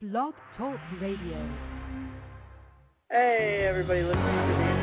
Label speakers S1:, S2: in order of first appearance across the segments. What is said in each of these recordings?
S1: Blog Talk Radio.
S2: Hey, everybody listening to the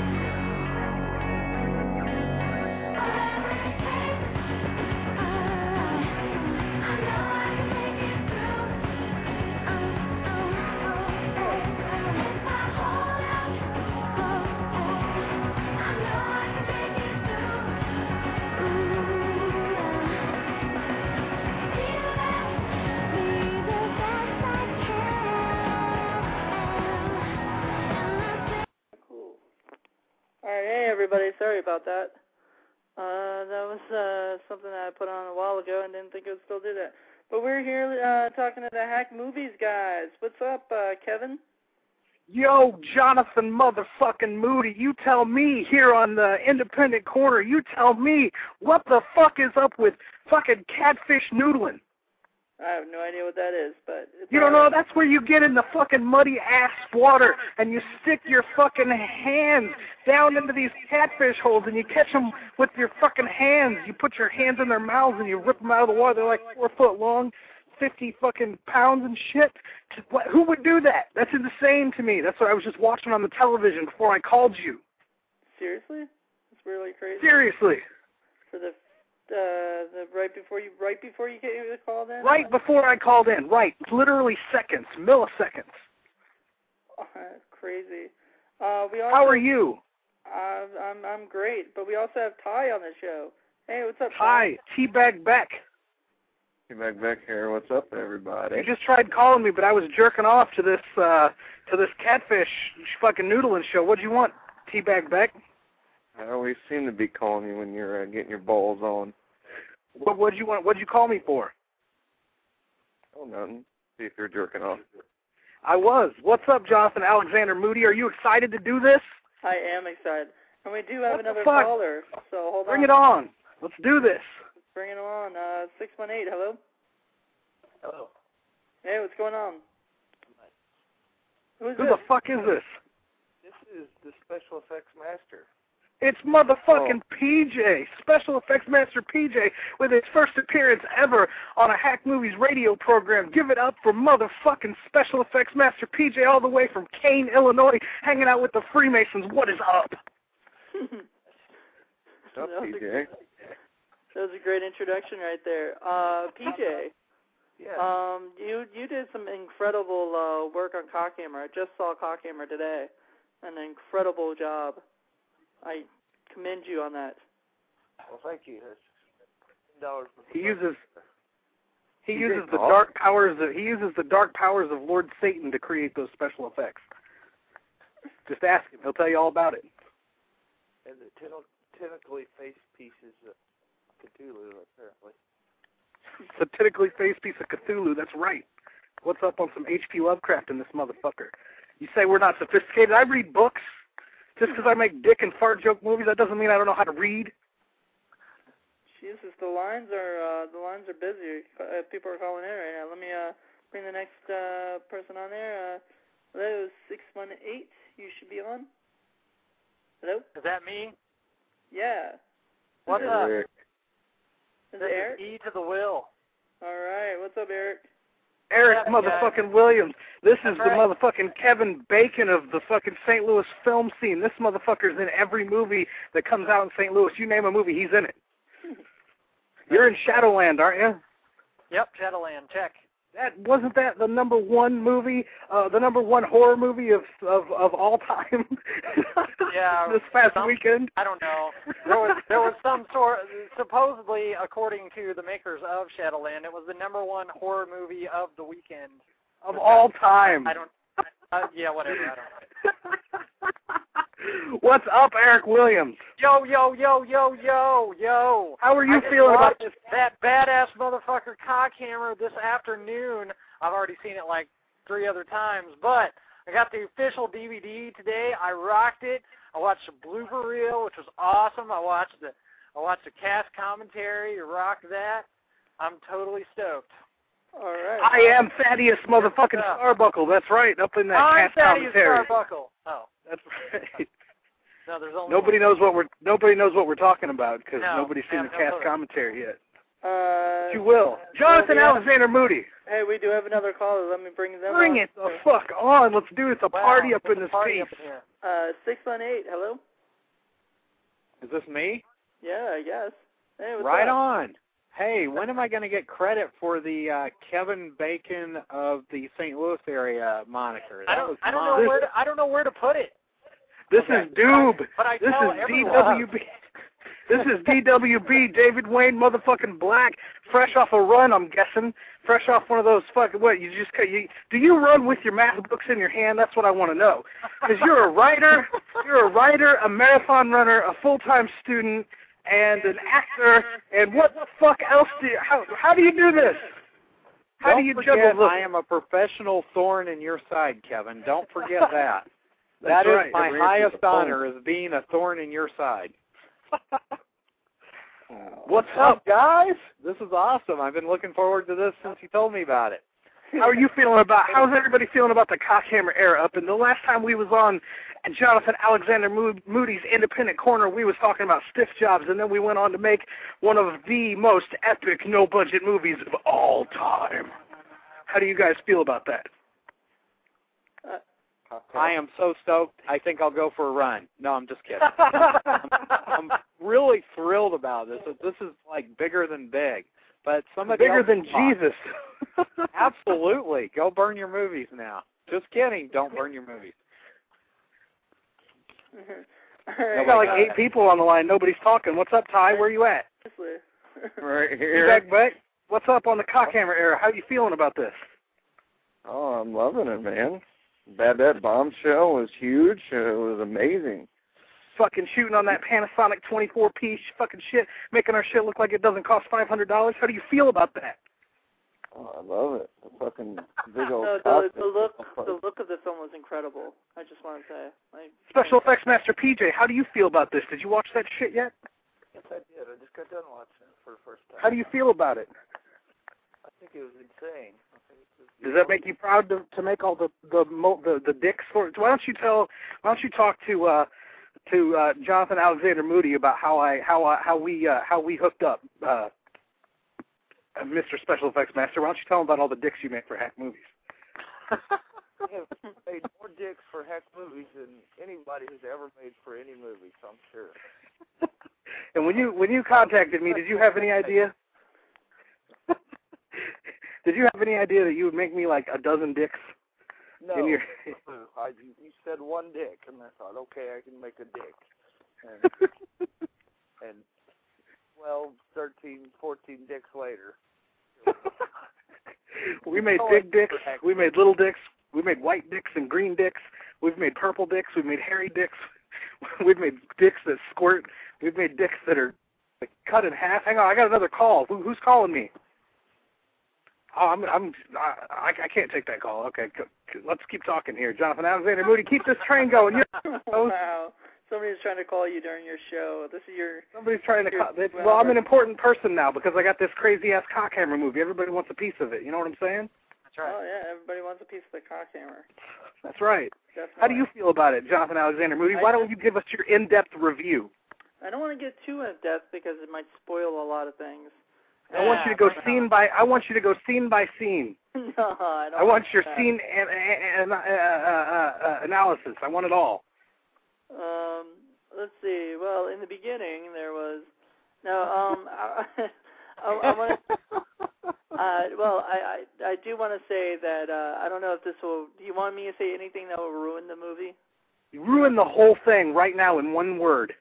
S2: everybody, sorry about that. That was something that I put on a while ago and didn't think it would still do that. But we're here talking to the Hack Movies guys. What's up, Kevin?
S3: Yo, Jonathan motherfucking Moody, you tell me here on the Independent Corner, you tell me what the fuck is up with fucking catfish noodling?
S2: I have no idea what that is, but...
S3: You don't know? That's where you get in the fucking muddy-ass water and you stick your fucking hands down into these catfish holes and you catch them with your fucking hands. You put your hands in their mouths and you rip them out of the water. They're like 4 foot long, 50 fucking pounds and shit. Who would do that? That's insane to me. That's what I was just watching on the television before I called you.
S2: Seriously? That's really crazy.
S3: Seriously.
S2: For the right before you get the call in?
S3: Right before I called in, right. Literally seconds, milliseconds.
S2: Oh, that's crazy.
S3: How are you?
S2: I'm great, but we also have Ty on the show. Hey, what's up,
S3: Ty? Teabag Beck.
S4: Teabag Beck here. What's up, everybody?
S3: You just tried calling me, but I was jerking off to this catfish fucking noodling show. What'd you want, Teabag Beck?
S4: I always seem to be calling you when you're getting your balls on.
S3: What'd you want? What'd you call me for?
S4: Oh, nothing. See if you're jerking off.
S3: I was. What's up, Jonathan Alexander Moody? Are you excited to do this?
S2: I am excited. And we do have another caller, so hold on.
S3: Bring it on. Let's do this.
S2: Let's bring it on. 618, hello?
S5: Hello.
S2: Hey, what's going on?
S3: Who the fuck is this?
S5: This is the Special Effects Master.
S3: It's motherfucking PJ, Special Effects Master PJ, with his first appearance ever on a Hack Movies radio program. Give it up for motherfucking Special Effects Master PJ all the way from Kane, Illinois, hanging out with the Freemasons. What is up?
S4: What's up, PJ?
S2: That was a great introduction right there. PJ,
S5: yeah.
S2: You did some incredible work on Cockhammer. I just saw Cockhammer today. An incredible job. I commend you on that.
S5: Well, thank you. $10
S3: He uses the dark powers of Lord Satan to create those special effects. Just ask him; he'll tell you all about it.
S5: And the tentacly face pieces of Cthulhu, apparently.
S3: The tentacly face piece of Cthulhu. That's right. What's up on some H.P. Lovecraft in this motherfucker? You say we're not sophisticated? I read books. Just because I make dick and fart joke movies, that doesn't mean I don't know how to read.
S2: Jesus, the lines are busy. People are calling in right now. Let me bring the next person on there. Hello, 618. You should be on. Hello?
S6: Is that me?
S2: Yeah.
S6: What's up?
S2: Is it Eric?
S6: E to the will.
S2: All right. What's up, Eric?
S3: Eric motherfucking Williams. This is the
S6: right.
S3: motherfucking Kevin Bacon of the fucking St. Louis film scene. This motherfucker's in every movie that comes out in St. Louis. You name a movie, he's in it. You're in Shadowland, aren't you?
S6: Yep, Shadowland. Check.
S3: Wasn't that the number one movie, the number one horror movie of all time?
S6: Yeah.
S3: This past weekend.
S6: I don't know. There was some sort. Supposedly, according to the makers of Shadowland, it was the number one horror movie of the weekend
S3: of all time.
S6: I don't. Yeah, whatever. I don't know.
S3: What's up, Eric Williams?
S6: Yo.
S3: How are you feeling about this?
S6: That badass motherfucker Cockhammer this afternoon. I've already seen it like 3 other times, but I got the official DVD today. I rocked it. I watched the blooper reel, which was awesome. I watched the cast commentary. Rocked that. I'm totally stoked.
S2: All right.
S3: I am Thaddeus motherfucking Starbuckle. That's right, up in that cast commentary.
S6: I'm Thaddeus Starbuckle. Oh,
S3: that's right.
S6: No, there's only
S3: nobody knows what we're talking about because
S6: nobody's
S3: seen the cast commentary yet. You will. Jonathan Alexander Moody.
S2: Hey, we do have another caller. Let me bring them
S3: Bring
S2: on.
S3: it the fuck on. Let's do this. A party up in this
S6: party
S3: piece.
S6: up in here.
S2: 618, hello?
S7: Is this me?
S2: Yeah, I guess. Hey, what's
S7: Right
S2: up?
S7: on. Hey, when am I going to get credit for the Kevin Bacon of the St. Louis area moniker?
S6: I don't know where to put it.
S3: This is Doob.
S6: But I
S3: This
S6: tell
S3: is
S6: everyone.
S3: DWB. This is DWB, David Wayne motherfucking Black, fresh off a run, I'm guessing. Fresh off one of those fucking, what, do you run with your math books in your hand? That's what I want to know. Because you're a writer, a marathon runner, a full-time student, and an actor, and what the fuck else how do you do this? How do you juggle this?
S7: I am a professional thorn in your side, Kevin. Don't forget that.
S3: That's
S7: That is
S3: right.
S7: my highest honor, is being a thorn in your side.
S3: What's up,
S7: guys? This is awesome. I've been looking forward to this since you told me about it.
S3: How's everybody feeling about the Cockhammer era? Up in the last time we was on Jonathan Alexander Moody's Independent Corner, we was talking about stiff jobs, and then we went on to make one of the most epic no-budget movies of all time. How do you guys feel about that?
S7: I am so stoked. I think I'll go for a run. No, I'm just kidding. I'm really thrilled about this. This is like bigger than big. But somebody
S3: bigger
S7: else
S3: than Jesus.
S7: Absolutely. Go burn your movies now. Just kidding. Don't burn your movies.
S3: We got like 8 people on the line. Nobody's talking. What's up, Ty? Where you at?
S4: Right
S3: You
S4: here.
S3: back, Buck? What's up on the Cockhammer era? How you feeling about this?
S4: Oh, I'm loving it, man. That Bombshell was huge. It was amazing.
S3: Fucking shooting on that Panasonic 24-piece fucking shit, making our shit look like it doesn't cost $500. How do you feel about that?
S4: Oh, I love it. The fucking big old
S2: the look of the film was incredible. I just want to say.
S3: Special Effects Master PJ, how do you feel about this? Did you watch that shit yet?
S5: Yes, I did. I just got done watching it for the first time.
S3: How do you feel about it?
S5: I think it was insane.
S3: Does that make you proud to make all the dicks for it? Why don't you talk to Jonathan Alexander Moody about how we hooked up, Mr. Special Effects Master? Why don't you tell him about all the dicks you make for Hack Movies?
S5: I have made more dicks for Hack Movies than anybody who's ever made for any movie, so I'm sure.
S3: And when you contacted me, did you have any idea? Did you have any idea that you would make me like a dozen dicks?
S5: No.
S3: In your...
S5: You said one dick, and I thought, okay, I can make a dick. And 12, 13, 14 dicks later.
S3: We made big dicks. We made little dicks. We made white dicks and green dicks. We've made purple dicks. We've made hairy dicks. We've made dicks that squirt. We've made dicks that are like, cut in half. Hang on, I got another call. Who's calling me? Oh, I can't take that call. Okay, let's keep talking here. Jonathan Alexander Moody, keep this train going.
S2: Wow. Somebody's trying to call you during your show. This is your...
S3: Somebody's trying to call... Well, I'm an important person now because I got this crazy-ass Cockhammer movie. Everybody wants a piece of it. You know what I'm saying?
S6: That's right.
S2: Oh, yeah, everybody wants a piece of the Cockhammer.
S3: That's right.
S2: Definitely.
S3: How do you feel about it, Jonathan Alexander Moody? Why don't you give us your in-depth review?
S2: I don't want to get too in-depth because it might spoil a lot of things.
S3: I want you to go scene by scene.
S2: No, I don't.
S3: I want your scene analysis. I want it all.
S2: Let's see. Well, in the beginning there was I want to. Well, I do want to say that I don't know if this will. Do you want me to say anything that will ruin the movie?
S3: You ruin the whole thing right now in one word.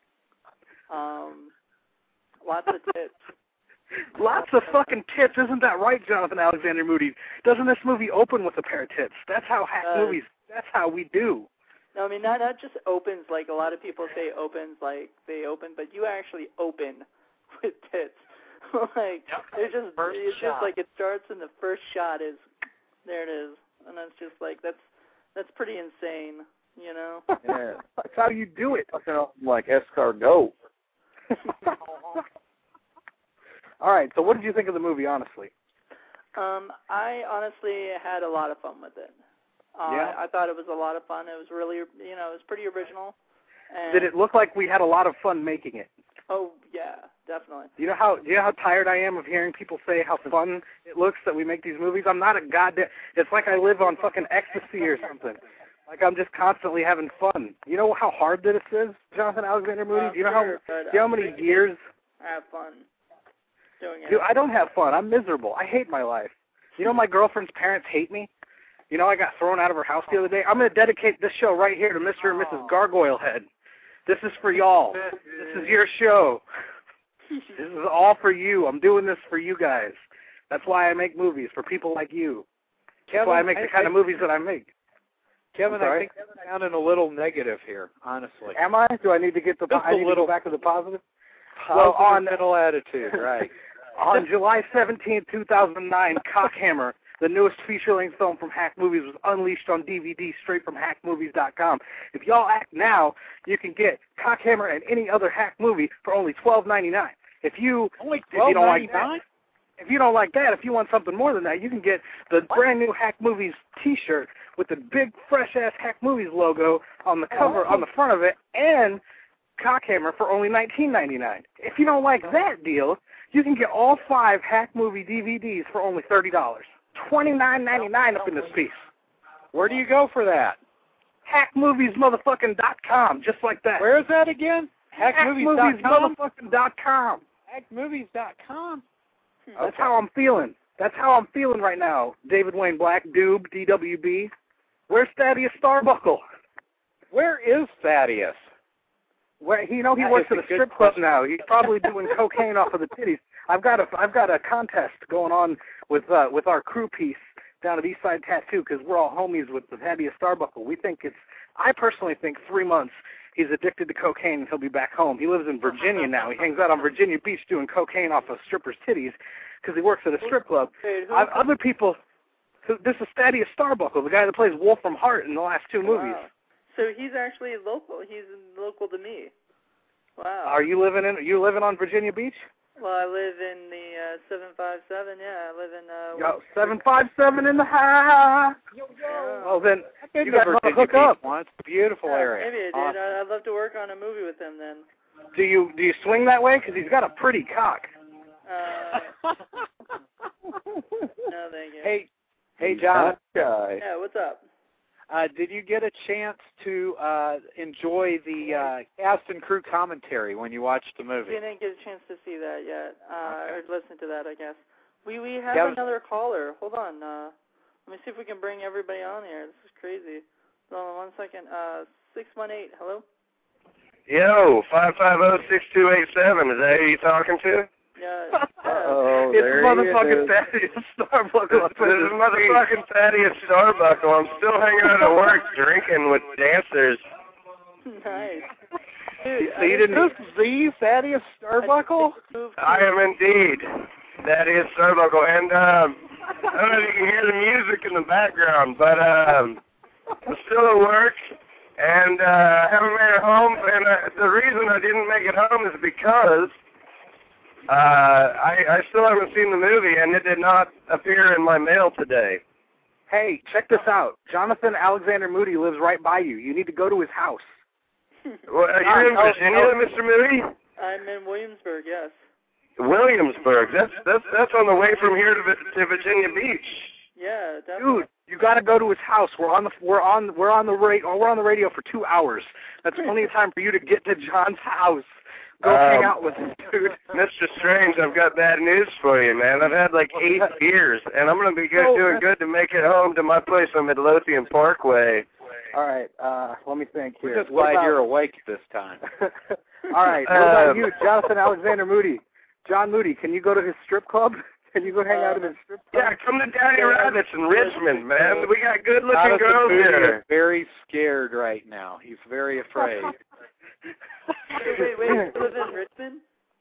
S2: Lots of tits.
S3: Lots of fucking tits, isn't that right, Jonathan Alexander Moody? Doesn't this movie open with a pair of tits? That's how hack movies. That's how we do.
S2: No, I mean not just opens like a lot of people say opens like they open, but you actually open with tits. Like it's just like it starts and the first shot is there it is, and that's just like that's pretty insane, you know.
S4: Yeah,
S3: that's how you do it.
S4: Fucking like escargot.
S3: All right, so what did you think of the movie, honestly?
S2: I honestly had a lot of fun with it.
S3: Yeah?
S2: I thought it was a lot of fun. It was really, it was pretty original. And
S3: did it look like we had a lot of fun making it?
S2: Oh, yeah. definitely.
S3: Do you know how tired I am of hearing people say how fun it looks that we make these movies? I'm not a goddamn. It's like I live on fucking ecstasy or something. Like I'm just constantly having fun. You know how hard this is, Jonathan Alexander Moody? Do you know how many years?
S2: I have fun doing it.
S3: Dude, I don't have fun. I'm miserable. I hate my life. You know my girlfriend's parents hate me? You know I got thrown out of her house the other day? I'm going to dedicate this show right here to Mr. and Mrs. Gargoyle Head. This is for y'all. This is your show. This is all for you. I'm doing this for you guys. That's why I make movies, for people like you. That's why I make the kind of movies that I make.
S7: Kevin, I think you're sounding a little negative here, honestly.
S3: Am I? Do I need to get the
S7: Just
S3: I need
S7: a little
S3: to go back to the positive?
S7: Well, on middle attitude, right.
S3: On July 17, 2009, Cockhammer, the newest feature-length film from Hack Movies, was unleashed on DVD straight from hackmovies.com. If y'all act now, you can get Cockhammer and any other Hack movie for only $12.99. If you don't like that, if you want something more than that, you can get the brand new Hack Movies T-shirt with the big fresh-ass Hack Movies logo on the cover, on the front of it, and Cockhammer for only $19.99. If you don't like that deal, you can get all 5 Hack Movie DVDs for only $30. $29.99 up in this piece.
S7: Where do you go for that?
S3: HackMoviesMotherfucking.com, just like that.
S7: Where is that again? HackMovies.com?
S3: HackMoviesMotherfucking.com.
S7: HackMovies.com?
S3: That's how I'm feeling. That's how I'm feeling right now. David Wayne Black, Doob, DWB. Where's Thaddeus Starbuckle?
S7: Where is Thaddeus?
S3: Where he works at a strip club now. He's probably doing cocaine off of the titties. I've got a contest going on with our crew piece down at Eastside Tattoo because we're all homies with Thaddeus Starbuckle. I personally think 3 months he's addicted to cocaine and he'll be back home. He lives in Virginia now. He hangs out on Virginia Beach doing cocaine off of strippers' titties because he works at a strip club. Other people. This is Thaddeus Starbuckle, the guy that plays Wolfram Hart in the last 2 movies.
S2: Wow. So he's actually local. He's local to me. Wow.
S3: Are you living on Virginia Beach?
S2: Well, I live in the 757. Yeah, I live in.
S3: 757 in the high. Yo. Well then, you guys want to hook up?
S7: Once. Beautiful area.
S2: Maybe I did.
S7: Awesome.
S2: I'd love to work on a movie with him then.
S3: Do you swing that way? Because he's got a pretty cock.
S2: No, thank you.
S7: Hey, John.
S2: Yeah, what's up?
S7: Did you get a chance to enjoy the cast and crew commentary when you watched the movie?
S2: Didn't get a chance to see that yet. Or listen to that, I guess. We have another caller. Hold on. Let me see if we can bring everybody on here. This is crazy. Hold on 1 second. 618. Hello.
S8: Yo, 550-6287. Is that who you talking to?
S2: Yeah.
S4: Oh,
S3: it's
S4: there
S3: motherfucking
S4: he is.
S3: Thaddeus Starbuckle.
S8: This is motherfucking Thaddeus Starbuckle. I'm still hanging out at work drinking with dancers.
S2: Nice. Dude,
S3: So you didn't see Thaddeus Starbuckle?
S8: I am indeed Thaddeus Starbuckle. And I don't know if you can hear the music in the background, but I'm still at work and haven't made it home. And the reason I didn't make it home is because I still haven't seen the movie, and it did not appear in my mail today.
S3: Hey, check this out. Jonathan Alexander Moody lives right by you. You need to go to his house.
S8: Well, you're in Virginia, Mr. Moody?
S2: I'm in Williamsburg, yes.
S8: Williamsburg. That's on the way from here to Virginia Beach.
S2: Yeah, definitely.
S3: Dude, you got to go to his house. We're on the radio for 2 hours. That's plenty of time for you to get to John's house. Go hang out with him, dude.
S8: Mr. Strange, I've got bad news for you, man. I've had like 8 beers, and I'm going to be doing good to make it home to my place on Midlothian Parkway.
S3: All right, let me think here.
S7: We're just glad you're awake this time.
S3: All right, what about you, Jonathan Alexander Moody? John Moody, can you go to his strip club? Can you go hang out at his strip club?
S8: Yeah, come to Daddy Rabbit's in Richmond, man. We got good-looking girls here.
S7: He's very scared right now. He's very afraid.
S2: Wait, you live in Richmond?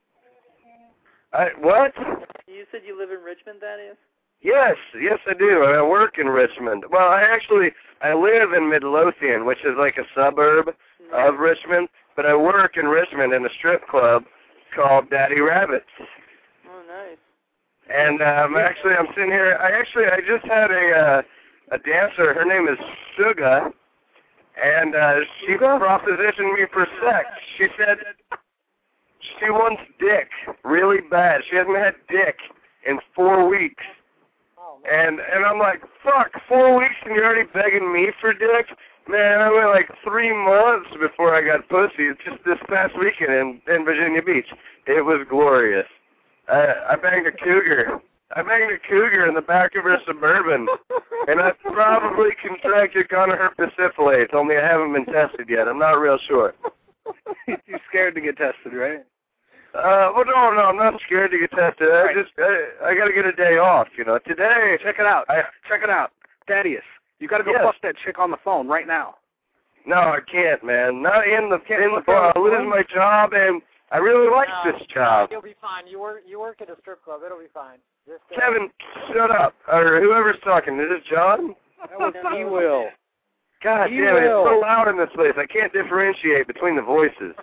S8: What?
S2: You said you live in Richmond, Thaddeus?
S8: Yes, I do. I work in Richmond. Well, I live in Midlothian, which is like a suburb of Richmond, but I work in Richmond in a strip club called Daddy Rabbit's.
S2: Oh, nice.
S8: And I'm sitting here. I just had a dancer. Her name is Suga, and she propositioned me for sex. She she wants dick really bad. She hasn't had dick in 4 weeks.
S6: Oh, man.
S8: And I'm like, fuck, 4 weeks and you're already begging me for dick? Man, I went like 3 months before I got pussy. It's just this past weekend in Virginia Beach. It was glorious. I banged a cougar. I banged a cougar in the back of her Suburban, and I probably contracted gonorrhea syphilis, only I haven't been tested yet. I'm not real sure.
S3: You're scared to get tested, right?
S8: Well, no, I'm not scared to get tested. I got to get a day off, you know. Today,
S3: check it out. Check it out. Thaddeus, you got to go bust that chick on the phone right now.
S8: No, I can't, man. Not in the bar. I'll lose my job, and I really like this job.
S6: You'll be fine. You work at a strip club. It'll be fine. Just,
S8: Kevin, shut up. Or whoever's talking. Is it John?
S7: That was he will.
S8: God damn it, it's so loud in this place. I can't differentiate between the voices.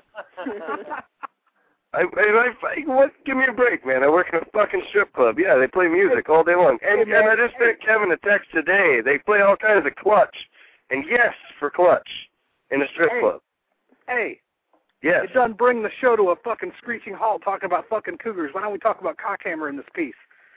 S8: What? Give me a break, man. I work in a fucking strip club. Yeah, they play music all day long. And I just sent Kevin a text today. They play all kinds of Clutch. And yes, for Clutch in a strip club.
S3: Hey.
S8: Yes.
S3: It doesn't bring the show to a fucking screeching halt talking about fucking cougars. Why don't we talk about Cockhammer in this piece?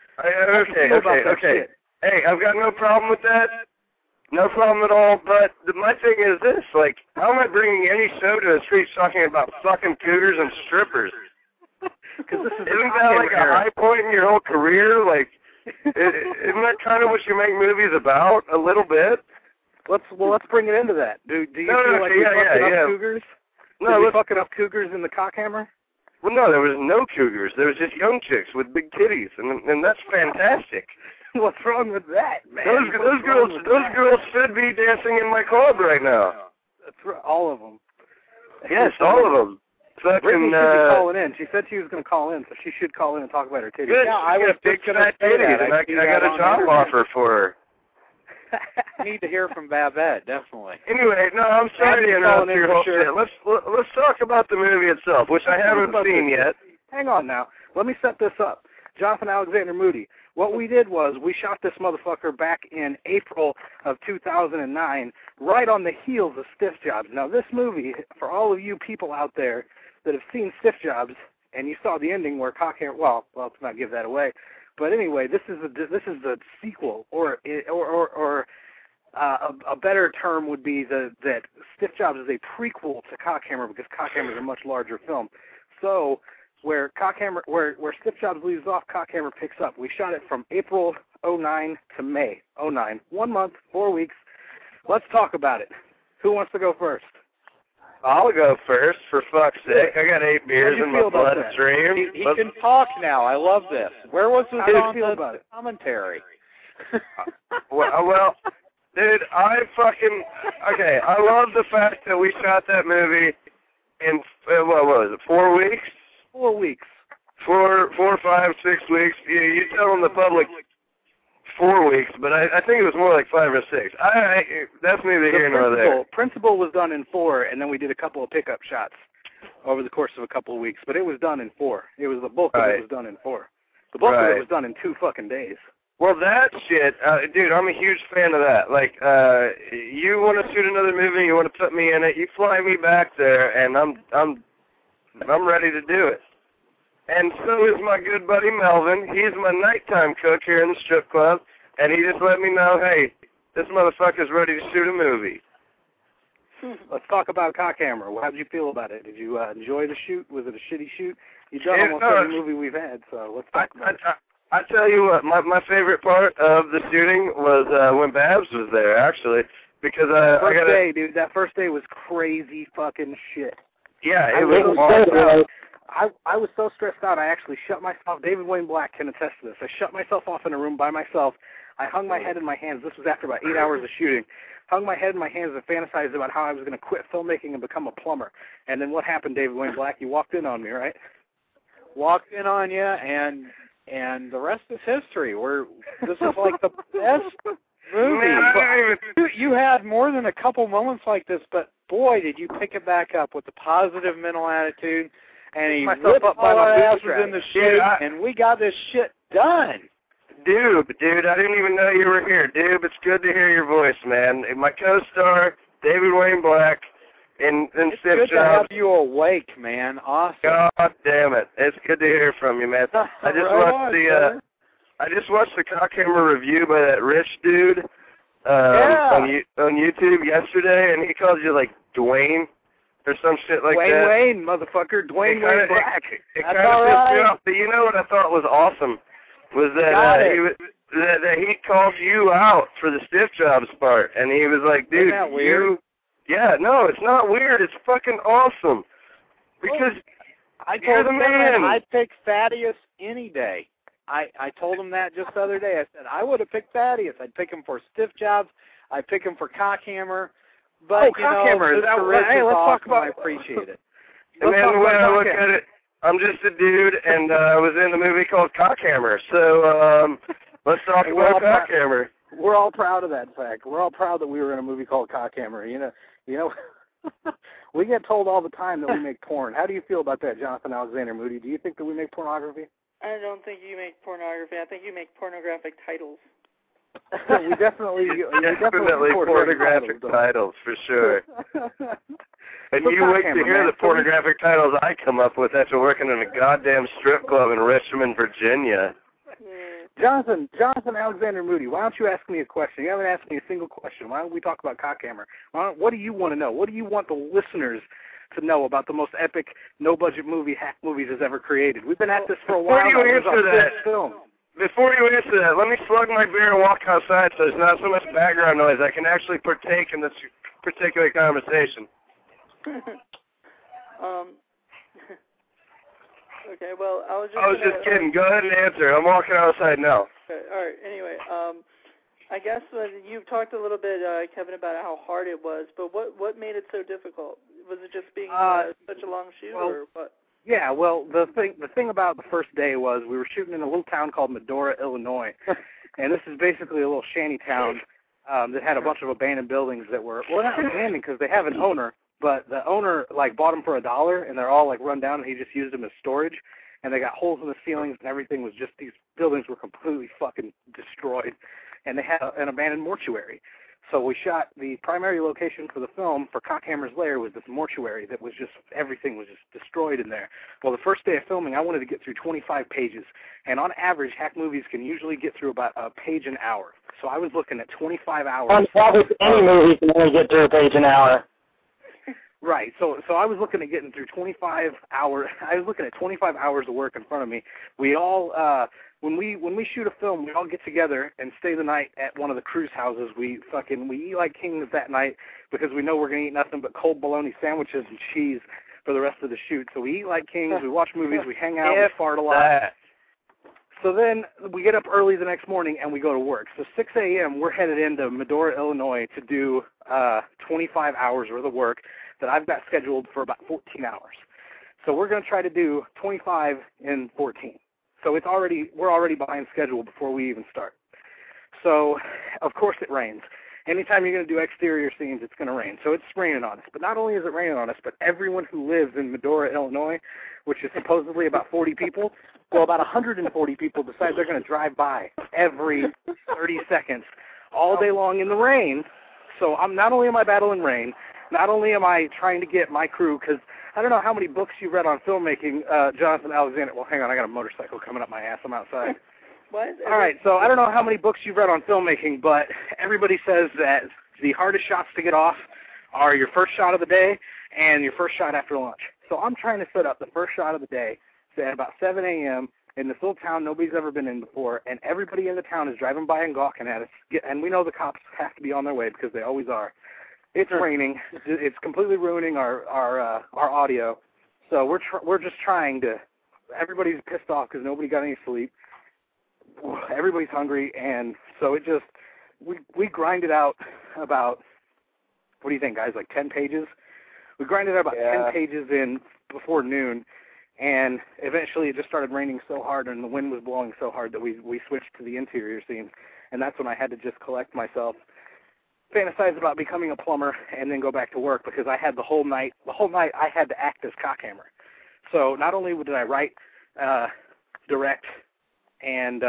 S8: Okay. Hey, I've got no problem with that. No problem at all. But my thing is this, like, how am I bringing any show to the streets talking about fucking cougars and strippers?
S3: Isn't
S8: that like a high point in your whole career? Like, isn't that kind of what you make movies about, a little bit?
S3: Let's bring it into that. Do you feel like we're fucking up cougars?
S8: No,
S3: we're fucking up cougars in the Cockhammer?
S8: Well, no, there was no cougars. There was just young chicks with big titties, and that's fantastic.
S3: What's wrong with that, man?
S8: Those girls should be dancing in my club right now.
S3: That's right, all of them.
S8: Yes, all of them.
S3: Brittany should be calling in. She said she was going to call in, so she should call in and talk about her titties.
S8: Good.
S3: Yeah, I was
S8: big fat titties, and I got a job offer for her.
S7: I need to hear from Babette, definitely.
S8: Anyway, no, I'm sorry to interrupt your whole shit. Let's talk about the movie itself, which I haven't seen yet.
S3: Hang on now. Let me set this up. Jonathan Alexander Moody. What we did was we shot this motherfucker back in April of 2009, right on the heels of Stiff Jobs. Now, this movie, for all of you people out there that have seen Stiff Jobs, and you saw the ending where Cockhammer, well, let's not give that away. But anyway, this is the sequel, or a better term would be that Stiff Jobs is a prequel to Cockhammer because Cockhammer is a much larger film. So where Stiff Jobs leaves off, Cockhammer picks up. We shot it from April 2009 to May 2009. 1 month, 4 weeks. Let's talk about it. Who wants to go first?
S8: I'll go first, for fuck's sake. I got 8 beers in my bloodstream.
S7: He can talk now. I love this. Where was this on the commentary?
S8: well, dude, I love the fact that we shot that movie in, what was it, 4 weeks?
S3: 4 weeks.
S8: 4, 5, 6 weeks. You tell the public 4 weeks, but I think it was more like 5 or 6. That's neither here nor there.
S3: Principal was done in 4, and then we did a couple of pickup shots over the course of a couple of weeks. But it was done in 4. It was the bulk of it was done in 4. The bulk of it was done in 2 fucking days.
S8: Well, that shit, dude, I'm a huge fan of that. Like, you want to shoot another movie, you want to put me in it, you fly me back there, and I'm ready to do it. And so is my good buddy Melvin. He's my nighttime cook here in the strip club, and he just let me know, hey, this motherfucker's ready to shoot a movie.
S3: Let's talk about Cockhammer. How did you feel about it? Did you enjoy the shoot? Was it a shitty shoot? You've done almost every movie we've had, so let's talk about it.
S8: I tell you what, my favorite part of the shooting was when Babs was there, actually, because
S3: that first day was crazy fucking shit.
S8: Yeah, it was awesome.
S3: I was so stressed out, I actually shut myself, David Wayne Black can attest to this, I shut myself off in a room by myself. I hung my head in my hands. This was after about 8 hours of shooting. Hung my head in my hands and fantasized about how I was going to quit filmmaking and become a plumber. And then what happened, David Wayne Black? You walked in on me, right?
S7: Walked in on you, and the rest is history. This is like the best movie. You had more than a couple moments like this, but boy, did you pick it back up with the positive mental attitude. And he ripped all our asses in the shit, and we got this shit done.
S8: Dude, I didn't even know you were here. Dude, it's good to hear your voice, man. My co-star, David Wayne Black, in
S7: It's
S8: Stiff
S7: good to
S8: Jobs.
S7: have you awake, man. Awesome.
S8: God damn it! It's good to hear from you, man. I just watched the Cockhammer review by that rich dude on YouTube yesterday, and he calls you like Dwayne or some shit like that.
S3: Wayne, motherfucker. Dwayne Wayne Black.
S8: It kind of pissed me off. But you know what I thought was awesome was that that he called you out for the Stiff Jobs part, and he was like, dude,
S7: Isn't that weird?
S8: Yeah, no, it's not weird. It's fucking awesome. Because
S7: I
S8: you're
S7: told
S8: the
S7: him
S8: man.
S7: I'd pick Thaddeus any day. I told him that just the other day. I said I would have picked Thaddeus. I'd pick him for Stiff Jobs. I'd pick him for Cockhammer. But
S3: Cockhammer.
S7: Hey, let's talk about.
S3: I
S7: appreciate it.
S8: And then the way I look at it, I'm just a dude, and I was in a movie called Cockhammer. So let's talk about Cockhammer.
S3: We're all proud of that fact. We're all proud that we were in a movie called Cockhammer. You know, we get told all the time that we make porn. How do you feel about that, Jonathan Alexander Moody? Do you think that we make pornography?
S2: I don't think you make pornography. I think you make pornographic titles.
S3: we definitely
S8: pornographic titles, for sure. And you wait to hear the pornographic titles I come up with after working in a goddamn strip club in Richmond, Virginia.
S3: Jonathan Alexander Moody, why don't you ask me a question? You haven't asked me a single question. Why don't we talk about Cockhammer? What do you want to know? What do you want the listeners to know about the most epic, no-budget movie hack movies has ever created? We've been at this for a while.
S8: Before you answer that, let me slug my beer and walk outside so there's not so much background noise. I can actually partake in this particular conversation.
S2: Okay, well, I was just
S8: kidding. Go ahead and answer. I'm walking outside now.
S2: Okay, all right. Anyway, I guess you've talked a little bit, Kevin, about how hard it was, but what made it so difficult? Was it just being such a long shoot, or what?
S3: Yeah, well, the thing about the first day was we were shooting in a little town called Medora, Illinois, and this is basically a little shanty town that had a bunch of abandoned buildings that were, well, not abandoned because they have an owner, but the owner, like, bought them for $1, and they're all, like, run down, and he just used them as storage, and they got holes in the ceilings, and everything was just, these buildings were completely fucking destroyed, and they had an abandoned mortuary. So we shot, the primary location for the film, for Cockhammer's Lair, was this mortuary that was just, everything was just destroyed in there. Well, the first day of filming, I wanted to get through 25 pages, and on average, hack movies can usually get through about a page an hour. So I was looking at 25 hours.
S9: On average, any movie can only get through a page an hour.
S3: Right, so I was looking at getting through 25 hours. I was looking at 25 hours of work in front of me. We all, when we shoot a film, we all get together and stay the night at one of the cruise houses. We eat like kings that night because we know we're gonna eat nothing but cold bologna sandwiches and cheese for the rest of the shoot. So we eat like kings. We watch movies. We hang out. We fart a lot. So then we get up early the next morning and we go to work. So 6 a.m. we're headed into Medora, Illinois to do 25 hours worth of work that I've got scheduled for about 14 hours. So we're going to try to do 25 in 14. So we're already behind schedule before we even start. So, of course it rains. Anytime you're going to do exterior scenes, it's going to rain. So it's raining on us. But not only is it raining on us, but everyone who lives in Medora, Illinois, which is supposedly about 40 people, well, about 140 people decide they're going to drive by every 30 seconds all day long in the rain. So not only am I battling rain, not only am I trying to get my crew, because I don't know how many books you've read on filmmaking, Jonathan Alexander. Well, hang on, I got a motorcycle coming up my ass. I'm outside.
S2: What?
S3: All right, so I don't know how many books you've read on filmmaking, but everybody says that the hardest shots to get off are your first shot of the day and your first shot after lunch. So I'm trying to set up the first shot of the day at about 7 a.m. in this little town nobody's ever been in before, and everybody in the town is driving by and gawking at us. And we know the cops have to be on their way because they always are. It's raining. It's completely ruining our audio. So we're just trying to. Everybody's pissed off because nobody got any sleep. Everybody's hungry, and so it just we grinded out about. What do you think, guys? Like 10 pages. We grinded out about 10 pages in before noon, and eventually it just started raining so hard, and the wind was blowing so hard that we switched to the interior scenes, and that's when I had to just collect myself. Fantasize about becoming a plumber and then go back to work because I had the whole night I had to act as Cockhammer. So not only did I write, direct, and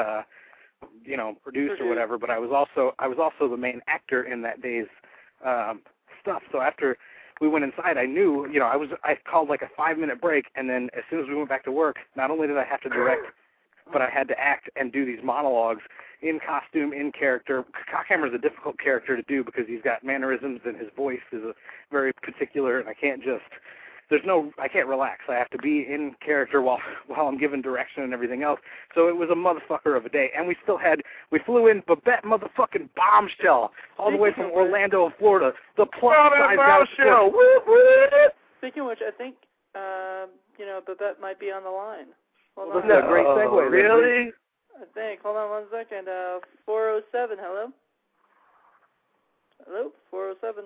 S3: produce or whatever, but I was also the main actor in that day's stuff. So after we went inside, I knew, I called like a 5-minute break, and then as soon as we went back to work, not only did I have to direct, but I had to act and do these monologues in costume, in character. Cockhammer's a difficult character to do because he's got mannerisms and his voice is very particular, and I can't relax. I have to be in character while I'm given direction and everything else. So it was a motherfucker of a day. And we flew in Babette motherfucking Bombshell all the way from Orlando, Florida. The plus-size
S8: Bombshell.
S2: Speaking of which, I think, Babette might be on the line. Hold on.
S3: That's a great segue.
S8: Really?
S2: I think. Hold on 1 second. 407, hello? Hello? 407.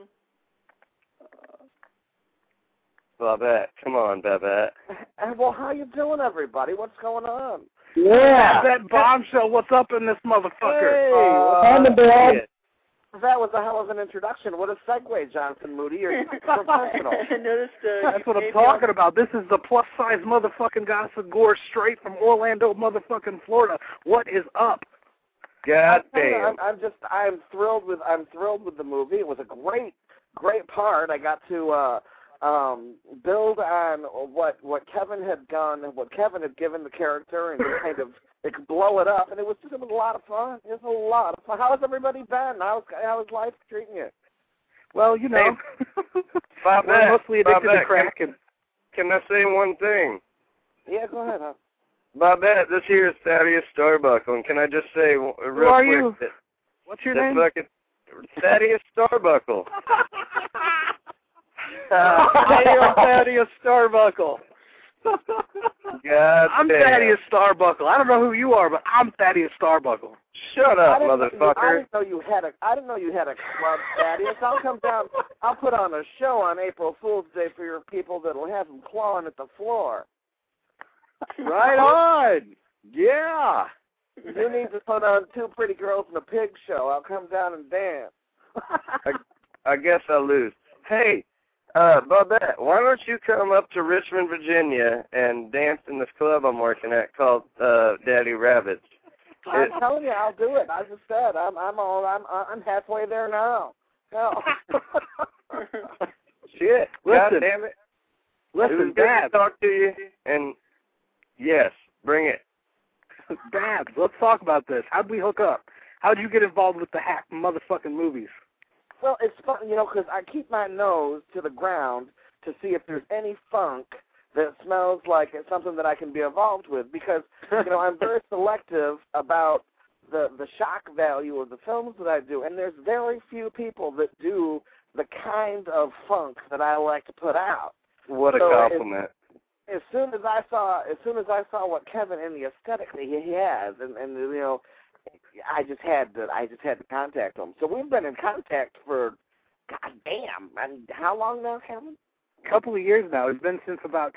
S8: Babette. Come on, Babette.
S5: Well, how you doing, everybody? What's going on?
S9: Yeah.
S3: That Bombshell, what's up in this motherfucker?
S5: Hey, that was a hell of an introduction. What a segue, Jonathan Moody. You're professional.
S2: I noticed,
S3: that's what I'm talking about. This is the plus-size motherfucking Gossip Gore straight from Orlando, motherfucking Florida. What is up?
S8: God damn.
S5: I'm thrilled with the movie. It was a great part. I got to build on what Kevin had done, what Kevin had given the character, and just kind of blow it up. And it was a lot of fun. It was a lot of fun. How has everybody been? How is life treating you?
S3: Well,
S8: Babette,
S3: mostly addicted to crack.
S8: Can I say one thing?
S5: Yeah, go ahead, huh?
S8: Babette, this here is Thaddeus Starbuckle, and can I just say real quick?
S3: What's your name?
S8: Thaddeus Starbuckle.
S3: Thaddeus Starbuckle. I'm Thaddeus Starbuckle. I don't know who you are, but I'm Thaddeus Starbuckle.
S8: Shut up, motherfucker.
S5: I didn't know you had a club, Thaddeus. I'll come down. I'll put on a show on April Fool's Day for your people that'll have them clawing at the floor.
S3: Right on. Yeah.
S5: You need to put on Two Pretty Girls and a Pig show. I'll come down and dance.
S8: I guess I'll lose. Hey, Babette, why don't you come up to Richmond, Virginia, and dance in this club I'm working at called Daddy Rabbits?
S5: I'm telling you, I'll do it. I just said I'm halfway there now. Hell.
S8: Shit. God damn it.
S3: Listen,
S8: it was good
S3: Babs.
S8: to talk to you, and yes, bring it.
S3: Babs, let's talk about this. How'd we hook up? How'd you get involved with the hack motherfucking movies?
S5: Well, it's fun, because I keep my nose to the ground to see if there's any funk that smells like it's something that I can be involved with, because, I'm very selective about the shock value of the films that I do, and there's very few people that do the kind of funk that I like to put out.
S8: What a compliment.
S5: As soon as I saw what Kevin and the aesthetic that he has, and I just had to contact him. So we've been in contact for, goddamn, how long now, Kevin?
S3: A couple of years now. It's been since about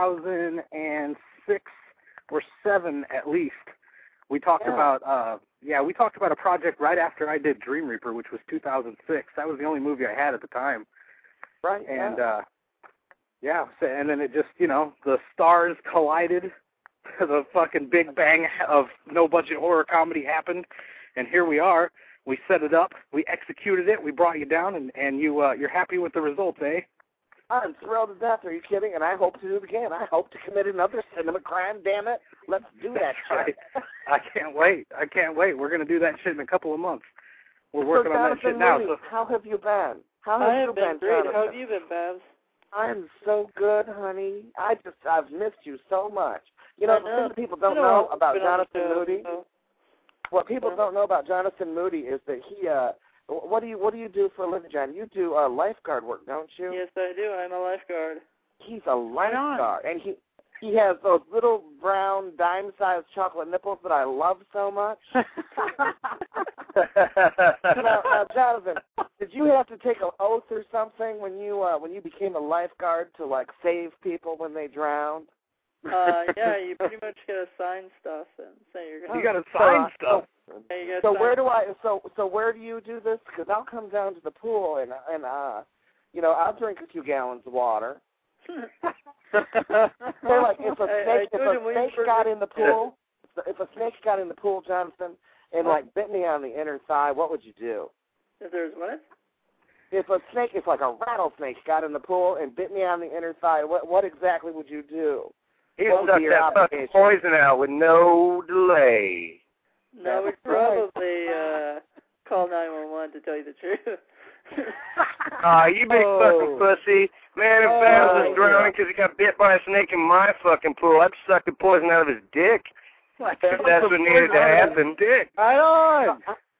S3: 2006 or 7 at least. We talked about a project right after I did Dream Reaper, which was 2006. That was the only movie I had at the time.
S5: Right.
S3: And and then it just, the stars collided. The fucking big bang of no-budget horror comedy happened, and here we are. We set it up, we executed it, we brought you down, and you're happy with the results, eh?
S5: I'm thrilled to death. Are you kidding? And I hope to do it again. I hope to commit another cinema crime, damn it. Let's do that shit.
S3: I can't wait. We're going to do that shit in a couple of months. We're working on that shit now.
S5: So how have you been?
S2: I have been great. How have you been, Babs?
S5: I'm so good, honey. I've missed you so much. The thing that people don't know about Jonathan Moody, what people don't know about Jonathan Moody is that he, what do you do for a living, John? You do lifeguard work, don't you?
S2: Yes, I do. I'm a lifeguard.
S5: He's a lifeguard, and he has those little brown dime-sized chocolate nipples that I love so much. Now, Jonathan, did you have to take an oath or something when you became a lifeguard to save people when they drowned?
S2: Yeah, you pretty much gotta sign stuff and say you're gonna.
S3: You gotta sign stuff.
S5: So where do you do this? Because I'll come down to the pool and I'll drink a few gallons of water. So if a snake got in the pool, Jonathan, and bit me on the inner thigh, what would you do?
S2: If there's what?
S5: if a snake, if like a rattlesnake got in the pool and bit me on the inner thigh, what exactly would you do?
S8: He'd suck that fucking poison out with no delay.
S2: No, we'd probably call 911 to tell you the truth.
S8: Aw, you big fucking pussy. Man, if Babs was drowning because he got bit by a snake in my fucking pool, I'd suck the poison out of his dick. If that's what needed to happen.
S3: Dick. Right on.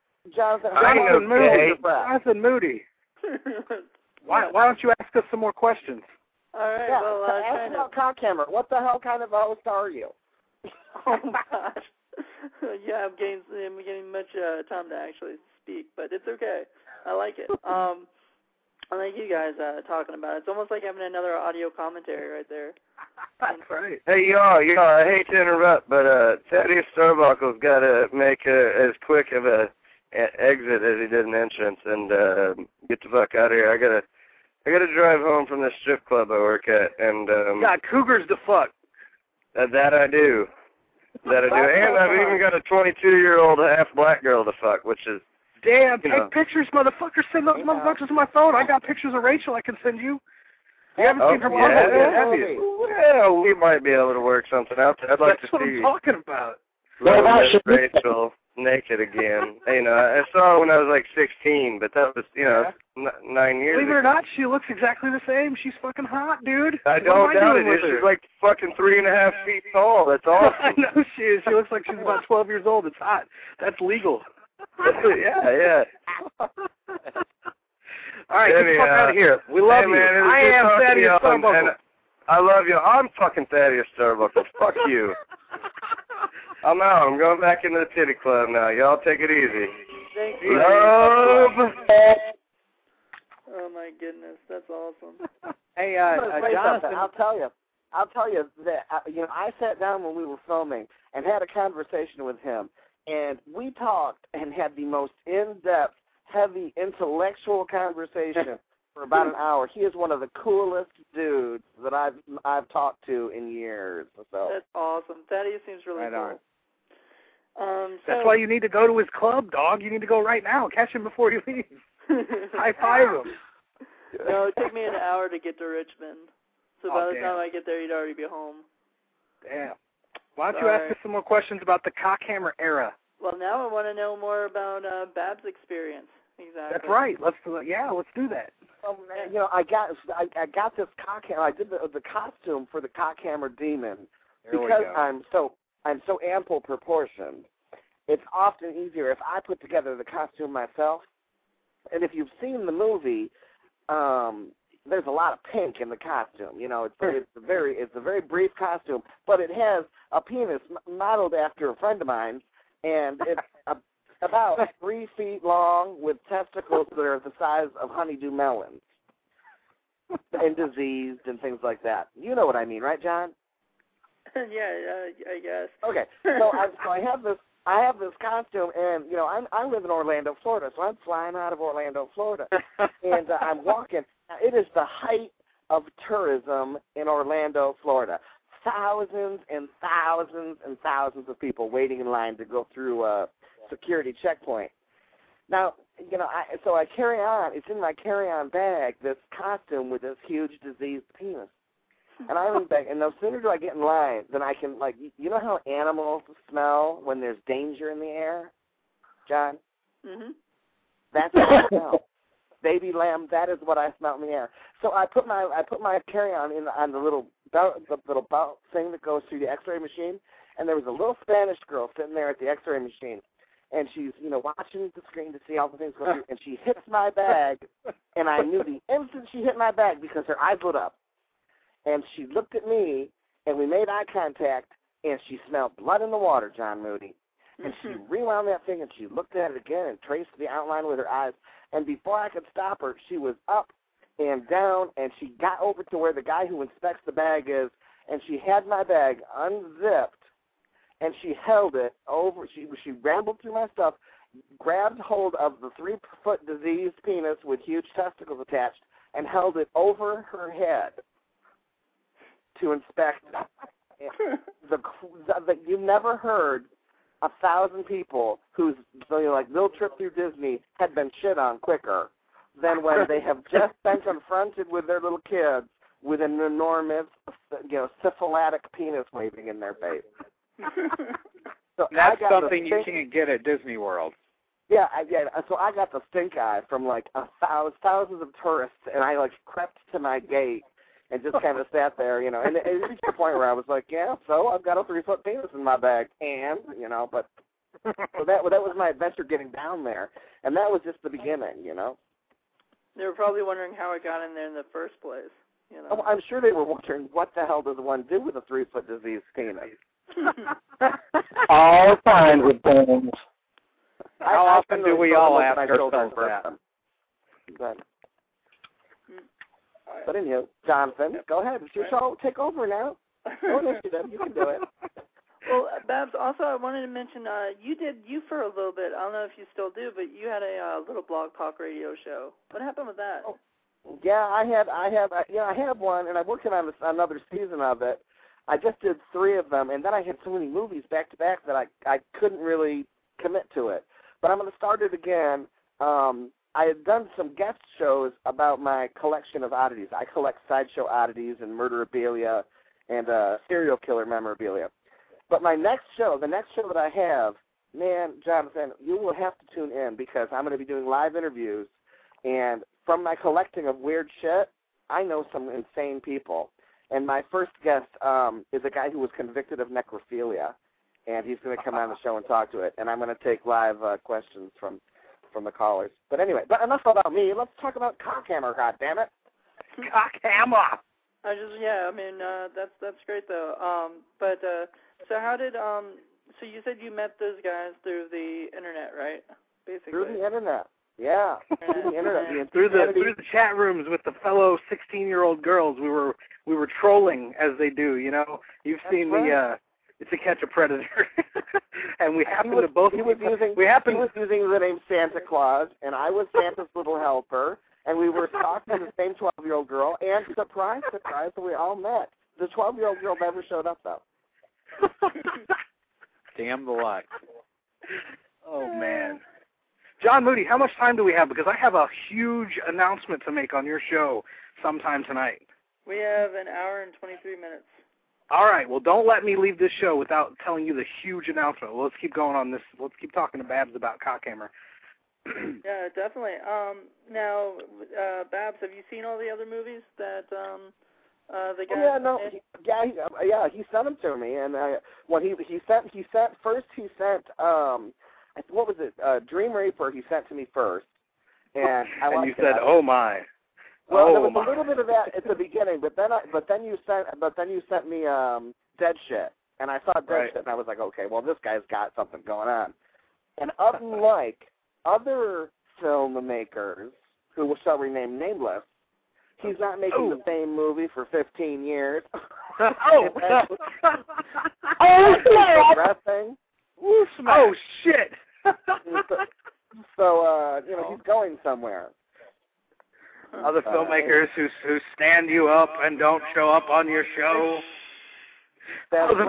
S5: Jonathan
S3: Moody. Why don't you ask us some more questions?
S2: All right,
S5: yeah,
S2: well,
S5: ask about Cockhammer. What the hell kind of host are you?
S2: Oh, gosh. Yeah, I'm getting much time to actually speak, but it's okay. I like it. I like you guys talking about it. It's almost like having another audio commentary right there.
S3: That's right.
S8: Hey, y'all, I hate to interrupt, but Thaddeus Starbuckle's got to make as quick of a exit as he did an entrance and get the fuck out of here. I gotta drive home from the strip club I work at, and
S3: got cougars to fuck.
S8: That I do. And I've even got a 22-year-old half-black girl to fuck, which is...
S3: Damn, take pictures, motherfucker. Send those motherfuckers to my phone. I got pictures of Rachel I can send you. You haven't seen her mother yet, have you?
S8: Well, we might be able to work something out. I'd like to see...
S3: That's what I'm talking about.
S8: Rachel naked again. I saw her when I was like 16, but that was, 9 years
S3: Believe it or not, she looks exactly the same. She's fucking hot, dude.
S8: I don't doubt it. She's like fucking 3.5 feet tall. That's awesome.
S3: I know she is. She looks like she's about 12 years old. It's hot. That's legal.
S8: yeah.
S3: All right, get the fuck out of here. We love you.
S8: Man,
S3: I am Thaddeus Starbuckle.
S8: I love you. I'm fucking Thaddeus Starbuckle. Fuck you. I'm out. I'm going back into the titty club now. Y'all take it easy.
S2: Thank you.
S8: Love.
S2: Oh my goodness, that's awesome.
S3: Hey,
S5: Jonathan, I'll tell you that I sat down when we were filming and had a conversation with him, and we talked and had the most in-depth, heavy, intellectual conversation for about an hour. He is one of the coolest dudes that I've talked to in years. So
S2: that's awesome. Thaddeus seems really cool.
S3: That's why you need to go to his club, dog. You need to go right now. Catch him before he leaves. High five him.
S2: No, it took me an hour to get to Richmond. So by the time I get there, he'd already be home.
S3: Damn. Why don't you ask us some more questions about the Cockhammer era?
S2: Well, now I want to know more about Bab's experience. Exactly.
S3: That's right. Let's do that.
S5: I got this Cockhammer. I did the costume for the Cockhammer Demon because I'm so ample proportioned. It's often easier if I put together the costume myself. And if you've seen the movie, there's a lot of pink in the costume. It's a very brief costume, but it has a penis modeled after a friend of mine, and it's about 3 feet long with testicles that are the size of honeydew melons, and diseased and things like that. You know what I mean, right, John?
S2: Yeah, I guess.
S5: Okay, so I have this costume, and I live in Orlando, Florida, so I'm flying out of Orlando, Florida, and I'm walking. Now, it is the height of tourism in Orlando, Florida. Thousands and thousands and thousands of people waiting in line to go through a security checkpoint. Now, so I carry on. It's in my carry-on bag, this costume with this huge diseased penis. And I lean back, and no sooner do I get in line than I can, you know how animals smell when there's danger in the air, John?
S2: Mm-hmm.
S5: That's what I smell. Baby lamb, that is what I smell in the air. So I put my carry-on on the little belt thing that goes through the X-ray machine, and there was a little Spanish girl sitting there at the X-ray machine, and she's watching the screen to see all the things go through, and she hits my bag, and I knew the instant she hit my bag because her eyes lit up. And she looked at me, and we made eye contact, and she smelled blood in the water, John Moody. And she rewound that thing, and she looked at it again and traced the outline with her eyes. And before I could stop her, she was up and down, and she got over to where the guy who inspects the bag is, and she had my bag unzipped, and she held it over. She rambled through my stuff, grabbed hold of the 3-foot diseased penis with huge testicles attached, and held it over her head to inspect you never heard 1,000 people whose little trip through Disney had been shit on quicker than when they have just been confronted with their little kids with an enormous, syphilitic penis waving in their face. So
S7: that's something you can't get at Disney World.
S5: Yeah, so I got the stink eye from like thousands of tourists, and I like crept to my gate and just kind of sat there, and it reached the point where I was like, yeah, so I've got a 3-foot penis in my bag, and, but so that was my adventure getting down there, and that was just the beginning,
S2: They were probably wondering how it got in there in the first place,
S5: Oh, I'm sure they were wondering, what the hell does one do with a 3-foot diseased penis?
S9: All kinds of things.
S7: How often do we all ask ourselves that?
S5: But anyway, Jonathan, go ahead. It's your show. Take over now. No initiative. You can do it.
S2: Well, Babs, also I wanted to mention, you for a little bit, I don't know if you still do, but you had a little blog talk radio show. What happened with that?
S5: Oh, yeah, I have one, and I'm working on another season of it. I just did 3 of them, and then I had so many movies back to back that I couldn't really commit to it. But I'm going to start it again. I had done some guest shows about my collection of oddities. I collect sideshow oddities and murderabilia and serial killer memorabilia. But my next show, the next show that I have, man, Jonathan, you will have to tune in because I'm going to be doing live interviews. And from my collecting of weird shit, I know some insane people. And my first guest is a guy who was convicted of necrophilia, and he's going to come on the show and talk to it. And I'm going to take live questions from the callers. But anyway, enough about me. Let's talk about Cockhammer, goddammit.
S3: Cockhammer!
S2: That's great, though. So how did, so you said you met those guys through the internet, right? Basically.
S5: Through the internet. Yeah, through the internet.
S3: Through the chat rooms with the fellow 16-year-old girls, we were trolling as they do. You've seen the It's a Catch a Predator, and we happen to both.
S5: He was using the name Santa Claus, and I was Santa's little helper, and we were talking to the same 12-year-old girl. And surprise, we all met. The 12-year-old girl never showed up though.
S7: Damn the luck.
S3: Oh man. John Moody, how much time do we have? Because I have a huge announcement to make on your show sometime tonight.
S2: We have an hour and 23 minutes.
S3: All right. Well, don't let me leave this show without telling you the huge announcement. Well, let's keep going on this. Let's keep talking to Babs about Cockhammer.
S2: Yeah, definitely. Now, Babs, have you seen all the other movies that the guy?
S5: Oh, yeah, no, he sent them to me, and what he sent what was it? Dream Reaper. He sent to me first, and
S3: you said, "Oh my."
S5: Well, there was a little bit of that at the beginning, but then you sent me Dead Shit, and I saw Dead Shit, and I was like, okay, well, this guy's got something going on. And unlike other filmmakers who shall remain nameless, he's not making the same movie for 15 years.
S3: Oh shit!
S5: So he's going somewhere.
S3: Other filmmakers who stand you up and don't show up on your show. Other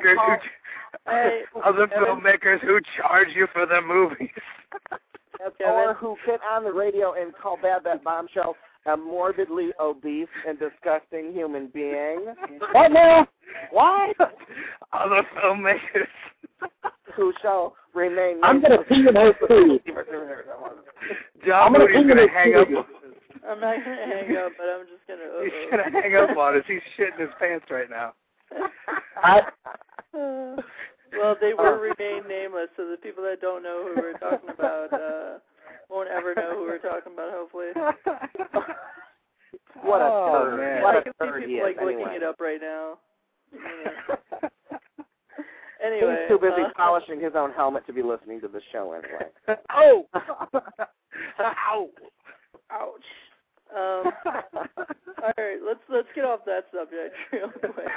S3: filmmakers who charge you for their movies.
S5: Or who get on the radio and call Bad That Bombshell a morbidly obese and disgusting human being.
S9: What now?
S5: What?
S3: Other filmmakers
S5: who shall remain.
S9: I'm going to pee in her food.
S3: John Moody's going to hang up.
S2: I'm not going to hang up, but I'm just going to...
S3: He's going to hang up on us. He's shitting his pants right now.
S2: Well, they will remain nameless, so the people that don't know who we're talking about won't ever know who we're talking about, hopefully.
S5: What a turd.
S3: Man.
S5: What
S2: I
S5: a
S2: can
S5: turd
S2: see people looking it up right now. Anyway.
S5: He's too busy polishing his own helmet to be listening to the show anyway.
S3: Oh! Ow!
S2: Ouch. All right, let's get off that subject real quick.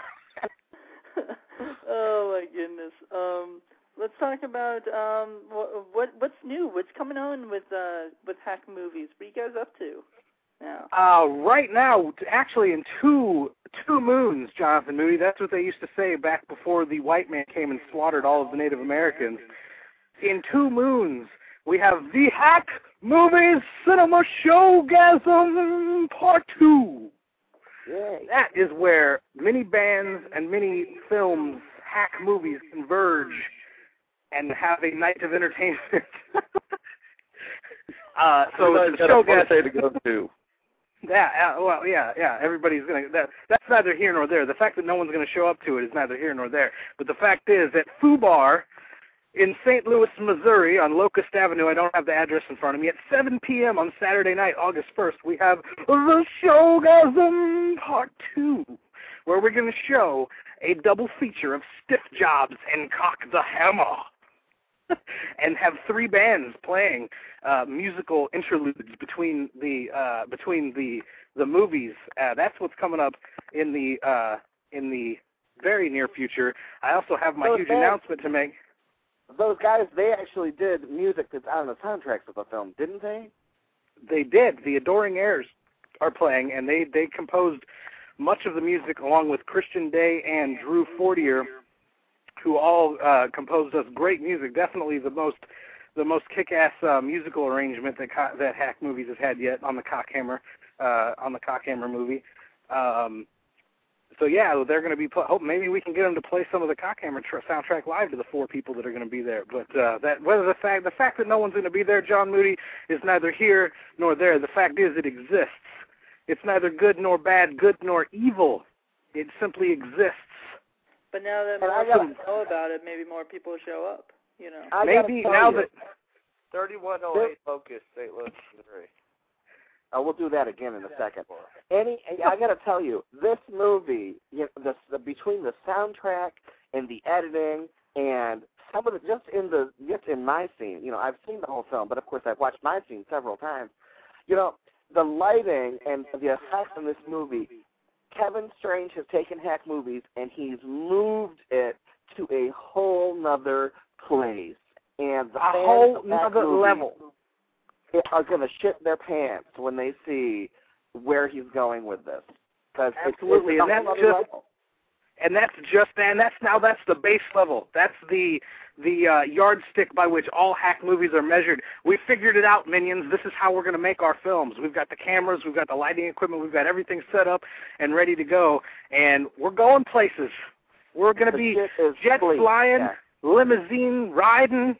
S2: Oh my goodness. Let's talk about what's new. What's coming on with Hack Movies? What are you guys up to now?
S3: Right now, actually, in two moons, Jonathan Moody. That's what they used to say back before the white man came and slaughtered all of the Native Americans. In 2 moons, we have the Hack Movies Cinema Showgasm Part 2.
S5: Yay.
S3: That is where many bands and many films, hack movies, converge and have a night of entertainment. So it's a showgasm
S4: to go to.
S3: Yeah, everybody's going to, that's neither here nor there. The fact that no one's going to show up to it is neither here nor there. But the fact is that FUBAR in St. Louis, Missouri, on Locust Avenue, I don't have the address in front of me, at 7 p.m. on Saturday night, August 1st, we have the Showgasm Part 2, where we're going to show a double feature of Stiff Jobs and Cock the Hammer, and have 3 bands playing musical interludes between the movies. That's what's coming up in the very near future. I also have my huge announcement to make.
S5: Those guys, they actually did music that's on the soundtracks of the film, didn't they?
S3: They did. The Adoring Heirs are playing, and they composed much of the music along with Christian Day and Drew Fortier, who all composed us great music. Definitely the most kick-ass musical arrangement that Hack Movies has had yet on the Cockhammer movie. So yeah, they're going to be. Maybe we can get them to play some of the Cockhammer soundtrack live to the 4 people that are going to be there. But the fact that no one's going to be there, John Moody, is neither here nor there. The fact is, it exists. It's neither good nor bad, good nor evil. It simply exists.
S2: But now that more people know about it, maybe more people will show up. You know.
S3: Maybe now that
S4: 3108 Focus, St. Louis, Missouri.
S5: We'll do that again in a second. I got to tell you, this movie, between the soundtrack and the editing and some of the just in my scene, I've seen the whole film, but of course I've watched my scene several times. The lighting and the effects in this movie, Kevin Strange has taken Hack Movies and he's moved it to a whole nother place, and the
S3: a whole nother level.
S5: Are going to shit their pants when they see where he's going with this.
S3: Absolutely, and that's the base level. That's the yardstick by which all Hack Movies are measured. We figured it out, minions. This is how we're going to make our films. We've got the cameras, we've got the lighting equipment, we've got everything set up and ready to go, and we're going places. We're going to be jet flying, limousine riding.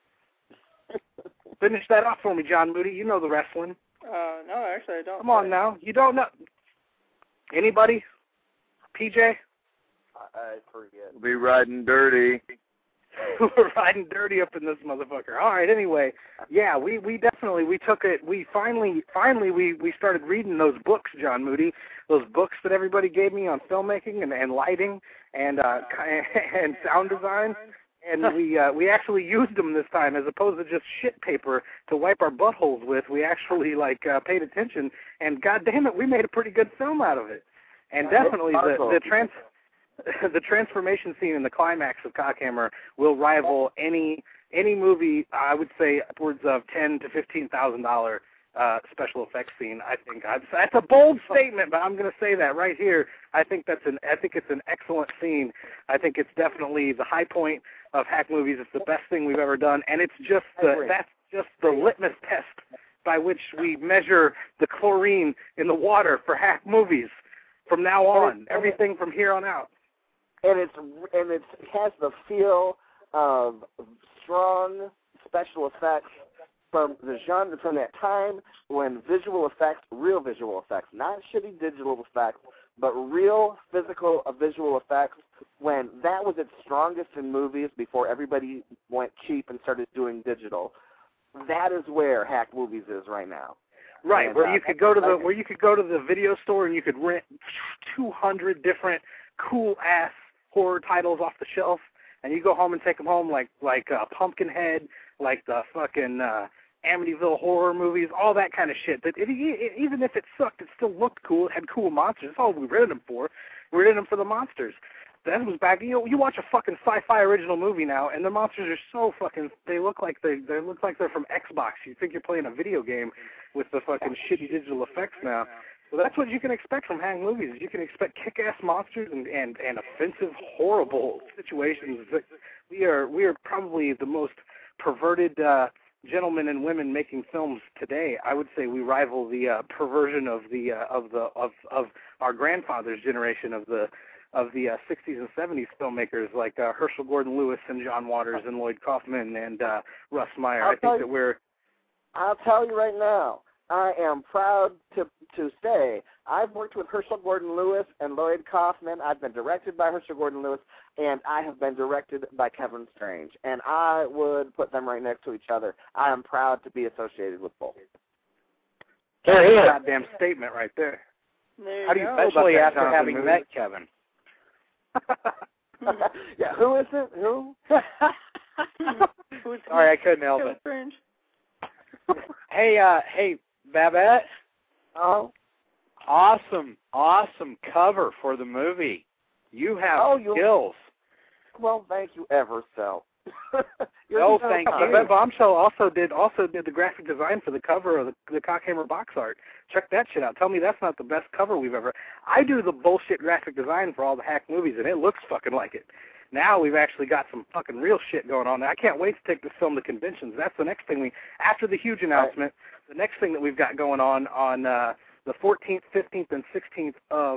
S3: Finish that off for me, John Moody. You know the wrestling.
S2: No, actually I don't.
S3: Come on now. You don't know. Anybody? PJ?
S4: I forget. We'll be riding dirty.
S3: We're riding dirty up in this motherfucker. All right, anyway. Yeah, we definitely, we took it. We finally we started reading those books, John Moody. Those books that everybody gave me on filmmaking and lighting and sound design. And we actually used them this time, as opposed to just shit paper to wipe our buttholes with. We actually paid attention, and God damn it, we made a pretty good film out of it. And definitely the transformation scene in the climax of Cockhammer will rival any movie. I would say upwards of $10,000 to $15,000 special effects scene. I think that's a bold statement, but I'm going to say that right here. I think it's an excellent scene. I think it's definitely the high point of Hack Movies. It's the best thing we've ever done, and that's just the litmus test by which we measure the chlorine in the water for Hack Movies from now on. Everything from here on out.
S5: And it has the feel of strong special effects from the genre, from that time when real visual effects, not shitty digital effects, but real physical visual effects, when that was its strongest in movies before everybody went cheap and started doing digital. That is where Hack Movies is right now.
S3: Right, and, where you could go to the video store and you could rent 200 different cool ass horror titles off the shelf, and you go home and take them home like Pumpkinhead, like the fucking Amityville horror movies, all that kind of shit. That even if it sucked, it still looked cool. It had cool monsters. That's all we rented them for. We rented them for the monsters. That was back. You watch a fucking sci-fi original movie now, and the monsters are so fucking. They look like they're from Xbox. You think you're playing a video game with the fucking shitty digital effects now. So that's what you can expect from Hack Movies. You can expect kick-ass monsters and offensive, horrible situations. We are probably the most perverted gentlemen and women making films today, I would say we rival the perversion of our grandfather's generation of the 60s and 70s filmmakers like Herschel Gordon Lewis and John Waters and Lloyd Kaufman and Russ Meyer.
S5: I'll tell you right now, I am proud to say I've worked with Herschel Gordon Lewis and Lloyd Kaufman. I've been directed by Herschel Gordon Lewis, and I have been directed by Kevin Strange. And I would put them right next to each other. I am proud to be associated with both.
S3: That's a goddamn statement right there.
S2: There
S3: How do you
S2: go.
S3: feel
S7: Especially
S3: about that,
S7: after having
S3: Jonathan
S7: met Kevin.
S5: Yeah, who is it? Who?
S7: Sorry, I couldn't help it.
S2: Strange.
S7: Hey, Babette.
S5: Oh.
S7: Awesome cover for the movie. You have skills.
S5: Well, thank you ever so.
S7: No, thank you.
S3: I bet Bombshell also did the graphic design for the cover of the Cockhammer box art. Check that shit out. Tell me that's not the best cover we've ever. I do the bullshit graphic design for all the hack movies, and it looks fucking like it. Now we've actually got some fucking real shit going on. I can't wait to take this film to conventions. That's the next thing after the huge announcement, the next thing that we've got going on the 14th, 15th, and 16th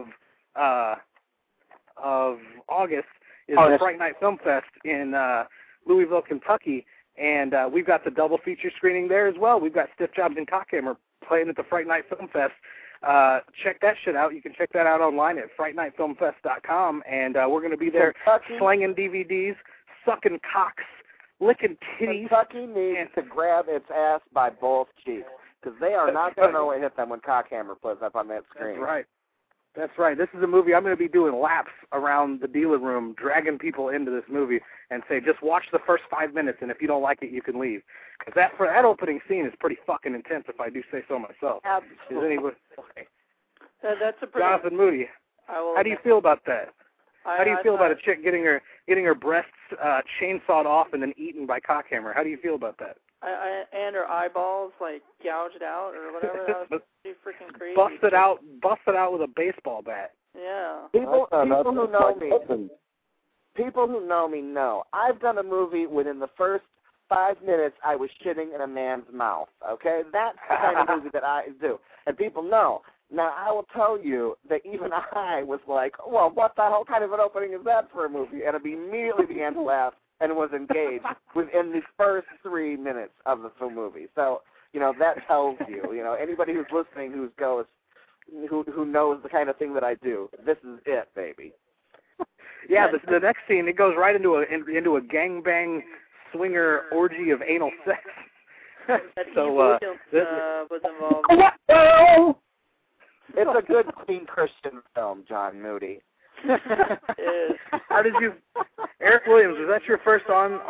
S3: of August is the Fright Night Film Fest in Louisville, Kentucky, and we've got the double feature screening there as well. We've got Stiff Jobs and Cockhammer playing at the Fright Night Film Fest. Check that shit out. You can check that out online at frightnightfilmfest.com, and we're going to be there slanging DVDs, sucking cocks, licking titties.
S5: Kentucky needs to grab its ass by both cheeks, because they are not going to know what hit them when Cockhammer plays up on that screen.
S3: That's right. This is a movie I'm going to be doing laps around the dealer room, dragging people into this movie and say, just watch the first 5 minutes, and if you don't like it, you can leave. Because that opening scene is pretty fucking intense, if I do say so myself.
S5: Absolutely.
S3: Is anybody?
S2: That's a pretty.
S3: Jonathan Moody, how do you feel about that? How do you feel about a chick getting her breasts chainsawed off and then eaten by Cockhammer? How do you feel about that?
S2: And her eyeballs like gouged out or whatever. That was pretty freaking crazy.
S3: Busted out with a baseball bat.
S2: Yeah.
S5: People who know me know I've done a movie within the first 5 minutes I was shitting in a man's mouth. Okay, that's the kind of movie that I do, and people know. Now I will tell you that even I was like, well, what the hell kind of an opening is that for a movie? And I immediately began to laugh and was engaged within the first 3 minutes of the film movie. So, that tells you, anybody who's listening who knows the kind of thing that I do, this is it, baby.
S3: Yeah, the next scene, it goes right into a gangbang swinger orgy of anal sex.
S2: So, was involved.
S5: It's a good, clean Christian film, John Moody.
S3: How did you, Eric Williams? Was that your first on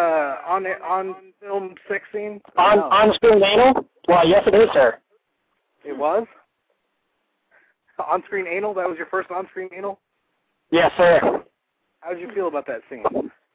S3: film sex scene?
S9: On screen anal? Well, yes, it is, sir.
S3: It was on screen anal. That was your first on screen anal?
S9: Yes, sir.
S3: How did you feel about that scene?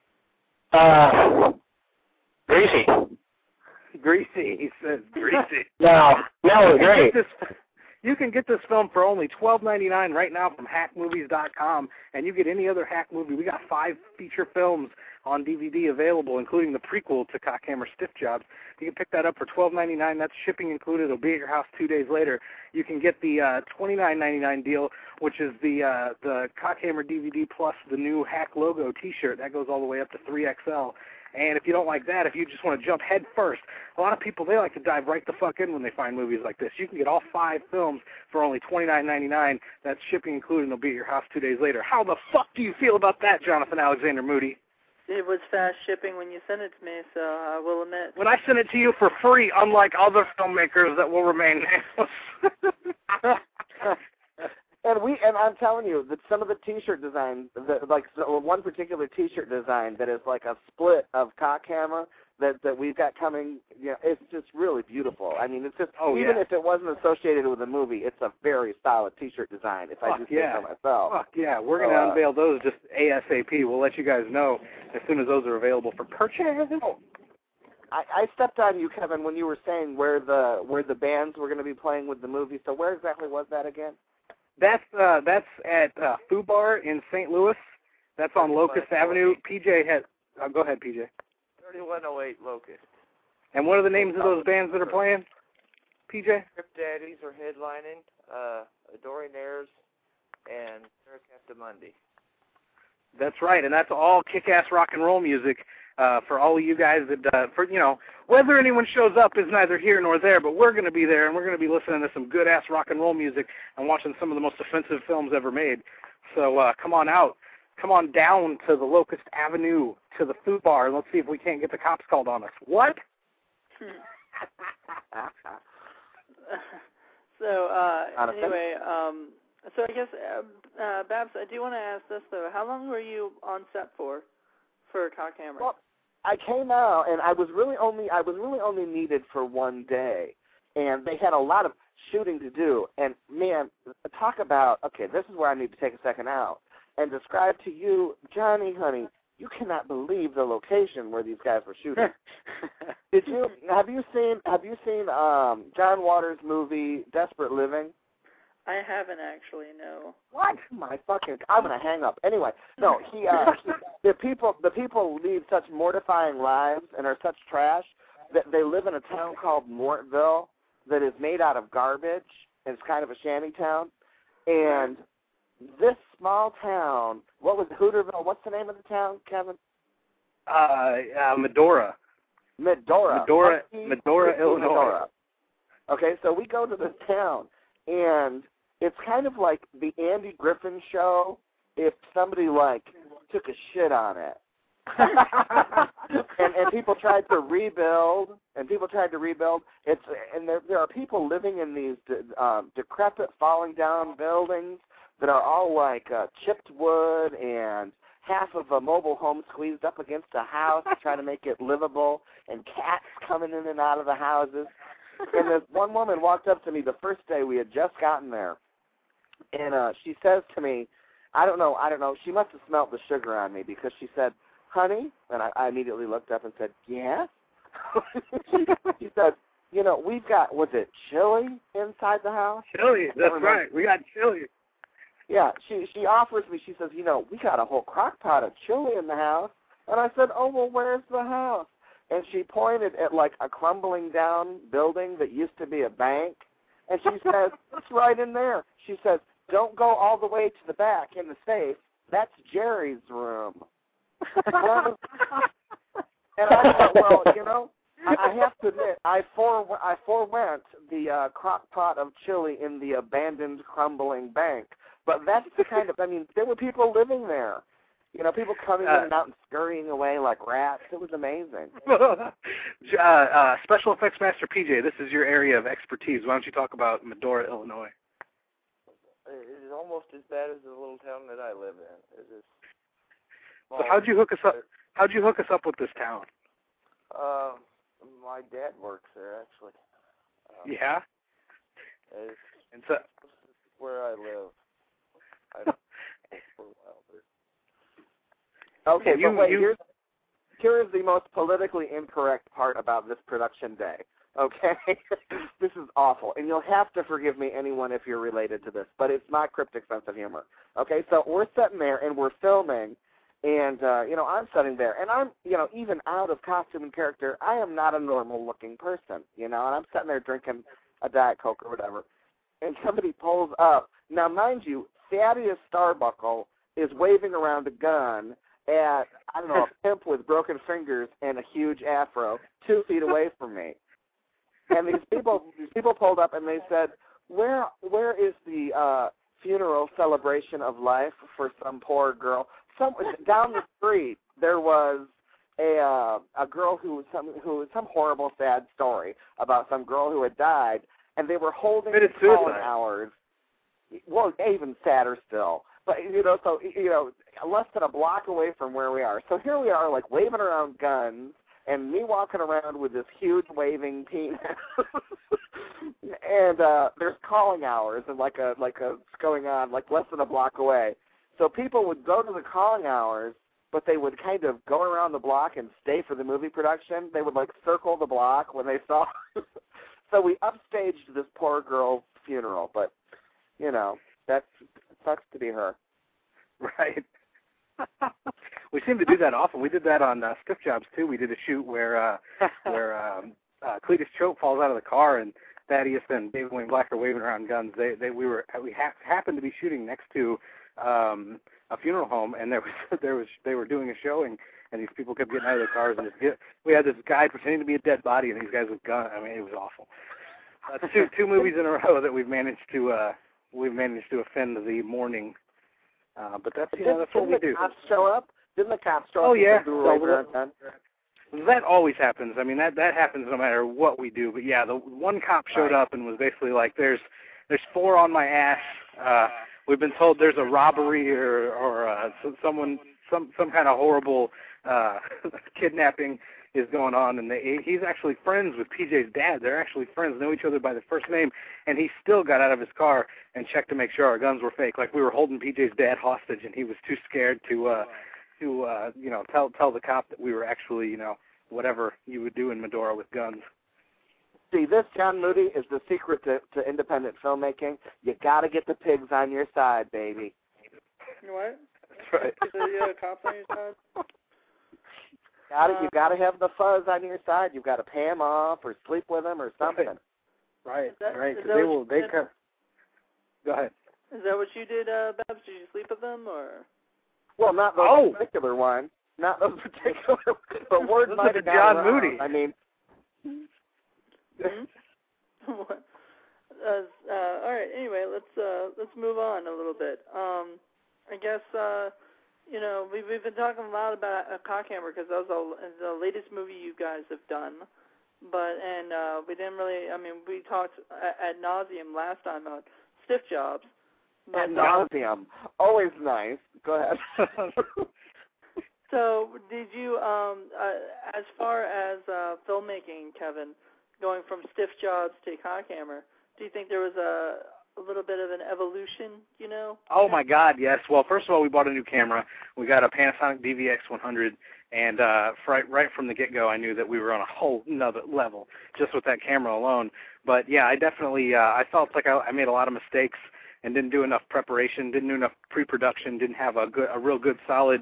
S9: Greasy.
S3: Greasy. He says greasy.
S9: No, great.
S3: You can get this film for only $12.99 right now from hackmovies.com, and you get any other hack movie. We got 5 feature films on DVD available, including the prequel to Cockhammer Stiff Jobs. You can pick that up for $12.99. That's shipping included. It'll be at your house 2 days later. You can get the $29.99 deal, which is the Cockhammer DVD plus the new hack logo T-shirt. That goes all the way up to 3XL. And if you don't like that, if you just want to jump head first, a lot of people, they like to dive right the fuck in when they find movies like this. You can get all 5 films for only $29.99. That's shipping included, and it'll be at your house 2 days later. How the fuck do you feel about that, Jonathan Alexander Moody?
S2: It was fast shipping when you sent it to me, so I will admit.
S3: When I sent it to you for free, unlike other filmmakers that will remain nameless.
S5: And I'm telling you that some of the T-shirt designs, one particular T-shirt design that is like a split of Cockhammer that we've got coming, it's just really beautiful. I mean, it's just even if it wasn't associated with a movie, it's a very solid T-shirt design. If I do say so myself.
S3: Fuck yeah, we're gonna unveil those just ASAP. We'll let you guys know as soon as those are available for purchase.
S5: I stepped on you, Kevin, when you were saying where the bands were going to be playing with the movie. So where exactly was that again?
S3: That's at Fubar in St. Louis. That's on Locust Avenue. PJ had. Go ahead, PJ.
S10: 3108 Locust.
S3: And what are the names of those bands that are playing, PJ?
S10: Crypt Daddies are headlining, Adoring Airs, and Eric Aftamundi.
S3: That's right, and that's all kick-ass rock and roll music for all of you guys that, whether anyone shows up is neither here nor there, but we're going to be there, and we're going to be listening to some good-ass rock and roll music and watching some of the most offensive films ever made. So come on out. Come on down to the Locust Avenue, to the food bar, and let's see if we can't get the cops called on us. What?
S2: Anyway, so I guess, Babs, I do want to ask this, though. How long were you on set for Cockhammer?
S5: Well, I came out, and I was really only needed for one day, and they had a lot of shooting to do. And man, talk about, okay, this is where I need to take a second out and describe to you, Johnny, honey, you cannot believe the location where these guys were shooting. Have you seen John Waters' movie Desperate Living?
S2: I haven't actually, no.
S5: What? I'm gonna hang up. Anyway, no, the people lead such mortifying lives and are such trash that they live in a town called Mortville that is made out of garbage, and it's kind of a shanty town. And this small town, what was Hooterville? What's the name of the town, Kevin?
S3: Medora.
S5: Medora, Illinois. Medora. Okay, so we go to this town, and it's kind of like the Andy Griffin show if somebody, took a shit on it. and people tried to rebuild, there are people living in these decrepit, falling down buildings that are all chipped wood, and half of a mobile home squeezed up against a house to try to make it livable, and cats coming in and out of the houses. And this one woman walked up to me the first day we had just gotten there, and she says to me, I don't know, she must have smelt the sugar on me, because she said, honey, and I immediately looked up and said, yes? She said, we've got, was it chili inside the house?
S3: Chili, that's right, we got chili.
S5: Yeah, she offers me, she says, we got a whole crock pot of chili in the house. And I said, oh, well, where's the house? And she pointed at, a crumbling down building that used to be a bank. And she says, it's right in there. She says, don't go all the way to the back in the safe. That's Jerry's room. And I thought, well, I have to admit, I forewent the crock pot of chili in the abandoned, crumbling bank. But that's the kind of, there were people living there. People coming in and out and scurrying away like rats. It was amazing.
S3: Special Effects Master PJ, this is your area of expertise. Why don't you talk about Medora, Illinois?
S10: It's almost as bad as the little town that I live in. It is.
S3: So how'd you hook us up? How'd you hook us up with this town?
S10: My dad works there, actually.
S3: Yeah. And so
S10: where I live. I don't know for a while, but...
S5: Okay, but wait, here is the most politically incorrect part about this production day. Okay? This is awful. And you'll have to forgive me, anyone, if you're related to this, but it's my cryptic sense of humor. Okay, so we're sitting there and we're filming, and, I'm sitting there, and I'm, even out of costume and character, I am not a normal-looking person, and I'm sitting there drinking a Diet Coke or whatever, and somebody pulls up. Now, mind you, Thaddeus Starbuckle is waving around a gun at, I don't know, a pimp with broken fingers and a huge afro 2 feet away from me. And these people pulled up and they said, where is the funeral celebration of life for some poor girl? Down the street there was a girl who was some horrible sad story about some girl who had died, and they were holding calling hours. Well, even sadder still. But, so, less than a block away from where we are. So here we are, waving around guns, and me walking around with this huge waving penis. And there's calling hours, and it's going on, less than a block away. So people would go to the calling hours, but they would kind of go around the block and stay for the movie production. They would, circle the block when they saw. So we upstaged this poor girl's funeral, but... that sucks to be her.
S3: Right. We seem to do that often. We did that on Stiff Jobs, too. We did a shoot where Cletus Choate falls out of the car, and Thaddeus and David Wayne Black are waving around guns. We happened to be shooting next to a funeral home, and they were doing a showing, and these people kept getting out of their cars, and we had this guy pretending to be a dead body, and these guys with guns. I mean, it was awful. Two movies in a row that we've managed to offend the mourning. But that's that's what we do.
S5: Didn't the cops show up? Didn't the cops show up?
S3: Oh yeah. That always happens. I mean, that happens no matter what we do. But yeah, the one cop showed up and was basically like, "There's 4 on my ass. We've been told there's a robbery or some kind of horrible kidnapping is going on." And he's actually friends with PJ's dad. They're actually friends, know each other by the first name. And he still got out of his car and checked to make sure our guns were fake. Like we were holding PJ's dad hostage, and he was too scared to tell the cop that we were actually, whatever you would do in Medora with guns.
S5: See, this, John Moody, is the secret to independent filmmaking. You got to get the pigs on your side, baby.
S2: You know what?
S3: That's right.
S2: The cops on your side?
S5: You got to have the fuzz on your side. You've got to pay them off or sleep with them or something.
S3: Right. Because
S2: Go
S3: ahead.
S2: Is that what you did, Babs? Did you sleep with them, or?
S5: Well, not those particular one. Not those particular. But word might have
S3: John
S5: gone
S3: Moody.
S5: around. I mean.
S2: All right. Anyway, let's move on a little bit. I guess we've been talking a lot about Cockhammer because that was the latest movie you guys have done. But we didn't really. I mean, we talked ad nauseum last time about Stiff Jobs.
S5: Ad nauseum, always nice. Go ahead.
S2: So, did you, as far as filmmaking, Kevin, going from Stiff Jobs to Cockhammer, do you think there was a little bit of an evolution,
S3: Oh, my God, yes. Well, first of all, we bought a new camera. We got a Panasonic DVX-100, and right from the get-go, I knew that we were on a whole nother level just with that camera alone. But, yeah, I definitely I felt like I made a lot of mistakes and didn't do enough preparation, didn't do enough pre-production, didn't have a real good, solid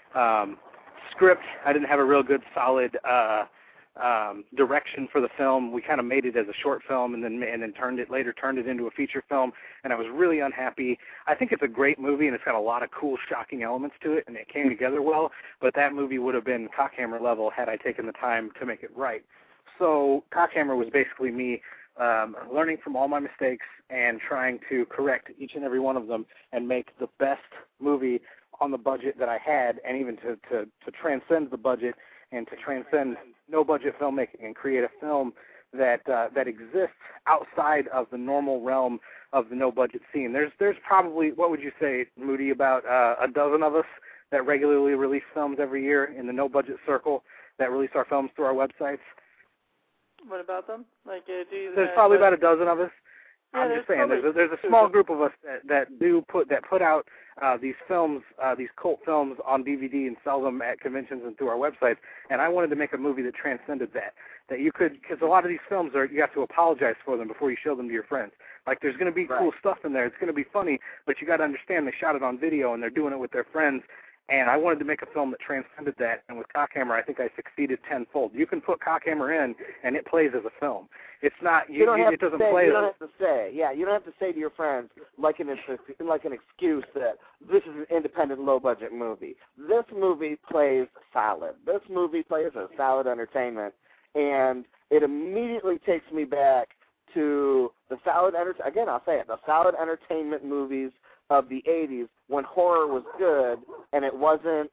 S3: script. I didn't have a real good, solid direction for the film. We kind of made it as a short film and then turned it into a feature film, and I was really unhappy. I think it's a great movie, and it's got a lot of cool, shocking elements to it, and it came together well, but that movie would have been Cockhammer level had I taken the time to make it right. So Cockhammer was basically me learning from all my mistakes and trying to correct each and every one of them and make the best movie on the budget that I had, and even to transcend the budget and to transcend no-budget filmmaking and create a film that exists outside of the normal realm of the no-budget scene. There's probably, what would you say, Moody, about a dozen of us that regularly release films every year in the no-budget circle that release our films through our websites.
S2: What about them?
S3: There's probably about a dozen of us. Yeah, I'm just saying, there's a small group of us that put out these films, these cult films on DVD and sell them at conventions and through our websites. And I wanted to make a movie that transcended that you could, because a lot of these films you have to apologize for them before you show them to your friends. Like there's going to be cool stuff in there. It's going to be funny, but you got to understand they shot it on video and they're doing it with their friends. And I wanted to make a film that transcended that, and with Cockhammer, I think I succeeded tenfold. You can put Cockhammer in, and it plays as a film. It's not. It doesn't play.
S5: You don't have to say. Yeah, you don't have to say to your friends like an excuse that this is an independent, low-budget movie. This movie plays solid. This movie plays as solid entertainment, and it immediately takes me back to the solid again, I'll say it, the solid entertainment movies of the 80s when horror was good and it wasn't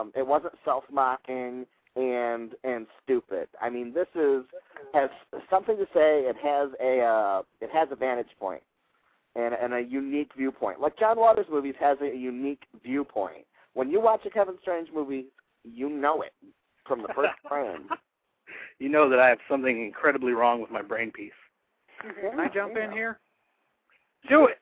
S5: self-mocking and stupid. I mean, this has something to say. It has a vantage point and a unique viewpoint. Like John Waters' movies has a unique viewpoint. When you watch a Kevin Strange movie, you know it from the first frame.
S3: You know that I have something incredibly wrong with my brain piece.
S7: Can I jump in here?
S3: Do it.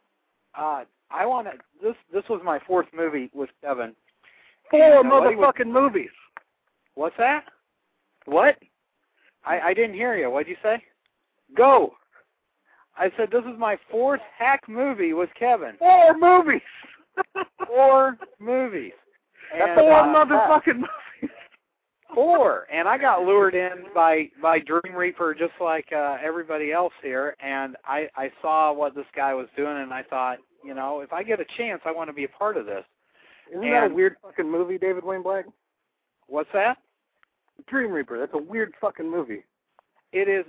S7: I want to. This was my 4th movie with Kevin.
S3: 4 motherfucking movies.
S7: What's that?
S3: What?
S7: I didn't hear you. What'd you say?
S3: Go.
S7: I said this is my 4th hack movie with Kevin.
S3: 4 movies.
S7: 4 movies.
S3: And, 4 motherfucking movies.
S7: 4, and I got lured in by Dream Reaper just like everybody else here, and I saw what this guy was doing, and I thought, if I get a chance, I want to be a part of this.
S3: Isn't that a weird fucking movie, David Wayne Black?
S7: What's that?
S3: Dream Reaper. That's a weird fucking movie.
S7: It is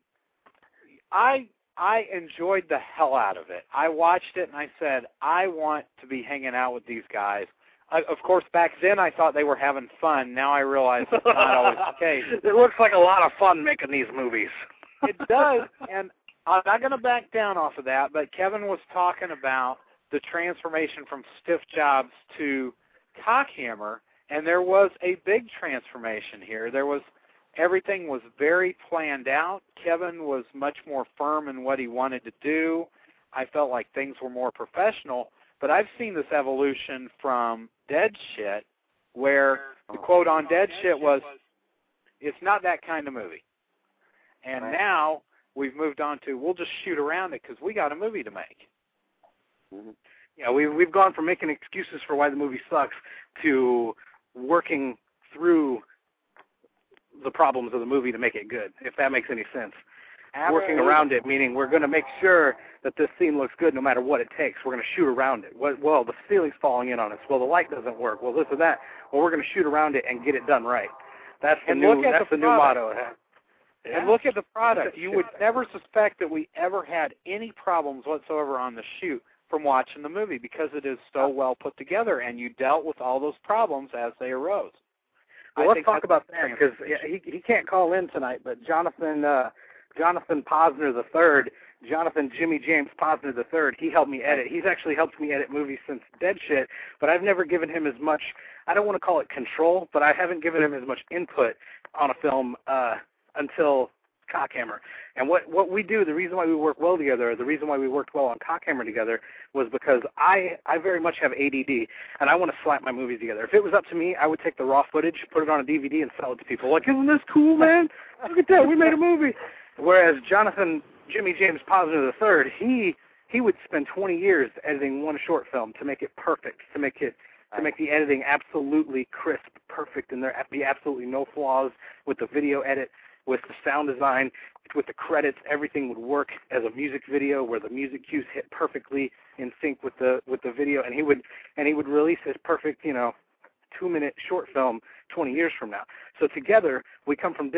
S7: I enjoyed the hell out of it. I watched it and I said, I want to be hanging out with these guys. Of course, back then I thought they were having fun. Now I realize it's not always the case.
S3: It looks like a lot of fun making these movies.
S7: It does, and I'm not going to back down off of that, but Kevin was talking about the transformation from Stiff Jobs to Cockhammer, and there was a big transformation here. Everything was very planned out. Kevin was much more firm in what he wanted to do. I felt like things were more professional, but I've seen this evolution from Dead Shit, where the quote on Dead Shit was, it's not that kind of movie. And now we've moved on to, we'll just shoot around it because we got a movie to make.
S3: Mm-hmm. Yeah, we've gone from making excuses for why the movie sucks to working through the problems of the movie to make it good, if that makes any sense.
S7: Absolutely.
S3: Working around it, meaning we're going to make sure that this scene looks good no matter what it takes. We're going to shoot around it. Well, the ceiling's falling in on us. Well, the light doesn't work. Well, this or that. Well, we're going to shoot around it and get it done right. That's the new motto.
S7: And look at the product. You would never suspect that we ever had any problems whatsoever on the shoot from watching the movie because it is so well put together, and you dealt with all those problems as they arose.
S3: Well, let's talk about that because he can't call in tonight, but Jonathan Posner III, Jonathan Jimmy James Posner III, he helped me edit. He's actually helped me edit movies since Dead Shit, but I've never given him as much, I don't want to call it control, but I haven't given him as much input on a film until Cockhammer. And what we do, the reason why we work well together, the reason why we worked well on Cockhammer together was because I very much have ADD, and I want to slap my movies together. If it was up to me, I would take the raw footage, put it on a DVD, and sell it to people. Like, isn't this cool, man? Look at that, we made a movie. Whereas Jonathan Jimmy James Posner III, he would spend 20 years editing one short film to make it perfect, to make the editing absolutely crisp, perfect, and there be absolutely no flaws with the video edit, with the sound design, with the credits. Everything would work as a music video where the music cues hit perfectly in sync with the video, and he would release his perfect 2-minute short film 20 years from now. So together we're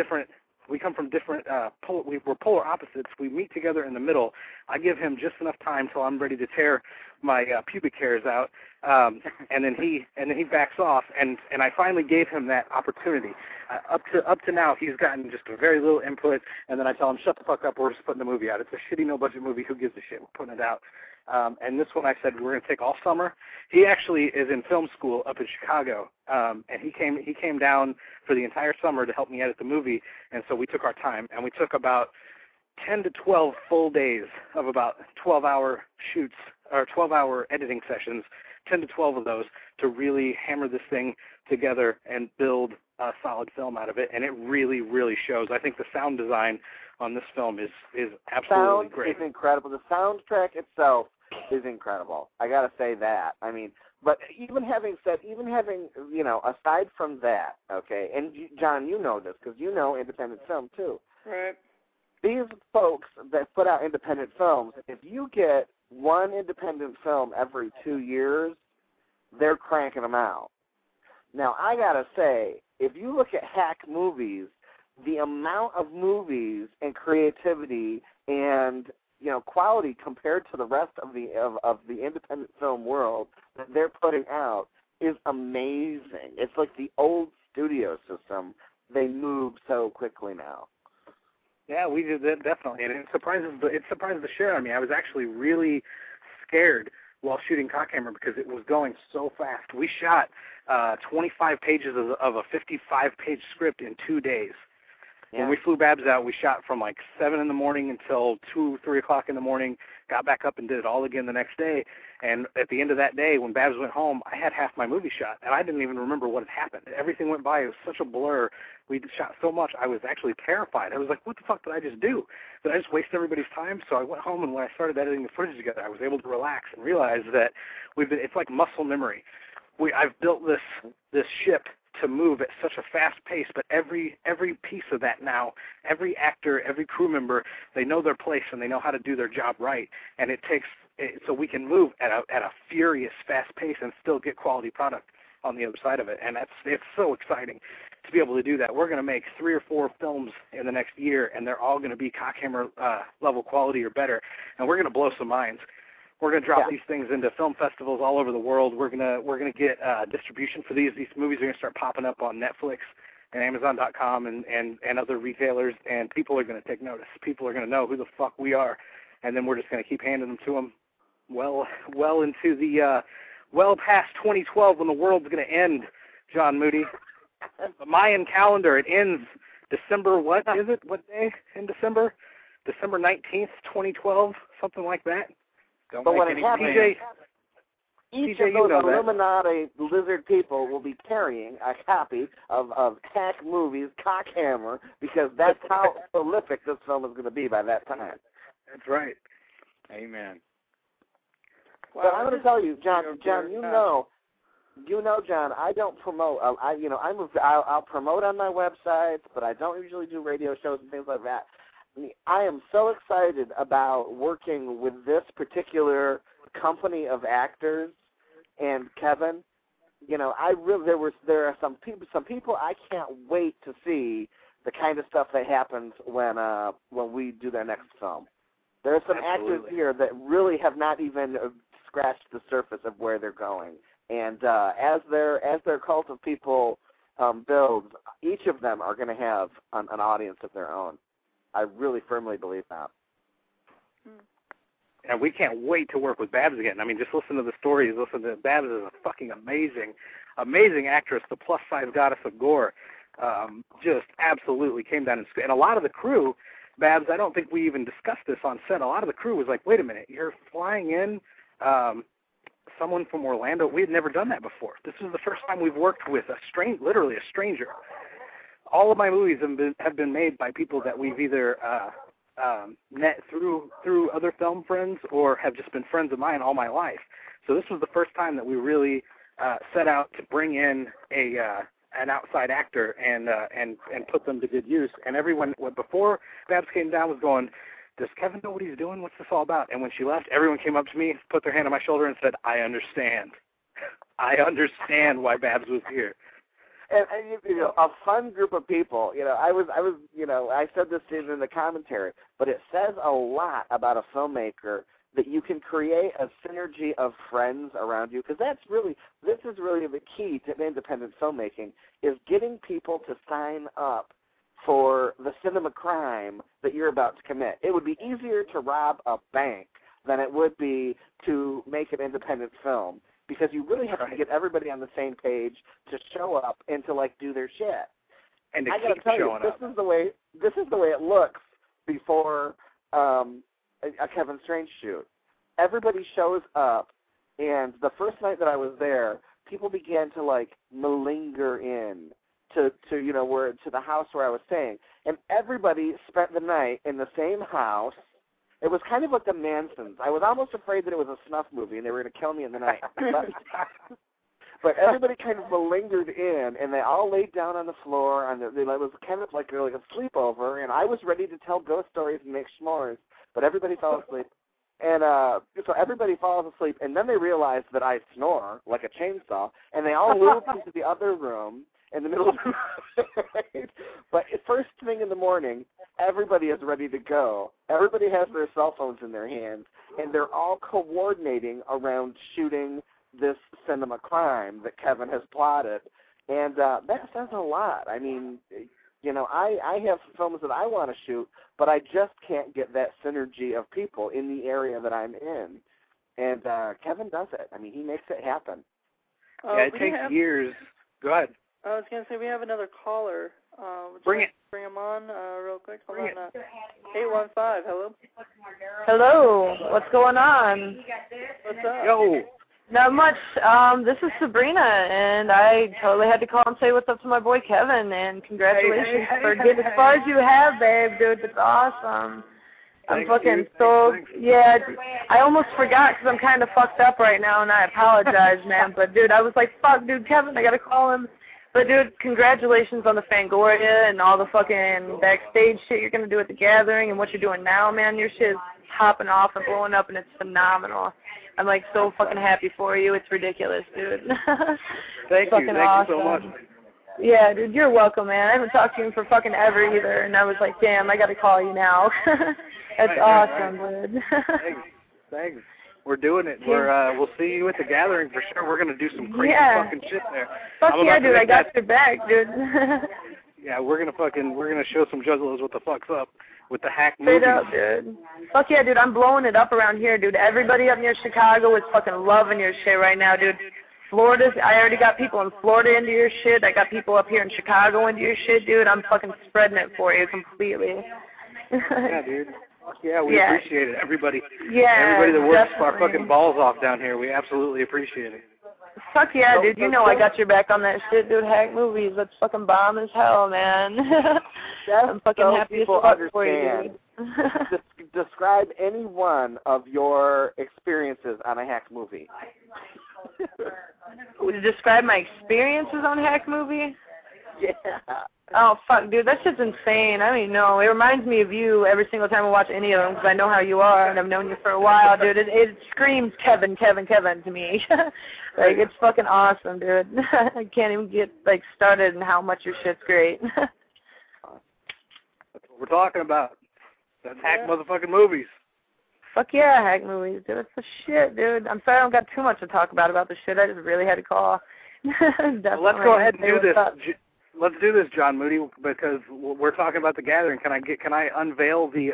S3: polar opposites. We meet together in the middle. I give him just enough time till I'm ready to tear my pubic hairs out, and then he backs off. And I finally gave him that opportunity. Up to now, he's gotten just a very little input, and then I tell him, shut the fuck up. We're just putting the movie out. It's a shitty, no budget movie. Who gives a shit? We're putting it out. And this one I said we're going to take all summer. He actually is in film school up in Chicago, and he came down for the entire summer to help me edit the movie, and so we took our time, and we took about 10 to 12 full days of about 12-hour shoots, or 12-hour editing sessions, 10 to 12 of those, to really hammer this thing together and build a solid film out of it, and it really, really shows. I think the sound design on this film is absolutely great.
S5: Sound is incredible. The soundtrack itself is incredible. I got to say that. I mean, but even having, aside from that, okay, and John, you know this because you know independent film too.
S2: Right.
S5: These folks that put out independent films, if you get one independent film every 2 years, they're cranking them out. Now, I got to say, if you look at hack movies, the amount of movies and creativity and quality compared to the rest of the independent film world that they're putting out is amazing. It's like the old studio system. They move so quickly now.
S3: Yeah, we did that definitely, and it surprises the shit out of me. I was actually really scared while shooting Cockhammer because it was going so fast. We shot 25 pages of a 55-page script in 2 days. Yeah. When we flew Babs out, we shot from like 7 in the morning until 2, 3 o'clock in the morning, got back up and did it all again the next day. And at the end of that day, when Babs went home, I had half my movie shot, and I didn't even remember what had happened. Everything went by. It was such a blur. We shot so much, I was actually terrified. I was like, what the fuck did I just do? Did I just waste everybody's time? So I went home, and when I started editing the footage together, I was able to relax and realize that it's like muscle memory. I've built this ship to move at such a fast pace, but every piece of that now, every actor, every crew member, they know their place and they know how to do their job right, and it takes so we can move at a furious fast pace and still get quality product on the other side of it, and it's so exciting to be able to do that. We're going to make 3 or 4 films in the next year, and they're all going to be Cockhammer level quality or better, and we're going to blow some minds. We're going to drop these things into film festivals all over the world. We're going to get distribution for these. These movies are going to start popping up on Netflix and Amazon.com and other retailers, and people are going to take notice. People are going to know who the fuck we are, and then we're just going to keep handing them to them well into the well past 2012 when the world's going to end, John Moody. The Mayan calendar, it ends December, what is it? What day in December? December 19th, 2012, something like that.
S5: But when it happens, each of those Illuminati lizard people will be carrying a copy of Hack Movies Cockhammer, because that's how prolific this film is going to be by that time.
S3: That's right. Amen.
S5: Well, I'm going to tell you, John, you know, John, I don't promote. I'll promote on my websites, but I don't usually do radio shows and things like that. I am so excited about working with this particular company of actors and Kevin. You know, there are some people I can't wait to see the kind of stuff that happens when we do their next film. There are some actors here that really have not even scratched the surface of where they're going. And as their cult of people builds, each of them are going to have an audience of their own. I really firmly believe that.
S3: And we can't wait to work with Babs again. I mean, just listen to the stories. Listen to Babs is a fucking amazing actress, the plus-size goddess of gore. Just absolutely came down and a lot of the crew, Babs, I don't think we even discussed this on set. A lot of the crew was like, wait a minute, you're flying in someone from Orlando? We had never done that before. This is the first time we've worked with literally a stranger. All of my movies have been made by people that we've either met through other film friends or have just been friends of mine all my life. So this was the first time that we really set out to bring in an outside actor and put them to good use. And everyone, before Babs came down, was going, does Kevin know what he's doing? What's this all about? And when she left, everyone came up to me, put their hand on my shoulder, and said, I understand. I understand why Babs was here.
S5: And a fun group of people. You know, I said this in the commentary, but it says a lot about a filmmaker that you can create a synergy of friends around you, because this is really the key to independent filmmaking, is getting people to sign up for the cinema crime that you're about to commit. It would be easier to rob a bank than it would be to make an independent film, because you really have to get everybody on the same page to show up and to do their shit.
S3: And to
S5: I gotta
S3: keep
S5: tell
S3: showing
S5: you,
S3: up.
S5: This is the way it looks before a Kevin Strange shoot. Everybody shows up, and the first night that I was there, people began to malinger in to the house where I was staying, and everybody spent the night in the same house. It was kind of like the Mansons. I was almost afraid that it was a snuff movie and they were going to kill me in the night. But everybody kind of malingered in, and they all laid down on the floor. It was kind of like a sleepover, and I was ready to tell ghost stories and make s'mores, but everybody fell asleep. And so everybody falls asleep, and then they realize that I snore like a chainsaw, and they all moved into the other room in the middle of the night. But first thing in the morning, everybody is ready to go. Everybody has their cell phones in their hands, and they're all coordinating around shooting this cinema crime that Kevin has plotted. And that says a lot. I mean, I have films that I want to shoot, but I just can't get that synergy of people in the area that I'm in. And Kevin does it. I mean, he makes it happen.
S3: It takes years. Go ahead.
S2: I was going to say, we have another caller.
S3: Bring
S2: him on real quick. Hold on. 815, hello?
S11: Hello. What's going on?
S2: What's up?
S3: Yo.
S11: Not much. This is Sabrina, and I totally had to call and say what's up to my boy Kevin, and congratulations for getting as far as you have, babe, dude. That's awesome. I'm fucking so, yeah, I almost forgot because I'm kind of fucked up right now, and I apologize, man. But, dude, I was like, fuck, dude, Kevin, I got to call him. But, dude, congratulations on the Fangoria and all the fucking backstage shit you're going to do at the Gathering and what you're doing now, man. Your shit is popping off and blowing up, and it's phenomenal. I'm, like, so fucking happy for you. It's ridiculous, dude.
S3: Thank you. Thank you so much.
S11: Yeah, dude, you're welcome, man. I haven't talked to you for fucking ever either, and I was like, damn, I got to call you now. That's awesome, dude.
S3: Thanks. We're doing it. We'll see you at the Gathering for sure. We're gonna do some crazy fucking shit there.
S11: Fuck yeah, dude! I got your back, dude.
S3: Yeah, we're gonna show some juggalos what the fuck's up with the hack
S11: movies.
S3: Straight
S11: up, dude. Fuck yeah, dude! I'm blowing it up around here, dude. Everybody up near Chicago is fucking loving your shit right now, dude. Florida, I already got people in Florida into your shit. I got people up here in Chicago into your shit, dude. I'm fucking spreading it for you completely.
S3: Yeah, dude. Yeah, we appreciate it. Everybody that works our fucking balls off down here, we absolutely appreciate it.
S11: Fuck yeah, dude. You know I got your back on that shit, dude. Hack movies. That's fucking bomb as hell, man. I'm fucking happy as fuck for you, dude.
S5: Describe any one of your experiences on a hack movie.
S11: Describe my experiences on hack movie?
S5: Yeah.
S11: Oh, fuck, dude, that shit's insane. I don't even know. It reminds me of you every single time I watch any of them because I know how you are and I've known you for a while, dude. It screams Kevin, Kevin, Kevin to me. Like, it's fucking awesome, dude. I can't even get, like, started in how much your shit's great.
S3: That's what we're talking about. That's hack motherfucking movies.
S11: Fuck yeah, hack movies, dude. It's the shit, dude. I'm sorry I don't got too much to talk about the shit. I just really had to call.
S3: Well, let's go ahead and do this. Let's do this, John Moody, because we're talking about the Gathering. Can I unveil the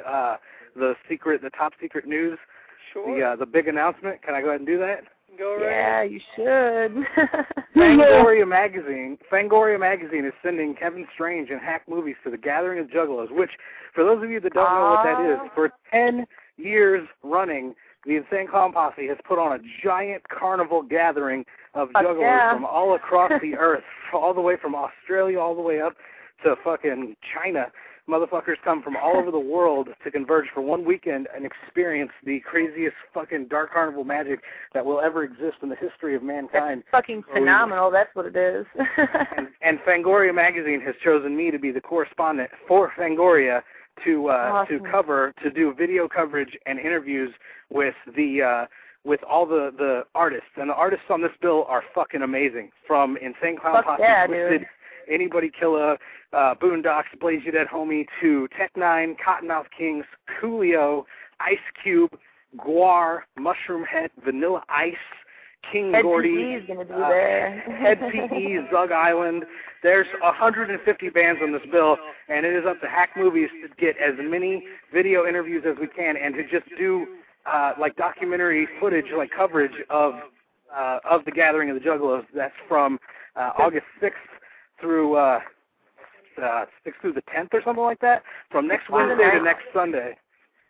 S3: top secret news?
S2: Sure.
S3: The big announcement. Can I go ahead and do that?
S2: Go right.
S11: Yeah, you should.
S3: Fangoria Magazine is sending Kevin Strange and hack movies to the Gathering of Juggalos, which, for those of you that don't know what that is, for 10 years running, the Insane Clown Posse has put on a giant carnival gathering of juggalos from all across the earth, all the way from Australia, all the way up to fucking China. Motherfuckers come from all over the world to converge for one weekend and experience the craziest fucking dark carnival magic that will ever exist in the history of mankind.
S11: That's fucking phenomenal. That's what it is.
S3: and Fangoria Magazine has chosen me to be the correspondent for Fangoria to do video coverage and interviews with all the artists. And the artists on this bill are fucking amazing. From Insane Clown Posse, Twisted, Anybody Killa, Boondocks, Blaze You Dead Homie, to Tech-9, Cottonmouth Kings, Coolio, Ice Cube, Guar, Mushroom Head, Vanilla Ice, King Gordy, Head PE, Zug Island. There's 150 bands on this bill, and it is up to Hack Movies to get as many video interviews as we can and to just do like documentary footage, like coverage of the Gathering of the Juggalos. That's from August 6th through 6th through the 10th or something like that, from next Wednesday to next Sunday.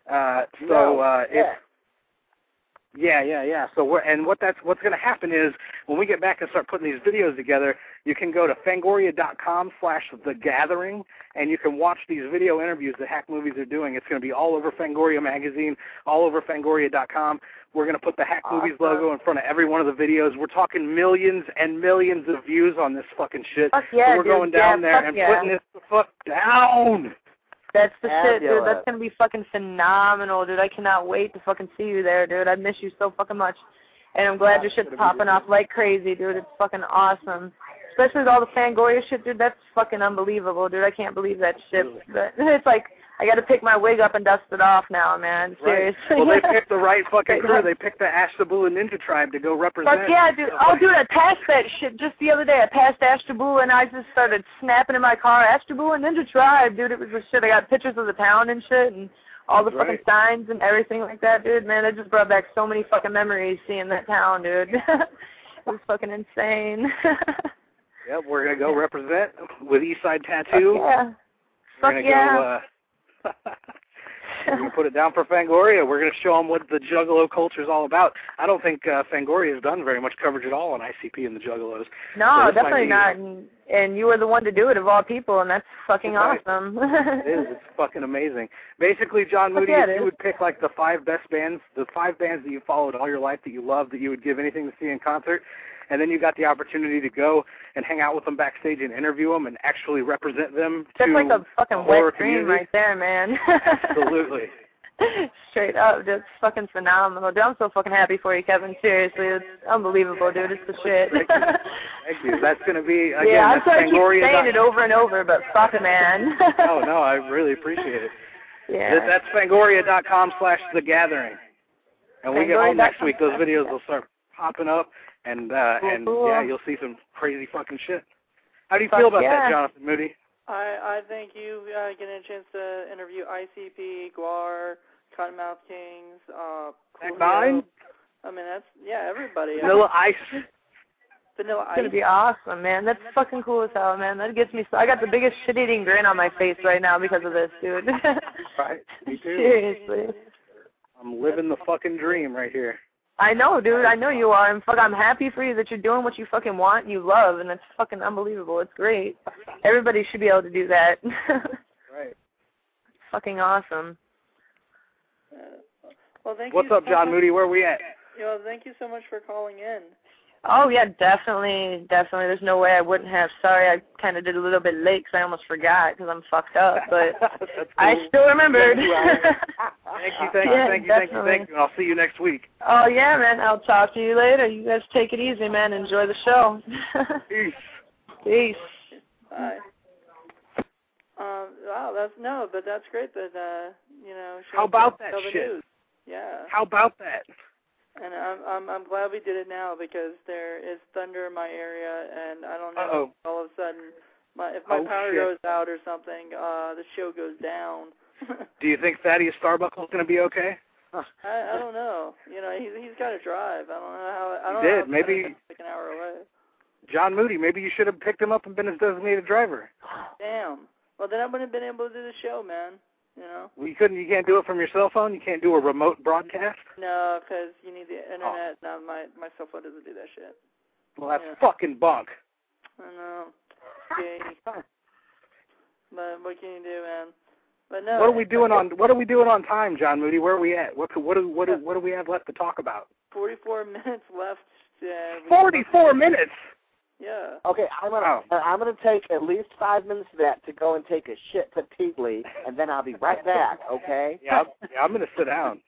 S3: So what's going to happen is when we get back and start putting these videos together, you can go to fangoria.com/thegathering and you can watch these video interviews that Hack Movies are doing. It's going to be all over Fangoria Magazine, all over fangoria.com. We're going to put the Hack Movies logo in front of every one of the videos. We're talking millions and millions of views on this fucking shit.
S11: Fuck yeah,
S3: so we're going down there and putting this the fuck down.
S11: That's the shit, dude. That's going to be fucking phenomenal, dude. I cannot wait to fucking see you there, dude. I miss you so fucking much. And I'm glad your shit's popping off like crazy, dude. It's fucking awesome. Especially with all the Fangoria shit, dude. That's fucking unbelievable, dude. I can't believe that shit. But it's like, I got to pick my wig up and dust it off now, man. Seriously.
S3: Right. Well, they picked the right fucking crew. They picked the Ashtabula Ninja Tribe to go represent.
S11: Fuck yeah, dude. Oh, dude, I passed that shit just the other day. I passed Ashtabula, and I just started snapping in my car, Ashtabula Ninja Tribe, dude. It was the shit. I got pictures of the town and shit, and all the fucking signs and everything like that, dude. Man, it just brought back so many fucking memories seeing that town, dude. It was fucking insane.
S3: Yep, we're going to go represent with Eastside Tattoo.
S11: Fuck yeah.
S3: We're going to put it down for Fangoria. We're going to show them what the Juggalo culture is all about. I don't think Fangoria has done very much coverage at all on ICP and the Juggalos.
S11: No, so definitely not. And And you were the one to do it of all people, and that's fucking
S3: Right.
S11: awesome.
S3: It is. It's fucking amazing. Basically, John Moody,
S11: Yeah,
S3: if
S11: it
S3: you
S11: is.
S3: would pick like the 5 best bands, the 5 bands that you followed all your life that you love, that you would give anything to see in concert, and then you got the opportunity to go and hang out with them backstage and interview them and actually represent them
S11: That's
S3: to
S11: like a fucking
S3: the horror
S11: wet dream
S3: community.
S11: right there, man.
S3: Absolutely.
S11: Straight up, dude. It's fucking phenomenal. Dude, I'm so fucking happy for you, Kevin. Seriously, it's unbelievable, dude. It's the shit.
S3: Thank you. That's going to be, again,
S11: yeah, I'm
S3: that's
S11: sorry I keep
S3: Fangoria.
S11: saying it over and over, but fuck it, man.
S3: Oh, no, I really appreciate it.
S11: Yeah.
S3: That's Fangoria.com/The Gathering. And when we get home next week, those videos will start popping up, and
S11: cool.
S3: yeah, you'll see some crazy fucking shit. How do you feel about that, Jonathan Moody?
S2: I think you getting a chance to interview ICP, Guar, Cottonmouth Kings,
S3: Tech Nine?
S2: I mean, that's, everybody.
S3: Vanilla Ice.
S2: Vanilla
S11: It's
S2: Ice.
S11: gonna be awesome, man. That's fucking cool as hell, man. That gets me. I got the biggest shit-eating grin on my face right now because of this, dude.
S3: Right. Me too.
S11: Seriously.
S3: I'm living the fucking dream right here.
S11: I know, dude. I know you are. And I'm happy for you that you're doing what you fucking want and you love, and it's fucking unbelievable. It's great. Everybody should be able to do that.
S3: Right.
S11: Fucking awesome.
S2: Well, thank
S3: What's
S2: you
S3: up,
S2: so
S3: John
S2: much.
S3: Moody? Where are we at?
S2: Thank you so much for calling in.
S11: Oh, yeah, definitely. There's no way I wouldn't have. Sorry, I kind of did a little bit late because I almost forgot because I'm fucked up, but I still remembered.
S3: Thank you. And I'll see you next week.
S11: Oh, yeah, man. I'll talk to you later. You guys take it easy, man. Enjoy the show.
S3: Peace.
S11: Peace.
S2: Bye. Wow, that's great that,
S3: How about that
S2: tell the
S3: shit?
S2: news. Yeah.
S3: How about that?
S2: And I'm glad we did it now because there is thunder in my area, and I don't know.
S3: Uh-oh.
S2: All of a sudden, if my power
S3: shit.
S2: goes out or something, the show goes down.
S3: Do you think Thaddeus Starbuckle's going to be okay?
S2: I don't know. He's got to drive. I don't know how. I don't
S3: He
S2: know
S3: did.
S2: how
S3: Maybe
S2: it's like an hour away.
S3: John Moody. Maybe you should have picked him up and been his designated driver.
S2: Damn. Well, then I wouldn't have been able to do the show, man.
S3: Well, you can't do it from your cell phone? You can't do a remote broadcast?
S2: No, because you need the internet. No, my cell phone doesn't do that shit.
S3: Well, that's fucking bunk.
S2: I know. Okay. But what can you do, man? But no.
S3: What are we doing on time, John Moody? Where are we at? What do we have left to talk about?
S2: 44 minutes left.
S3: 44 minutes.
S2: Yeah.
S5: Okay, I'm gonna take at least 5 minutes of that to go and take a shit petitely, and then I'll be right back. Okay?
S3: Yeah, I'm gonna sit down.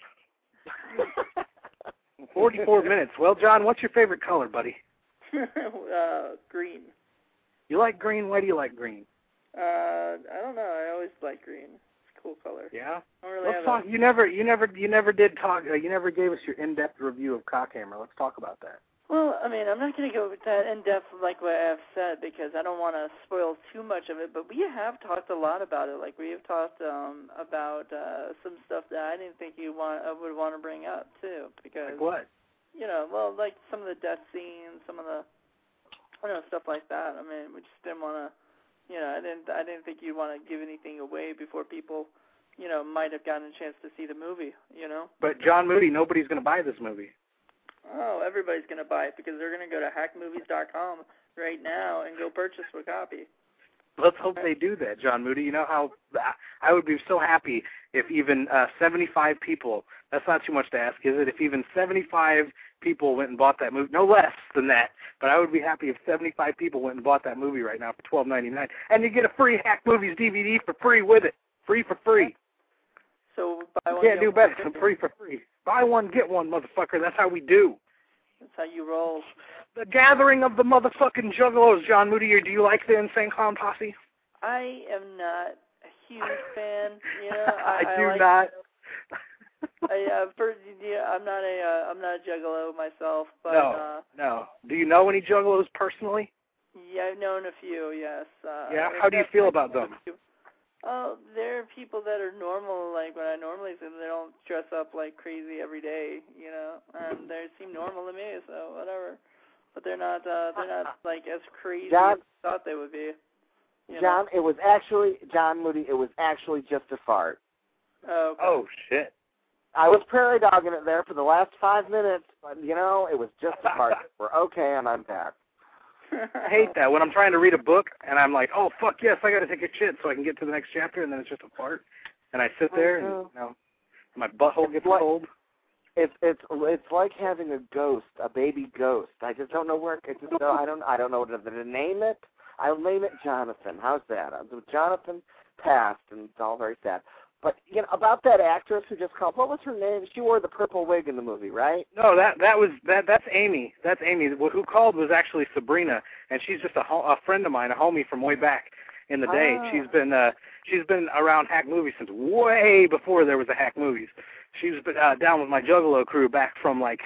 S3: 44 minutes. Well, John, what's your favorite color, buddy?
S2: Green.
S3: You like green? Why do you like green?
S2: I don't know. I always like green. It's a cool color.
S3: Yeah.
S2: I don't really
S3: Let's
S2: have
S3: talk. You never did talk. You never gave us your in-depth review of Cockhammer. Let's talk about that.
S2: Well, I mean, I'm not going to go that in-depth like what I've said because I don't want to spoil too much of it, but we have talked a lot about it. Like, we have talked about some stuff that I didn't think I would want to bring up, too. Because,
S3: like what?
S2: Well, like some of the death scenes, some of the, stuff like that. I mean, we just didn't want to, I didn't think you'd want to give anything away before people, might have gotten a chance to see the movie,
S3: But, John Moody, nobody's going to buy this movie.
S2: Oh, everybody's going to buy it because they're going to go to hackmovies.com right now and go purchase a copy.
S3: Let's hope they do that, John Moody. You know how I would be so happy if even 75 people, that's not too much to ask, is it? If even 75 people went and bought that movie, no less than that, but I would be happy if 75 people went and bought that movie right now for $12.99. And you get a free Hack Movies DVD for free with it. Free for free.
S2: So buy one,
S3: can't do better than free for free. Buy one, get one, motherfucker. That's how we do.
S2: That's how you roll.
S3: The gathering of the motherfucking juggalos, John Moody. Or do you like the Insane Clown Posse?
S2: I am not a huge fan.
S3: I do not.
S2: I'm not a juggalo myself, but
S3: no. Do you know any juggalos personally?
S2: Yeah, I've known a few. Yes.
S3: Yeah. How do you feel about them?
S2: Oh, there are people that are normal, like when I normally see them, they don't dress up like crazy every day, and they seem normal to me, so whatever. But they're not like as crazy as I thought they would be.
S5: John, it was actually, John Moody, it was actually just a fart.
S2: Oh, okay.
S3: Oh, shit.
S5: I was prairie dogging it there for the last 5 minutes, but, it was just a fart. We're okay, and I'm back.
S3: I hate that when I'm trying to read a book and I'm like, oh fuck yes, I got to take a shit so I can get to the next chapter, and then it's just a fart, and I sit there and my butthole gets cold.
S5: It's like having a ghost, a baby ghost. I just don't know where. I don't know what to name it. I'll name it Jonathan. How's that? Jonathan passed, and it's all very sad. But about that actress who just called. What was her name? She wore the purple wig in the movie, right?
S3: No, that's Amy. That's Amy. Who called was actually Sabrina, and she's just a friend of mine, a homie from way back in the day. She's been around hack movies since way before there was a hack movies. She was down with my Juggalo crew back from like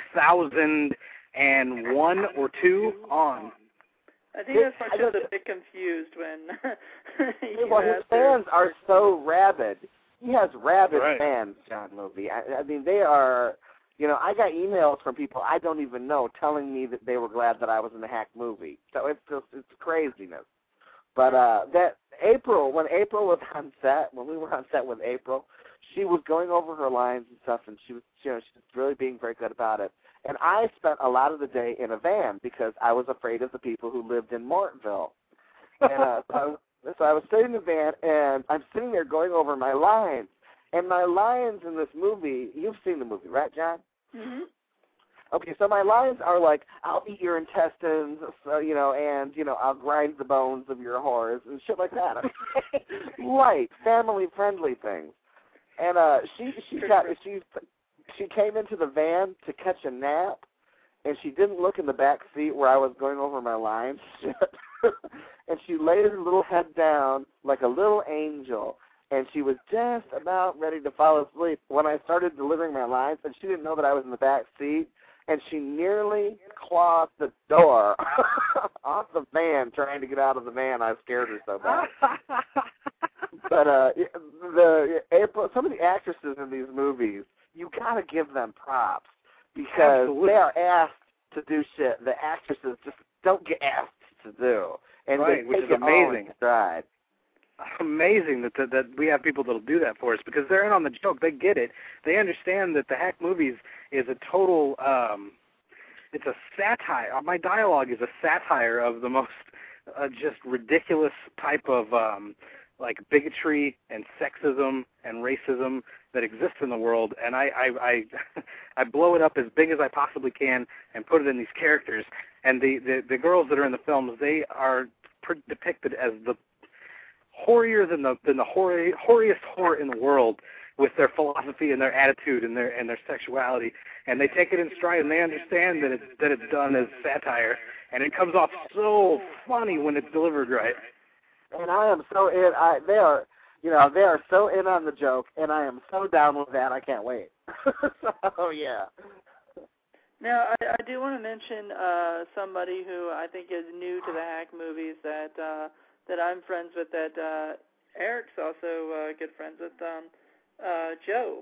S3: 2001 or 2 on.
S2: I think that's why she's a bit confused when
S5: his fans are so rabid. He has rabid fans, John Movie. I mean, they are, I got emails from people I don't even know telling me that they were glad that I was in the hack movie. So it's craziness. But when April was on set, when we were on set with April, she was going over her lines and stuff, and she was, she was really being very good about it. And I spent a lot of the day in a van because I was afraid of the people who lived in Mortonville. And so I was sitting in the van, and I'm sitting there going over my lines. And my lines in this movie, you've seen the movie, right, John?
S2: Mm-hmm.
S5: Okay, so my lines are like, I'll eat your intestines, and, I'll grind the bones of your whores and shit like that. Light, family-friendly things. And she came into the van to catch a nap, and she didn't look in the back seat where I was going over my lines. And she laid her little head down like a little angel, and she was just about ready to fall asleep when I started delivering my lines, and she didn't know that I was in the back seat, and she nearly clawed the door off the van trying to get out of the van. I scared her so bad. But some of the actresses in these movies, you gotta give them props because they are asked to do shit the actresses just don't get asked to do, and
S3: which is amazing. Amazing that we have people that'll do that for us because they're in on the joke. They get it. They understand that the hack movies is a total. It's a satire. My dialogue is a satire of the most just ridiculous type of like bigotry and sexism and racism that exists in the world, and I blow it up as big as I possibly can and put it in these characters. And the girls that are in the films, they are depicted as the hoarier than the hoariest whore in the world, with their philosophy and their attitude and their sexuality, and they take it in stride and they understand that it's done as satire, and it comes off so funny when it's delivered right.
S5: And I am so in. They are so in on the joke, and I am so down with that. I can't wait. So yeah.
S2: Now I do want to mention somebody who I think is new to the hack movies that I'm friends with. That Eric's also good friends with. Joe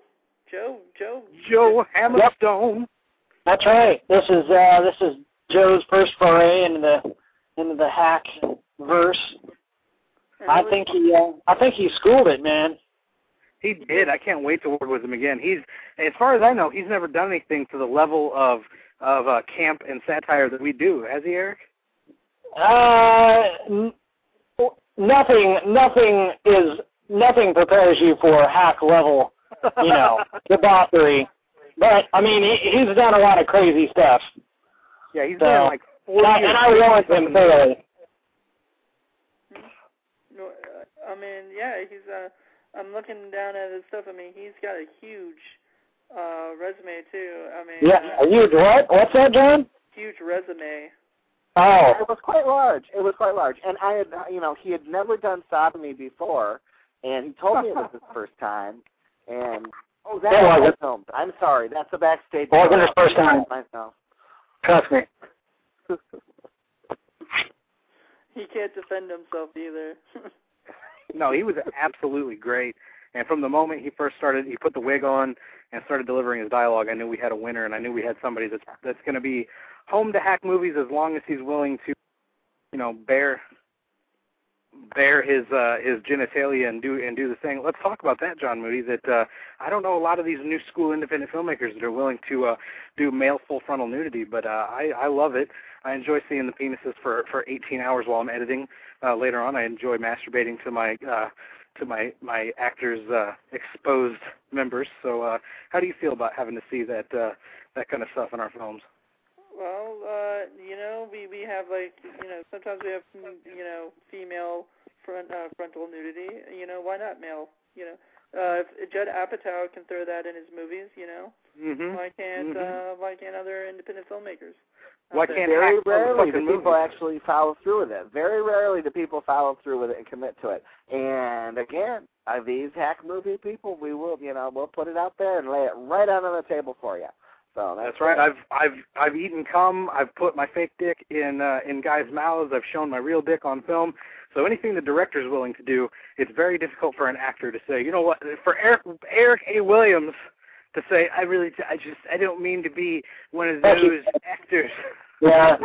S3: Hammerstone.
S9: That's right. This is Joe's first foray into the hack verse. I think he schooled it, man.
S3: He did. I can't wait to work with him again. As far as I know, he's never done anything to the level of camp and satire that we do. Has he, Eric?
S9: Nothing prepares you for hack level, debauchery. But I mean, he's done a lot of crazy stuff.
S3: Yeah, he's done like 4 years.
S9: And I warned him thoroughly.
S2: I mean, yeah, he's. I'm looking down at his stuff. I mean, he's got a huge resume too. I mean,
S9: yeah, a huge what? What's that, John?
S2: Huge resume.
S9: Oh,
S5: it was quite large. And I had, he had never done sodomy before, and he told me it was his first time. And that was filmed. I'm sorry, that's a backstage.
S9: It wasn't his first time.
S5: Myself.
S9: Trust me.
S2: He can't defend himself either.
S3: No, he was absolutely great. And from the moment he first started, he put the wig on and started delivering his dialogue, I knew we had a winner, and I knew we had somebody that's going to be home to hack movies as long as he's willing to, bear bare his genitalia and do the thing. Let's talk about that, John Moody. That I don't know a lot of these new school independent filmmakers that are willing to do male full frontal nudity, but I love it. I enjoy seeing the penises for 18 hours while I'm editing. Later on, I enjoy masturbating to my actors' exposed members. So, how do you feel about having to see that kind of stuff in our films?
S2: Well, we have sometimes we have female frontal nudity. Why not male? If Judd Apatow can throw that in his movies,
S3: Mm-hmm.
S2: why can't other independent filmmakers?
S3: Why can't
S5: very rarely do
S3: people
S5: movies actually follow through with it. Very rarely do people follow through with it and commit to it. And again, these hack movie people, we'll put it out there and lay it right out on the table for you. So
S3: that's right. I've eaten cum. I've put my fake dick in guys' mouths. I've shown my real dick on film. So anything the director's willing to do, it's very difficult for an actor to say, you know what, for Eric A. Williams to say, I don't mean to be one of those actors.
S9: Yeah.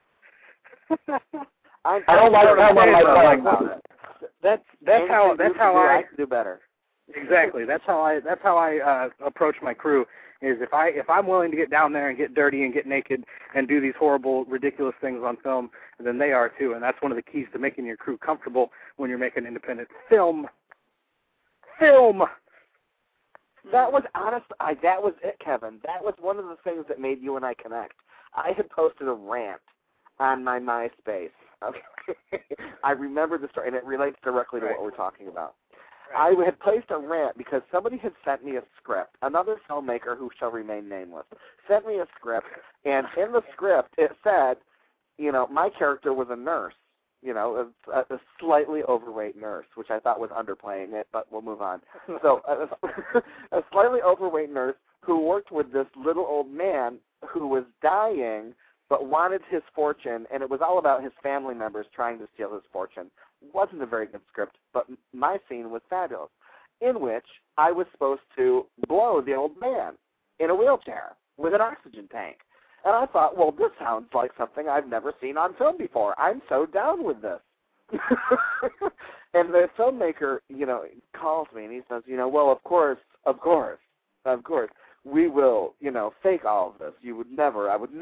S5: I don't like that.
S3: That's how I
S5: do better.
S3: Exactly. That's how I approach my crew. Is if I'm willing to get down there and get dirty and get naked and do these horrible, ridiculous things on film, then they are too. And that's one of the keys to making your crew comfortable when you're making independent film.
S5: That was that was it, Kevin. That was one of the things that made you and I connect. I had posted a rant on my MySpace. Okay. I remember the story, and it relates directly to what we're talking about. Right. I had placed a rant because somebody had sent me a script. Another filmmaker, who shall remain nameless, sent me a script, and in the script it said, my character was a nurse, a slightly overweight nurse, which I thought was underplaying it, but we'll move on. So a slightly overweight nurse who worked with this little old man who was dying but wanted his fortune, and it was all about his family members trying to steal his fortune. Wasn't a very good script, but my scene was fabulous, in which I was supposed to blow the old man in a wheelchair with an oxygen tank. And I thought, well, this sounds like something I've never seen on film before. I'm so down with this. And the filmmaker, calls me and he says, well, of course, we will, fake all of this. I would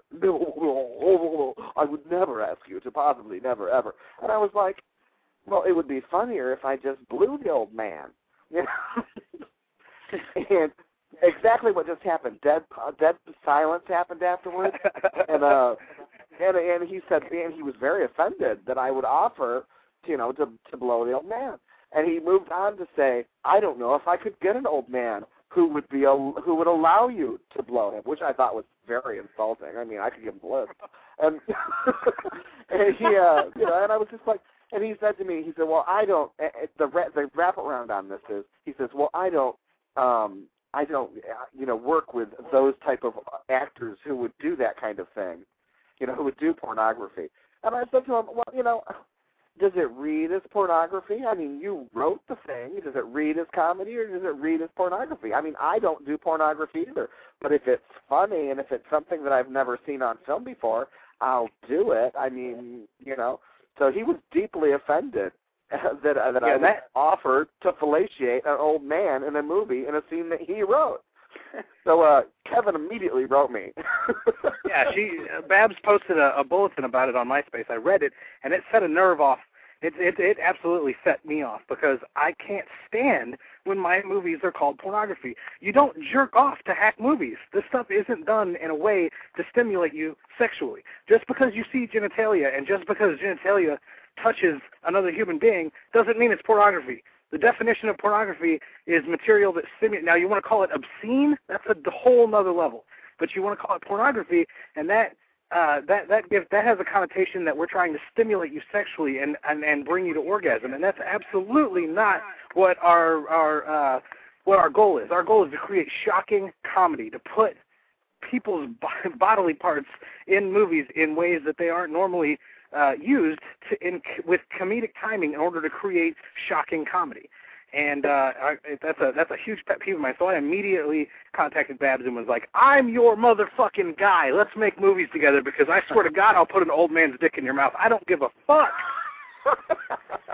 S5: never ask you to, possibly never, ever. And I was like, well, it would be funnier if I just blew the old man. And exactly what just happened. Dead silence happened afterwards. And he said, and he was very offended that I would offer, to blow the old man. And he moved on to say, I don't know if I could get an old man who would allow you to blow him, which I thought was very insulting. I mean, I could give him bliss. And and he, and I was just like, and he said to me, he said, well, I don't. The wraparound on this is, he says, well, I don't, work with those type of actors who would do that kind of thing, who would do pornography. And I said to him, well, does it read as pornography? I mean, you wrote the thing. Does it read as comedy or does it read as pornography? I mean, I don't do pornography either. But if it's funny and if it's something that I've never seen on film before, I'll do it. I mean, So he was deeply offended that I offered to fellatiate an old man in a movie in a scene that he wrote. So Kevin immediately wrote me.
S3: Yeah, Babs posted a bulletin about it on MySpace. I read it, and it set a nerve off. It absolutely set me off because I can't stand when my movies are called pornography. You don't jerk off to hack movies. This stuff isn't done in a way to stimulate you sexually. Just because you see genitalia and just because genitalia touches another human being doesn't mean it's pornography. The definition of pornography is material that stimulates. Now, you want to call it obscene? That's a whole other level. But you want to call it pornography, and that has a connotation that we're trying to stimulate you sexually and bring you to orgasm, and that's absolutely not what our goal is. Our goal is to create shocking comedy, to put people's bodily parts in movies in ways that they aren't normally used with comedic timing in order to create shocking comedy. And that's a huge pet peeve of mine. So I immediately contacted Babs and was like, I'm your motherfucking guy. Let's make movies together because I swear to God I'll put an old man's dick in your mouth. I don't give a fuck.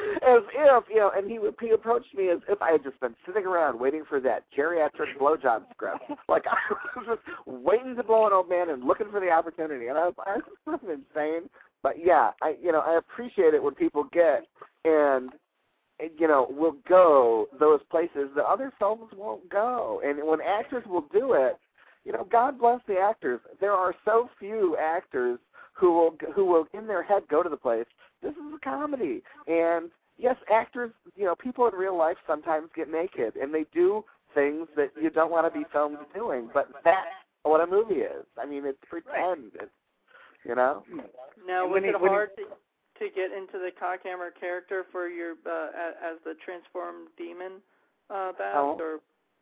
S5: As if, and he approached me as if I had just been sitting around waiting for that geriatric blowjob script. Like I was just waiting to blow an old man and looking for the opportunity. And I was sort of insane. But yeah, I appreciate it when people get and will go those places that other films won't go. And when actors will do it, God bless the actors. There are so few actors who will in their head go to the place. This is a comedy. And yes, actors, people in real life sometimes get naked and they do things that you don't want to be filmed doing, but that's what a movie is. I mean, it's pretend. It's,
S2: Now, was it hard to get into the cockhammer character for your as the transformed demon, Babs, or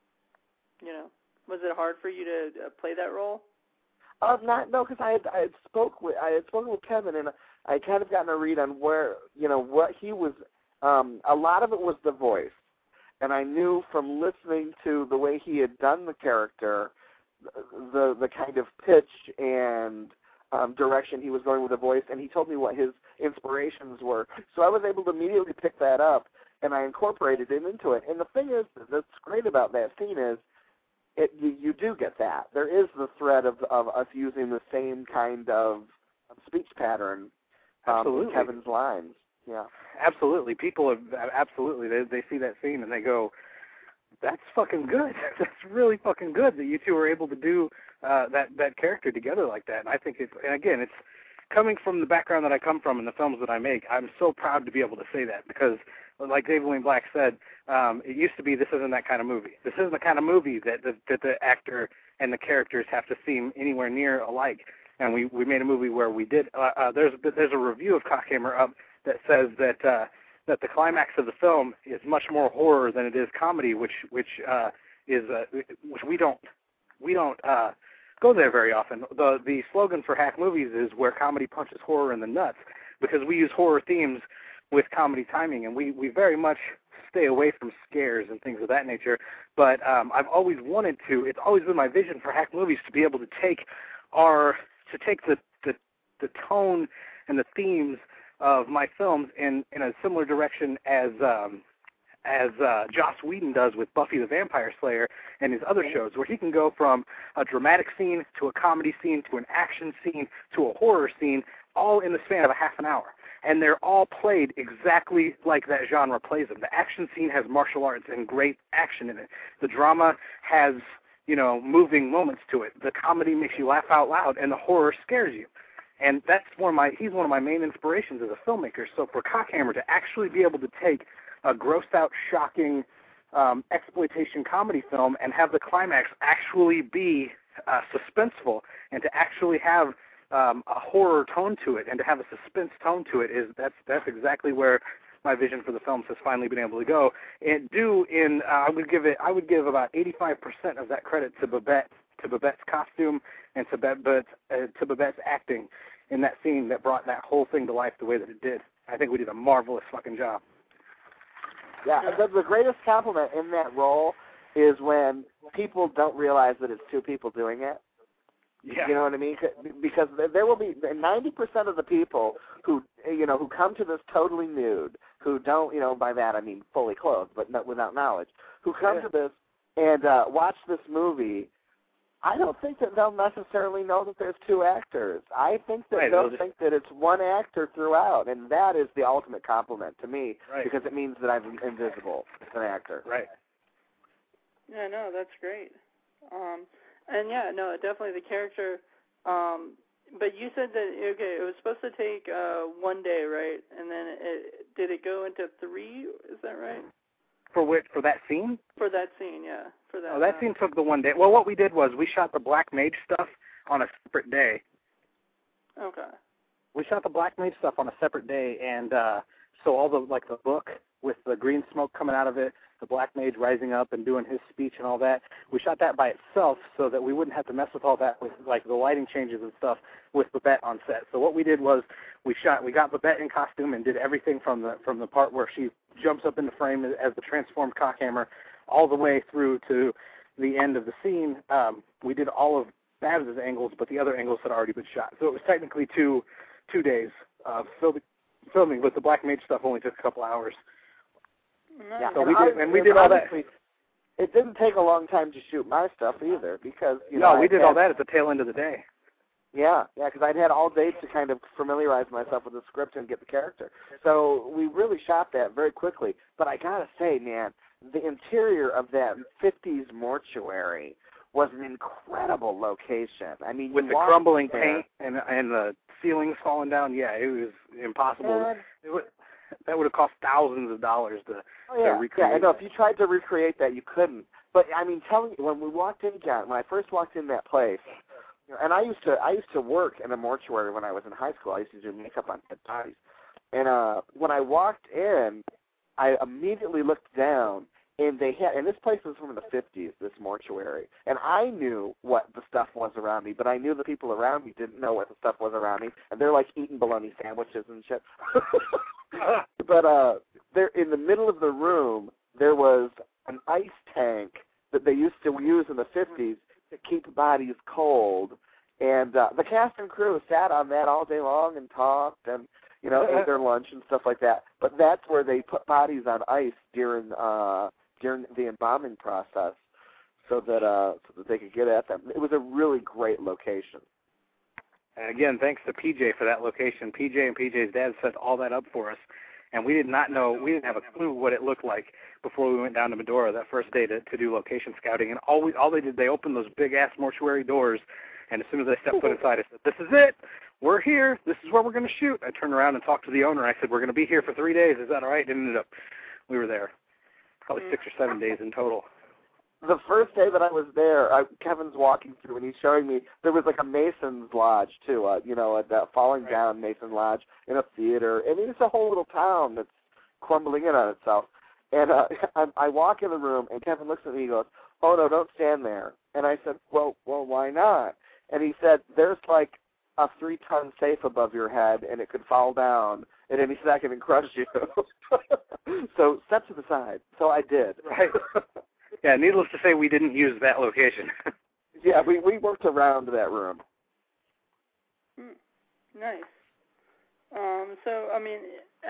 S2: was it hard for you to play that role?
S5: No, because I had spoken with Kevin, and I had kind of gotten a read on where what he was. A lot of it was the voice, and I knew from listening to the way he had done the character, the kind of pitch and direction he was going with the voice, and he told me what his inspirations were. So I was able to immediately pick that up, and I incorporated it into it. And the thing is, that's great about that scene is, you do get that. There is the thread of us using the same kind of speech pattern in Kevin's lines. Yeah,
S3: absolutely. People they see that scene and they go, "That's fucking good. That's really fucking good that you two were able to do that character together like that." And I think it's coming from the background that I come from and the films that I make. I'm so proud to be able to say that because, like David Wayne Black said, it used to be this isn't that kind of movie. This isn't the kind of movie that the actor and the characters have to seem anywhere near alike. And we made a movie where we did. There's a review of Cockhammer up that says that the climax of the film is much more horror than it is comedy, which we don't go there very often. The slogan for Hack Movies is where comedy punches horror in the nuts, because we use horror themes with comedy timing, and we very much stay away from scares and things of that nature. But I've always wanted to. It's always been my vision for Hack Movies to be able to take the tone and the themes of my films in a similar direction as Joss Whedon does with Buffy the Vampire Slayer and his other shows, where he can go from a dramatic scene to a comedy scene to an action scene to a horror scene, all in the span of a half an hour. And they're all played exactly like that genre plays them. The action scene has martial arts and great action in it. The drama has, moving moments to it. The comedy makes you laugh out loud, and the horror scares you. And that's he's one of my main inspirations as a filmmaker. So for Cockhammer to actually be able to take a grossed out, shocking exploitation comedy film and have the climax actually be suspenseful, and to actually have a horror tone to it and to have a suspense tone to it, that's exactly where my vision for the films has finally been able to go. And I would give about 85% of that credit to Babette's costume and to Babette's acting in that scene that brought that whole thing to life the way that it did. I think we did a marvelous fucking job.
S5: Yeah, the greatest compliment in that role is when people don't realize that it's two people doing it.
S3: Yeah.
S5: You know what I mean? Because there will be 90% of the people who come to this totally nude, who don't, by that I mean fully clothed, but not without knowledge, who come to this and watch this movie. I don't think that they'll necessarily know that there's two actors. I think that they'll think that it's one actor throughout, and that is the ultimate compliment to me, because it means that I'm invisible as an actor.
S3: Right.
S2: Yeah, no, that's great. And yeah, no, definitely the character. But you said that it was supposed to take 1 day, right? And then did it go into 3? Is that right?
S3: For that scene?
S2: For that scene, yeah. For that.
S3: Oh, that scene took the 1 day. Well, what we did was we shot the Black Mage stuff on a separate day.
S2: Okay.
S3: We shot the Black Mage stuff on a separate day, and so all the book with the green smoke coming out of it, the Black Mage rising up and doing his speech and all that, we shot that by itself so that we wouldn't have to mess with all that with the lighting changes and stuff with Babette on set. So what we did was we got Babette in costume and did everything from the part where she jumps up in the frame as the transformed Cockhammer all the way through to the end of the scene. We did all of Babs' angles, but the other angles had already been shot. So it was technically two days of filming, but the Black Mage stuff only took a couple hours.
S2: Nice.
S5: Yeah,
S3: So we did all that.
S5: It didn't take a long time to shoot my stuff either, because
S3: we did all that at the tail end of the day.
S5: Yeah, because I'd had all day to kind of familiarize myself with the script and get the character. So we really shot that very quickly. But I gotta say, man, the interior of that 50s mortuary was an incredible location. I mean,
S3: with the crumbling paint and the ceilings falling down, it was impossible. That would have cost thousands of dollars to recreate.
S5: Yeah, I know. If you tried to recreate that, you couldn't. But I mean, telling you, when we walked in, John, when I first walked in that place, and I used to work in a mortuary when I was in high school. I used to do makeup on dead bodies. And when I walked in, I immediately looked down, and this place was from the 50s, this mortuary. And I knew what the stuff was around me, but I knew the people around me didn't know what the stuff was around me, and they're like eating bologna sandwiches and shit. But there, in the middle of the room, there was an ice tank that they used to use in the 50s to keep bodies cold, and the cast and crew sat on that all day long and talked and ate their lunch and stuff like that. But that's where they put bodies on ice during the embalming process, so that they could get at them. It was a really great location.
S3: And again, thanks to PJ for that location. PJ and PJ's dad set all that up for us, and we didn't have a clue what it looked like before we went down to Medora that first day to do location scouting. And all they did, they opened those big-ass mortuary doors, and as soon as I stepped foot inside, I said, "This is it. We're here. This is where we're going to shoot." I turned around and talked to the owner. I said, "We're going to be here for 3 days. Is that all right?" And ended up, we were there probably 6 or 7 days in total.
S5: The first day that I was there, Kevin's walking through, and he's showing me there was like a Mason's Lodge, too, a falling down Mason Lodge in a theater. I mean, it's a whole little town that's crumbling in on itself. And I walk in the room, and Kevin looks at me and goes, "Oh, no, don't stand there." And I said, well, why not? And he said, "There's like a 3-ton safe above your head, and it could fall down at any second and crush you." So step to the side. So I did.
S3: Right. Yeah, needless to say, we didn't use that location.
S5: Yeah, we worked around that room.
S2: Nice. So, I mean,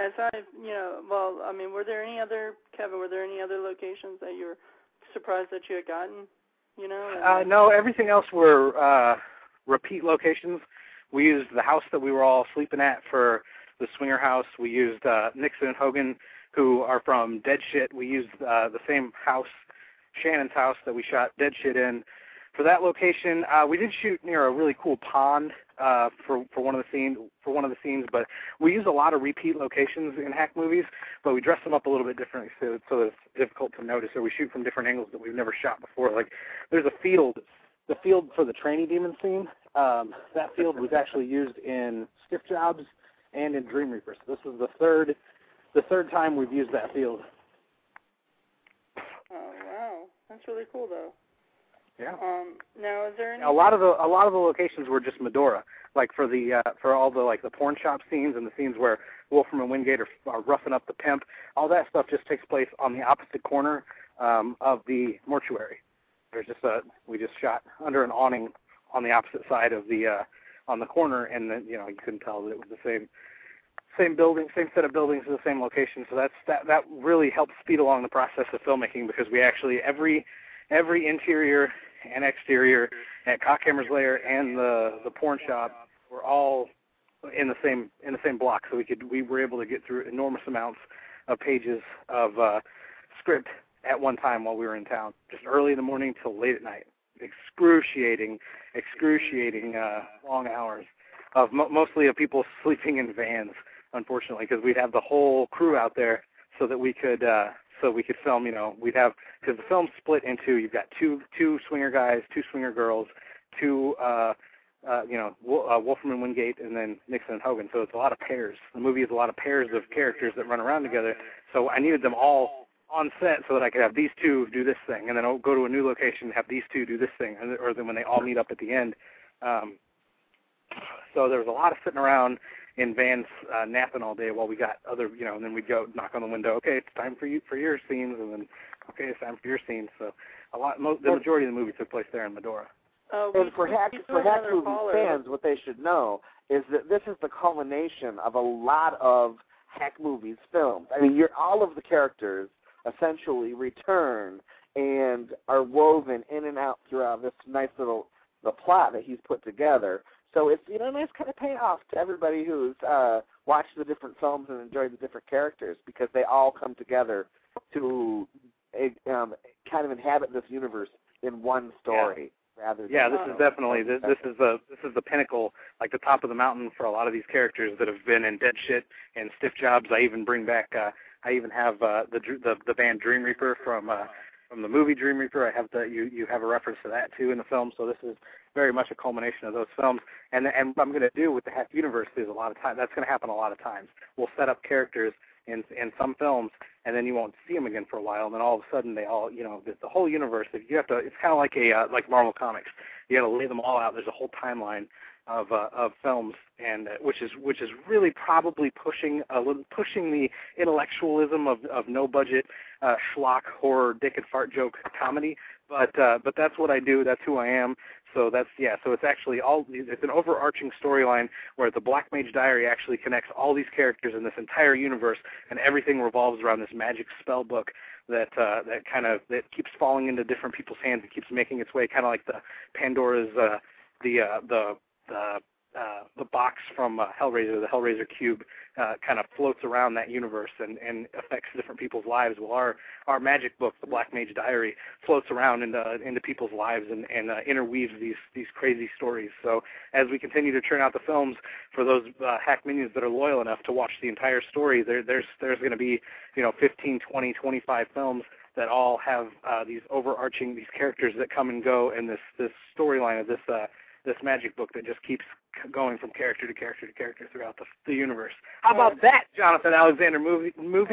S2: were there any other locations that you were surprised that you had gotten,
S3: No, everything else were repeat locations. We used the house that we were all sleeping at for the swinger house. We used Nixon and Hogan, who are from Dead Shit. We used the same house, Shannon's house, that we shot Dead Shit in. For that location, we did shoot near a really cool pond for one of the scenes. But we use a lot of repeat locations in hack movies, but we dress them up a little bit differently so that it's difficult to notice. Or we shoot from different angles that we've never shot before. Like there's a field, the field for the tranny demon scene. That field was actually used in Stiff Jobs and in Dream Reaper. So this was the third time we've used that field.
S2: Oh wow, that's really cool though.
S3: Yeah.
S2: Now, is there any?
S3: A lot of the locations were just Medora, like for all the like the porn shop scenes and the scenes where Wolfram and Wingate are roughing up the pimp. All that stuff just takes place on the opposite corner of the mortuary. There's just we just shot under an awning on the opposite side of the on the corner, and then you couldn't tell that it was the same building, same set of buildings in the same location. So that really helped speed along the process of filmmaking, because we actually every interior and exterior at Cockhammer's Lair and the porn shop were all in the same block, so we were able to get through enormous amounts of pages of script at one time while we were in town, just early in the morning till late at night. Excruciating long hours of mostly of people sleeping in vans, unfortunately, because we'd have the whole crew out there so that we could film. We'd have, because the film's split into, you've got two swinger guys, 2 swinger girls, 2 Wolfram and Wingate, and then Nixon and Hogan. So it's a lot of pairs. The movie is a lot of pairs of characters that run around together. So I needed them all on set so that I could have these 2 do this thing, and then I'll go to a new location and have these 2 do this thing, or then when they all meet up at the end. So there was a lot of sitting around in vans napping all day while we got other, and then we'd go knock on the window. Okay, it's time for your scenes, and then okay, it's time for your scenes. So the majority of the movie took place there in Medora.
S5: And for Hack Movie fans, what they should know is that this is the culmination of a lot of Hack Movies films. I mean, all of the characters essentially return and are woven in and out throughout this nice little the plot that he's put together. So it's a nice kind of payoff to everybody who's watched the different films and enjoyed the different characters, because they all come together to kind of inhabit this universe in one story. Rather than
S3: this is definitely this is the pinnacle, like the top of the mountain for a lot of these characters that have been in Dead Shit and Stiff Jobs. I even bring back I even have the band Dream Reaper from the movie Dream Reaper. I have you have a reference to that too in the film. So this is very much a culmination of those films. And what I'm going to do with the Hack universe is a lot of time. That's going to happen a lot of times. We'll set up characters in some films, and then you won't see them again for a while, and then all of a sudden they all, the whole universe. You have to. It's kind of like like Marvel Comics. You got to lay them all out. There's a whole timeline of films, and which is really probably pushing the intellectualism of no budget schlock horror dick and fart joke comedy. But that's what I do. That's who I am. So So it's actually it's an overarching storyline where the Black Mage Diary actually connects all these characters in this entire universe, and everything revolves around this magic spell book that keeps falling into different people's hands. It keeps making its way, kind of like the Pandora's the box from Hellraiser, the Hellraiser cube, kind of floats around that universe and affects different people's lives. Well, our magic book, the Black Mage Diary, floats around into people's lives and interweaves these crazy stories. So as we continue to churn out the films for those hack minions that are loyal enough to watch the entire story, there's going to be 15, 20, 25 films that all have these characters that come and go, and this storyline of this magic book that just keeps going from character to character to character throughout the universe. How about that, Jonathan Alexander? Moody?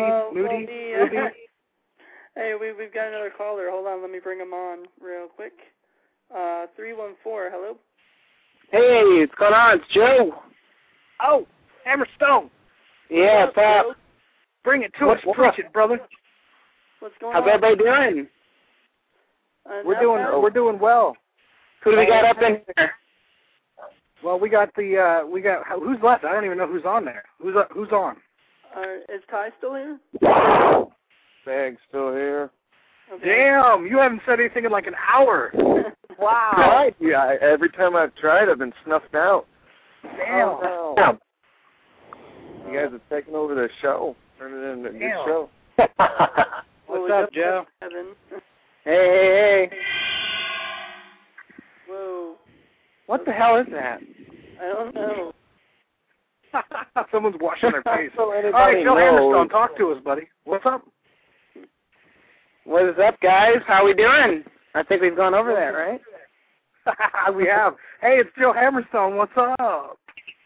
S2: Hey, we've got another caller. Hold on, let me bring him on real quick. 314, hello?
S12: Hey, what's going on? It's Joe.
S3: Oh, Hammerstone.
S12: Yeah, Pop.
S3: Bring it to us. Preach it, brother.
S2: What's going on?
S12: How's everybody doing?
S3: We're doing well.
S12: Who do we got up in here?
S3: Well, we got who's left? I don't even know who's on there. Who's on?
S2: Is Ty still here?
S4: Bag's still here.
S2: Okay.
S3: Damn, you haven't said anything in like an hour. Wow.
S4: Right. Yeah, every time I've tried, I've been snuffed out.
S3: Damn.
S4: Oh, no. You guys have taken over the show. Turned it into a good show.
S3: What's up, Joe?
S12: Hey.
S2: Whoa.
S12: What the hell is that?
S2: I don't know.
S3: Someone's washing their face.
S12: So
S3: all right, Phil Hammerstone, talk to us, buddy. What's up?
S12: What is up, guys? How we doing? I think we've gone over that, right?
S3: We have. Hey, it's Joe Hammerstone. What's up?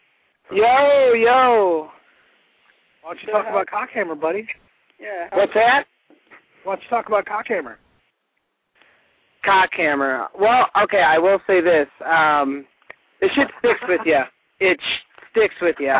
S12: Yo.
S3: Why don't you talk about Cockhammer, buddy?
S2: Yeah.
S12: What's that?
S3: Why don't you talk about Cockhammer?
S12: Cockhammer. Well, okay, I will say this. This shit sticks with you. It sticks with you.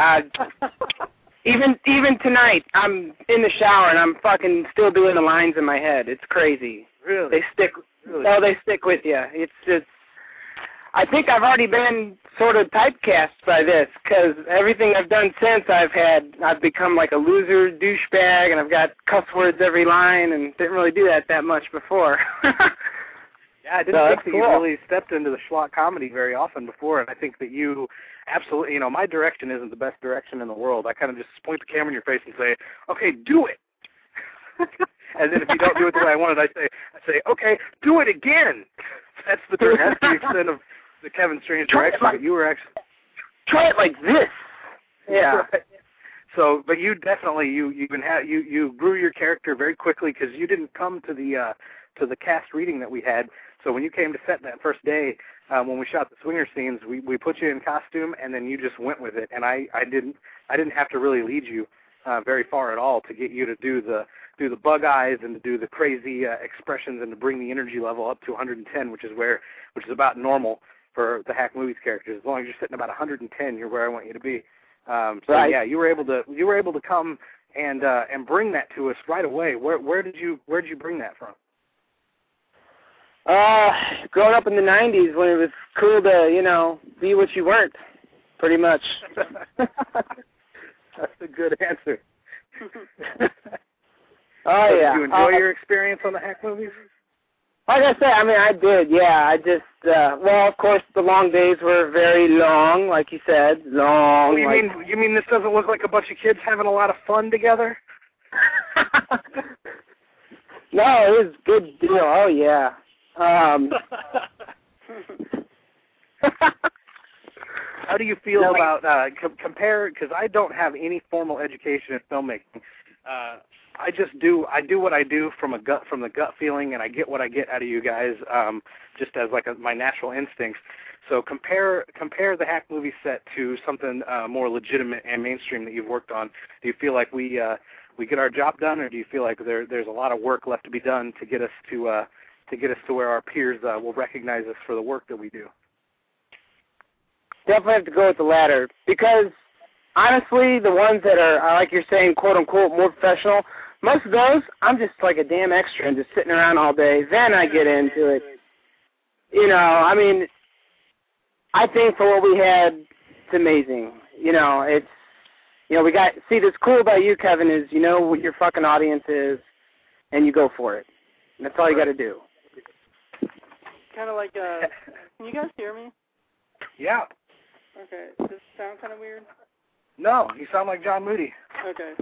S12: Even tonight, I'm in the shower and I'm fucking still doing the lines in my head. It's crazy.
S3: Really?
S12: They stick.
S3: Really?
S12: No, they stick with you. It's. I think I've already been sort of typecast by this, because everything I've done since I've become like a loser douchebag, and I've got cuss words every line, and didn't really do that much before.
S3: Yeah, I didn't think that you really stepped into the schlock comedy very often before, and I think that you absolutely, my direction isn't the best direction in the world. I kind of just point the camera in your face and say, okay, do it. And then if you don't do it the way I wanted, I say, okay, do it again. That's the extent of the Kevin Strange direction. But you were actually
S12: try it like this. Yeah.
S3: Right. So, but you definitely you grew your character very quickly, because you didn't come to the cast reading that we had. So when you came to set that first day, when we shot the swinger scenes, we put you in costume, and then you just went with it. And I didn't have to really lead you very far at all to get you to do the bug eyes and to do the crazy expressions and to bring the energy level up to 110, which is about normal for the Hack Movies characters. As long as you're sitting about 110, you're where I want you to be. So
S12: right.
S3: Yeah, you were able to come and bring that to us right away. Where did you bring that from?
S12: Growing up in the 90s when it was cool to, be what you weren't, pretty much.
S3: That's a good answer.
S12: Oh,
S3: so
S12: yeah.
S3: Did you enjoy your experience on the hack movies?
S12: Like I said, I mean, I did, yeah. I just, well, of course, the long days were very long, like you said. Long.
S3: Oh, you mean this doesn't look like a bunch of kids having a lot of fun together?
S12: No, it was a good deal. Oh, yeah.
S3: How do you feel about compare? Because I don't have any formal education in filmmaking. I do what I do from the gut feeling, and I get what I get out of you guys, just as like my natural instincts. So compare the hack movie set to something more legitimate and mainstream that you've worked on. Do you feel like we get our job done, or do you feel like there's a lot of work left to be done to get us to where our peers will recognize us for the work that we do?
S12: Definitely have to go with the latter, because honestly, the ones that are, like you're saying, quote unquote, more professional, most of those, I'm just like a damn extra and just sitting around all day. Then I get into it. You know, I mean, I think for what we had, it's amazing. You know, it's, you know, this cool about you, Kevin, is you know what your fucking audience is, and you go for it. And that's all you got to do.
S2: Kind of like, can you guys hear me?
S3: Yeah.
S2: Okay. Does this sound kind of weird?
S3: No, you sound like John Moody.
S2: Okay.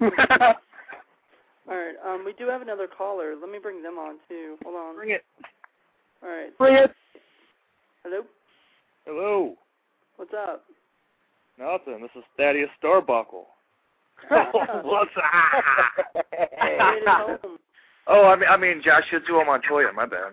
S2: All right. We do have another caller. Let me bring them on, too. Hold on.
S3: Bring it.
S2: All right.
S12: Bring it.
S2: Hello?
S13: Hello.
S2: What's up?
S13: Nothing. This is Thaddeus Starbuckle.
S3: What's up?
S13: Oh, I mean Josh Shitsuo Montoya, my bad.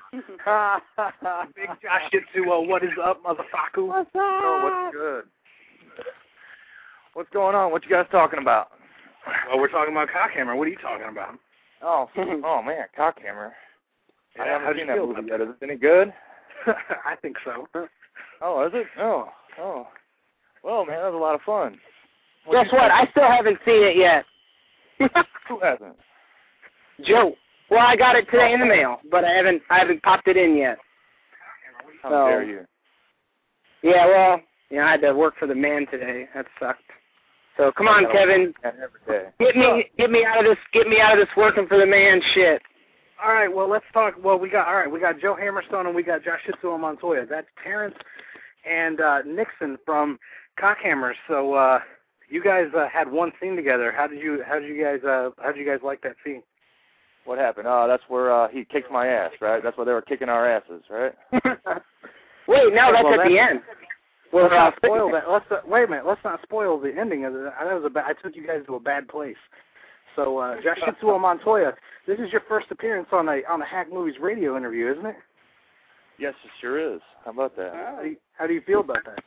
S3: Big Josh Shitsuo, what is up, motherfucker?
S12: What's up?
S13: Oh, what's good? What's going on? What you guys talking about?
S3: Well, we're talking about Cockhammer. What are you talking about?
S13: Oh man, Cockhammer.
S3: Yeah,
S13: I haven't seen that
S3: feel
S13: movie yet. Is it any good?
S3: I think so.
S13: Oh, is it? Oh. Well, man, that was a lot of fun.
S12: Guess what? I still haven't seen it yet.
S13: Who hasn't?
S12: Joe. Well, I got it today in the mail, but I haven't popped it in yet.
S13: How dare you?
S12: Yeah, well, I had to work for the man today. That sucked. So come on, Kevin. Get me out of this working for the man shit.
S3: All right, well, let's talk. Well, we got Joe Hammerstone and we got Josh Shitsuo Montoya. That's Terrence and Nixon from Cockhammer. So you guys had one scene together. How did you guys like that scene?
S13: What happened? Oh, that's where he kicked my ass, right? That's where they were kicking our asses, right?
S12: Wait, no, that's at the end.
S3: Well, let's not spoil that. Wait a minute. Let's not spoil the ending of it. I took you guys to a bad place. So, Josh Shitsuo Montoya, this is your first appearance on a Hack Movies radio interview, isn't it?
S13: Yes, it sure is. How about that?
S3: How do you feel about that?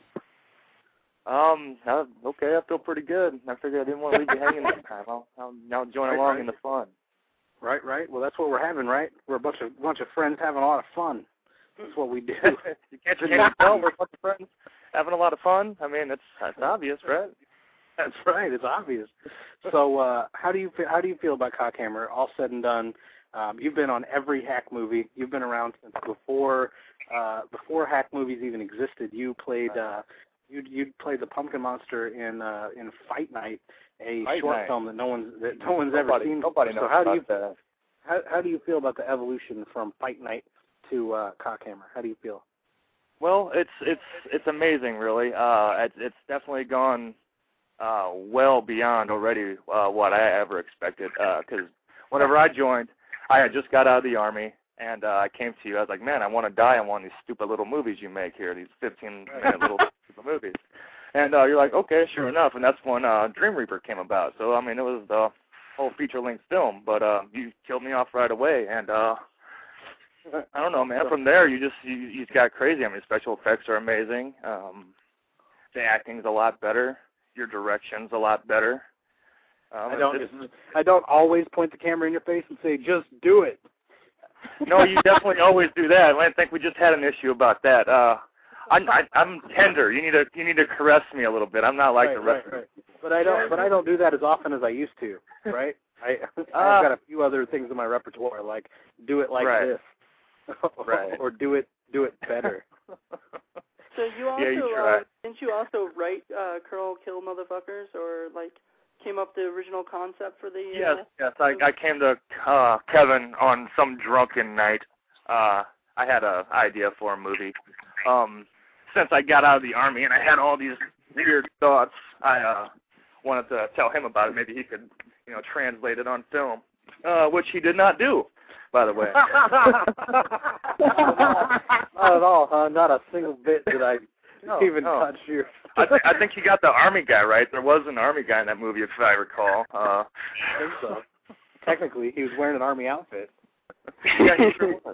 S13: Okay, I feel pretty good. I figured I didn't want to leave you hanging this time. I'll join along in the fun.
S3: Right. Well, that's what we're having, right? We're a bunch of friends having a lot of fun. That's what we do.
S13: You can't tell we're a bunch of friends having a lot of fun. I mean, that's obvious, right?
S3: That's right. It's obvious. So, how do you feel about Cockhammer? All said and done, you've been on every Hack movie. You've been around since before Hack movies even existed. You played you played the Pumpkin Monster in Fight Night, a short film that no one's ever seen.
S13: Nobody knows about that.
S3: How do you feel about the evolution from Fight Night to Cockhammer? How do you feel?
S13: Well, it's amazing, really. It's definitely gone well beyond already what I ever expected. Because whenever I joined, I had just got out of the Army, and I came to you. I was like, man, I want to die on one of these stupid little movies you make here, these 15-minute little stupid movies. And you're like, okay, sure enough. And that's when Dream Reaper came about. So, I mean, it was the whole feature-length film. But you killed me off right away. And I don't know, man. From there, you just got crazy. I mean, special effects are amazing. The acting's a lot better. Your direction's a lot better.
S3: I don't always point the camera in your face and say, just do it.
S13: No, you definitely always do that. I think we just had an issue about that. I'm tender. You need to caress me a little bit. I'm not like the rest.
S3: Right. But I don't do that as often as I used to. Right? I've got a few other things in my repertoire, like do it like this, or do it better.
S2: So you also didn't you also write Curl Kill Motherfuckers, or like came up with the original concept for the?
S13: Yes. I came to Kevin on some drunken night. I had an idea for a movie. Since I got out of the Army and I had all these weird thoughts, I wanted to tell him about it. Maybe he could, translate it on film, which he did not do, by the way.
S3: Not at all, huh? Not a single bit did I even touch you.
S13: I think he got the Army guy right. There was an Army guy in that movie, if I recall.
S3: I think so. Technically, he was wearing an Army outfit.
S13: Yeah, he sure was.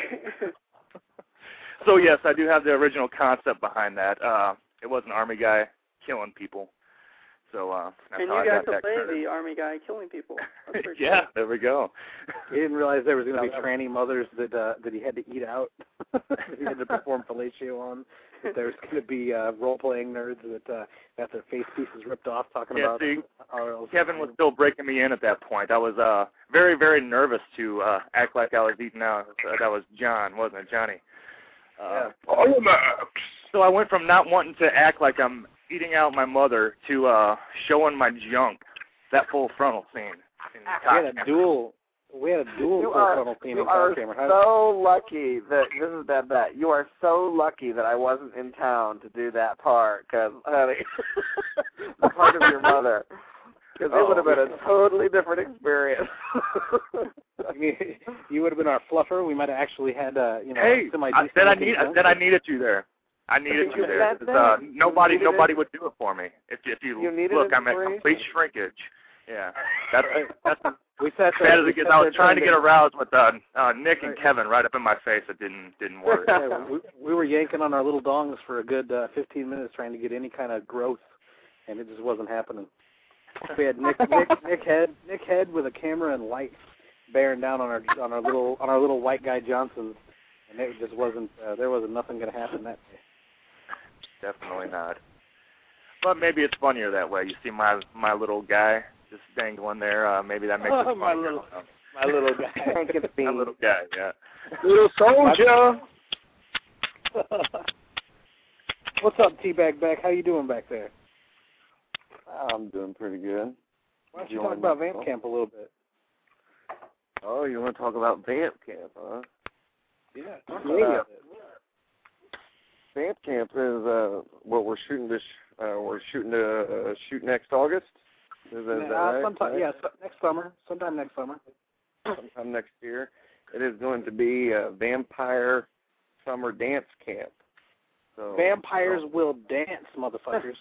S13: So, yes, I do have the original concept behind that. It was an Army guy killing people. So that's
S2: and
S13: how
S2: you
S13: I
S2: got to play
S13: credit.
S2: the Army guy killing people.
S13: Yeah,
S2: cool.
S13: There we go.
S3: He didn't realize there was going to be tranny mothers that he had to eat out. He had to perform fellatio on. That there was going to be role-playing nerds that got their face pieces ripped off talking about.
S13: See, Kevin was still breaking me in at that point. I was very, very nervous to act like I was eating out. That was John, wasn't it, Johnny? So I went from not wanting to act like I'm eating out my mother to showing my junk. That full frontal scene.
S3: We had a dual full frontal scene in Cock Hammer.
S5: You are so lucky that this is bad. You are so lucky that I wasn't in town to do that part, because the part of your mother. Because it would have been a totally different experience.
S3: You would have been our fluffer. We might have actually had,
S13: Hey, I said I needed you there. I needed you there. Nobody would do it for me. If you look, I'm at complete shrinkage. Yeah, that's
S3: we sat
S13: there. I was trying to get aroused with Nick and Kevin right up in my face. It didn't work.
S3: We were yanking on our little dongs for a good 15 minutes trying to get any kind of growth, and it just wasn't happening. We had Nick Head with a camera and lights bearing down on our little white guy Johnsons, and it just wasn't. There wasn't nothing going to happen that day.
S13: Definitely not. But maybe it's funnier that way. You see my little guy just dangling there. Maybe that makes it funnier.
S3: My little guy.
S13: My little guy, yeah.
S3: Little soldier. What's up, T-Bag Back? How you doing back there?
S4: I'm doing pretty good.
S3: Why don't you talk about Vamp Camp a little bit?
S4: Oh, you want to talk about Vamp Camp, huh?
S3: Yeah.
S4: Vamp Camp is what we're shooting to shoot next August. Is that right?
S3: Sometime, yeah, next summer. Sometime next summer.
S4: Sometime next year. It is going to be a vampire summer dance camp. So,
S3: Vampires will dance, motherfuckers.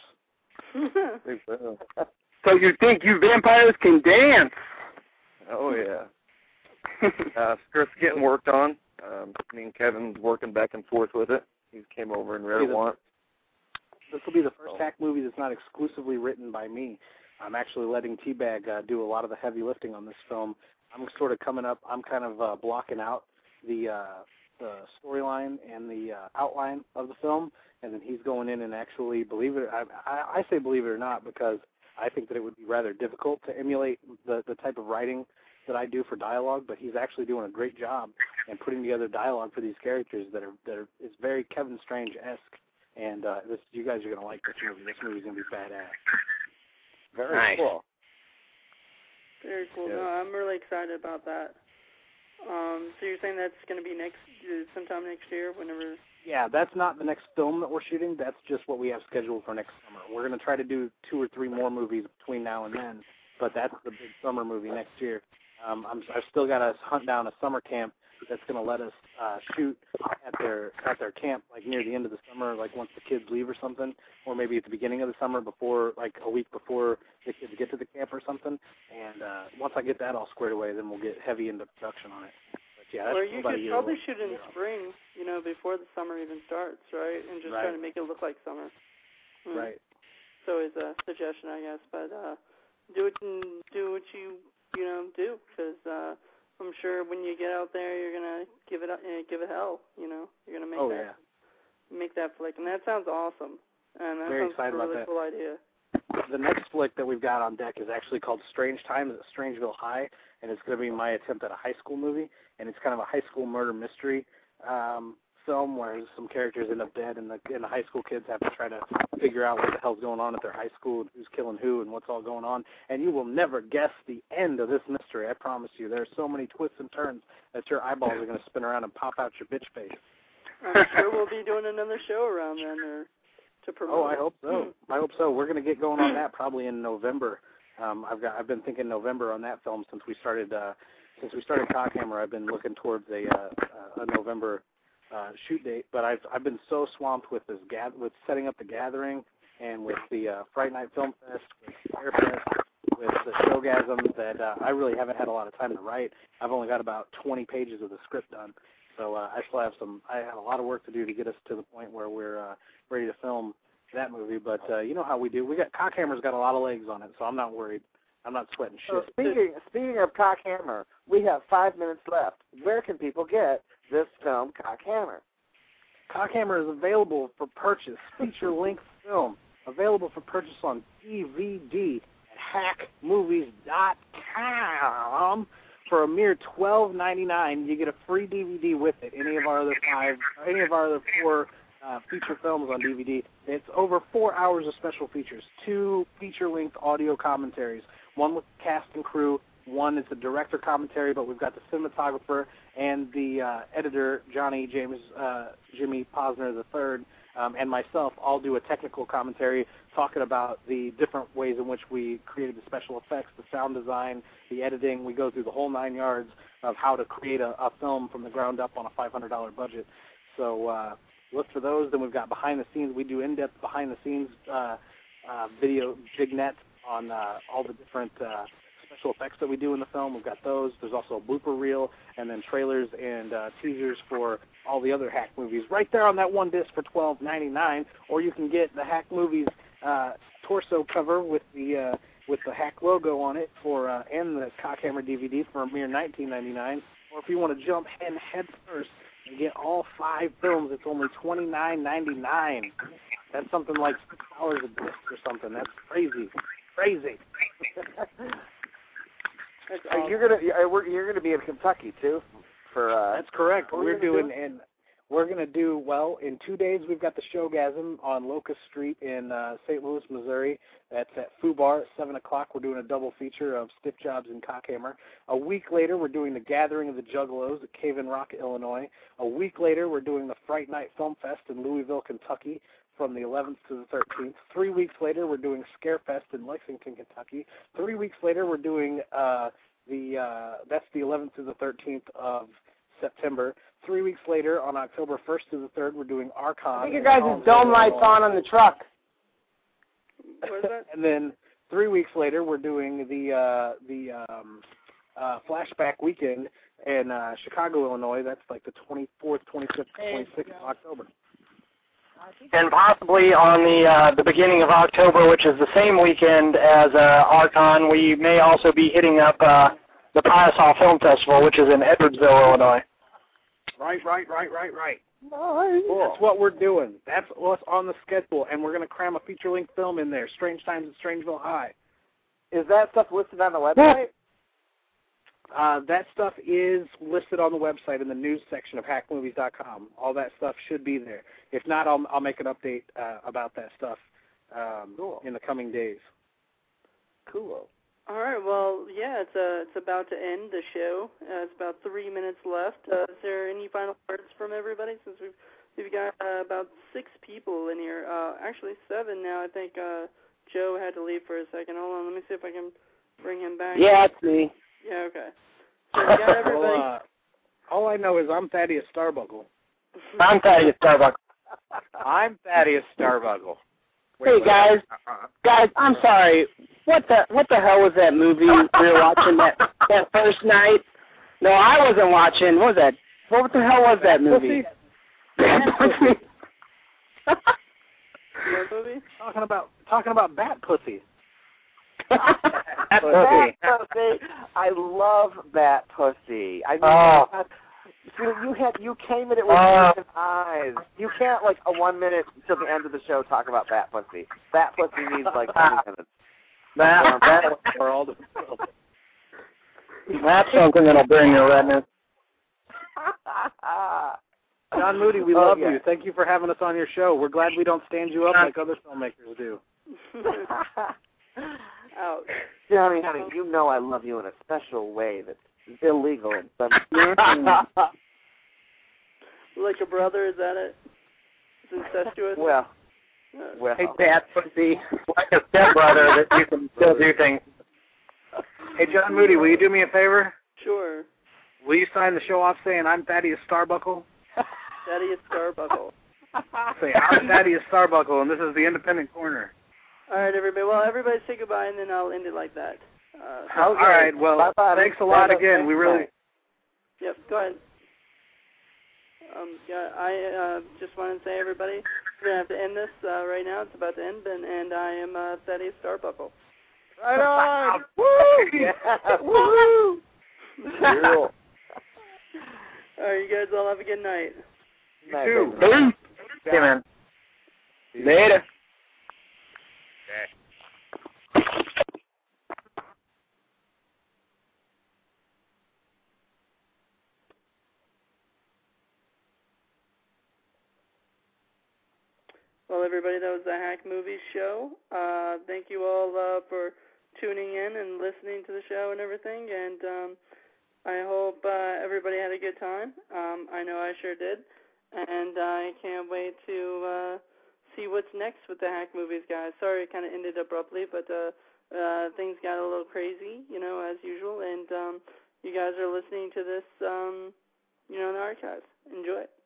S12: So you think you vampires can dance?
S4: Oh, yeah. Script's getting worked on. Me and Kevin's working back and forth with it. He came over and read it once.
S3: This will be the first hack movie that's not exclusively written by me. I'm actually letting T-Bag do a lot of the heavy lifting on this film. I'm sort of coming up. I'm kind of blocking out the storyline and the outline of the film, and then he's going in and actually, believe it. I say believe it or not because I think that it would be rather difficult to emulate the type of writing that I do for dialogue, but he's actually doing a great job and putting together dialogue for these characters that are it's very Kevin Strange-esque, and you guys are going to like this movie. This movie's going to be badass.
S4: Very
S12: nice.
S4: Cool.
S2: Very cool.
S4: Yeah.
S2: No, I'm really excited about that. So you're saying that's going to be sometime next year, whenever?
S3: Yeah, that's not the next film that we're shooting. That's just what we have scheduled for next summer. We're going to try to do 2 or 3 more movies between now and then, but that's the big summer movie next year. I've still got to hunt down a summer camp that's going to let us shoot at their camp, like near the end of the summer, like once the kids leave or something, or maybe at the beginning of the summer, before, like a week before the kids get to the camp or something. And once I get that all squared away, then we'll get heavy into production on it. But yeah, that's
S2: or you
S3: about
S2: could probably shoot in spring, before the summer even starts, right? And just try to make it look like summer.
S3: Right.
S2: So it's a suggestion, I guess, but do what you do, because I'm sure when you get out there, you're gonna give it hell. You're gonna make that flick, and that sounds awesome. And that
S3: Very
S2: sounds
S3: excited
S2: like a
S3: about
S2: really
S3: that.
S2: cool idea.
S3: The next flick that we've got on deck is actually called Strange Times at Strangeville High, and it's going to be my attempt at a high school movie, and it's kind of a high school murder mystery film where some characters end up dead, and the high school kids have to try to figure out what the hell's going on at their high school, and who's killing who, and what's all going on. And you will never guess the end of this mystery. I promise you. There are so many twists and turns that your eyeballs are going to spin around and pop out your bitch face.
S2: I'm sure we'll be doing another show around then, or to promote.
S3: Oh, I hope so. I hope so. We're going to get going on that probably in November. I've been thinking November on that film since we started Cockhammer. I've been looking towards a November shoot date, but I've been so swamped with with setting up the gathering and with the Fright Night Film Fest, with Scare Fest, with the Showgasm that I really haven't had a lot of time to write. I've only got about 20 pages of the script done, so I have a lot of work to do to get us to the point where we're ready to film that movie. But you know how we do. Cockhammer's got a lot of legs on it, so I'm not worried. I'm not sweating shit.
S5: So speaking of Cockhammer, we have 5 minutes left. Where can people get this film, Cockhammer?
S3: Cockhammer is available for purchase, feature-length film, available for purchase on DVD at hackmovies.com for a mere $12.99. You get a free DVD with it. Any of our other 4 feature films on DVD. It's over 4 hours of special features, 2 feature-length audio commentaries, one with the cast and crew, one is the director commentary, but we've got the cinematographer and the editor, Jimmy Posner III, and myself all do a technical commentary talking about the different ways in which we created the special effects, the sound design, the editing. We go through the whole 9 yards of how to create a film from the ground up on a $500 budget. So look for those. Then we've got behind the scenes. We do in-depth behind the scenes video vignettes on all the different special effects that we do in the film. We've got those. There's also a blooper reel and then trailers and teasers for all the other Hack movies right there on that one disc for $12.99. Or you can get the Hack movies torso cover with the Hack logo on it and the Cockhammer DVD for a mere $19.99. Or if you want to jump head first and get all 5 films, it's only $29.99. That's something like $6 a disc or something. That's crazy.
S5: You're gonna be in Kentucky too.
S3: That's correct. We're gonna do well in 2 days. We've got the Showgasm on Locust Street in St. Louis, Missouri. That's at Fubar at 7 o'clock. We're doing a double feature of Stiff Jobs and Cockhammer. A week later, we're doing the Gathering of the Juggalos at Cave in Rock, Illinois. A week later, we're doing the Fright Night Film Fest in Louisville, Kentucky, from the 11th to the 13th. 3 weeks later, we're doing Scare Fest in Lexington, Kentucky. 3 weeks later, we're doing that's the 11th to the 13th of September. 3 weeks later, on October 1st to the 3rd, we're doing Archon.
S12: I think your guys' dome lights on the truck.
S2: What is that?
S3: And then 3 weeks later, we're doing the Flashback Weekend in Chicago, Illinois. That's like the 24th, 25th, 26th of October.
S9: And possibly on the beginning of October, which is the same weekend as Archon, we may also be hitting up the Pius Hall Film Festival, which is in Edwardsville, Illinois.
S3: Right.
S5: Nice.
S3: That's what we're doing. That's what's on the schedule, and we're going to cram a feature-length film in there, Strange Times at Strangeville High.
S5: Is that stuff listed on the website?
S3: That stuff is listed on the website in the news section of hackmovies.com. All that stuff should be there. If not, I'll make an update about that stuff in the coming days.
S5: Cool.
S2: All right. Well, yeah, it's about to end the show. It's about 3 minutes left. Is there any final words from everybody? Since we've got about 6 people in here. Actually 7 now. I think Joe had to leave for a second. Hold on. Let me see if I can bring him back.
S12: Yeah, it's me.
S2: Yeah. Okay. So we got everybody.
S3: Well, all I know is I'm Thaddeus Starbuggle.
S9: I'm Thaddeus Starbuggle.
S7: I'm Thaddeus Starbuggle.
S12: Hey guys, I'm sorry. What the hell was that movie we were watching that first night? No, I wasn't watching. What was that? What the hell was that movie?
S2: What movie?
S3: Talking about Bat Pussy.
S5: Bat Pussy. I love Bat Pussy. I mean, you came at it with open eyes. You can't, like, a 1 minute till the end of the show talk about Bat Pussy. Bat Pussy needs, like, 20 minutes.
S9: That's something that'll burn your retinas.
S3: John Moody, we love you. Thank you for having us on your show. We're glad we don't stand you up like other filmmakers do.
S2: Ouch.
S5: Johnny, honey, you know I love you in a special way that's illegal in some
S2: Like a brother, is that it? It's incestuous?
S5: Well.
S12: Hey, Pat, pussy. Like a stepbrother that you can still do things.
S3: Hey, John Moody, will you do me a favor?
S2: Sure.
S3: Will you sign the show off saying, I'm Thaddeus Starbuckle?
S2: Thaddeus Starbuckle.
S3: Say, I'm Thaddeus Starbuckle, and this is the Independent Corner.
S2: All right, everybody. Well, everybody say goodbye, and then I'll end it like that.
S3: All right. Well,
S5: bye-bye.
S3: Thanks a lot again. We really...
S2: Yep, go ahead. I just want to say, everybody, we're going to have to end this right now. It's about to end, and I am Thaddeus Starbuckle.
S5: Right on!
S2: Woo!
S5: Yeah. Woo!
S2: Cool. All right, you guys all have a good night.
S3: You too.
S12: Hey, man. Later.
S2: Well, everybody, that was the Hack Movies show. Thank you all for tuning in and listening to the show and everything, and I hope everybody had a good time. I know I sure did, and I can't wait to see what's next with the Hack Movies, guys. Sorry it kind of ended abruptly, but things got a little crazy, as usual, and you guys are listening to this, in the archives. Enjoy it.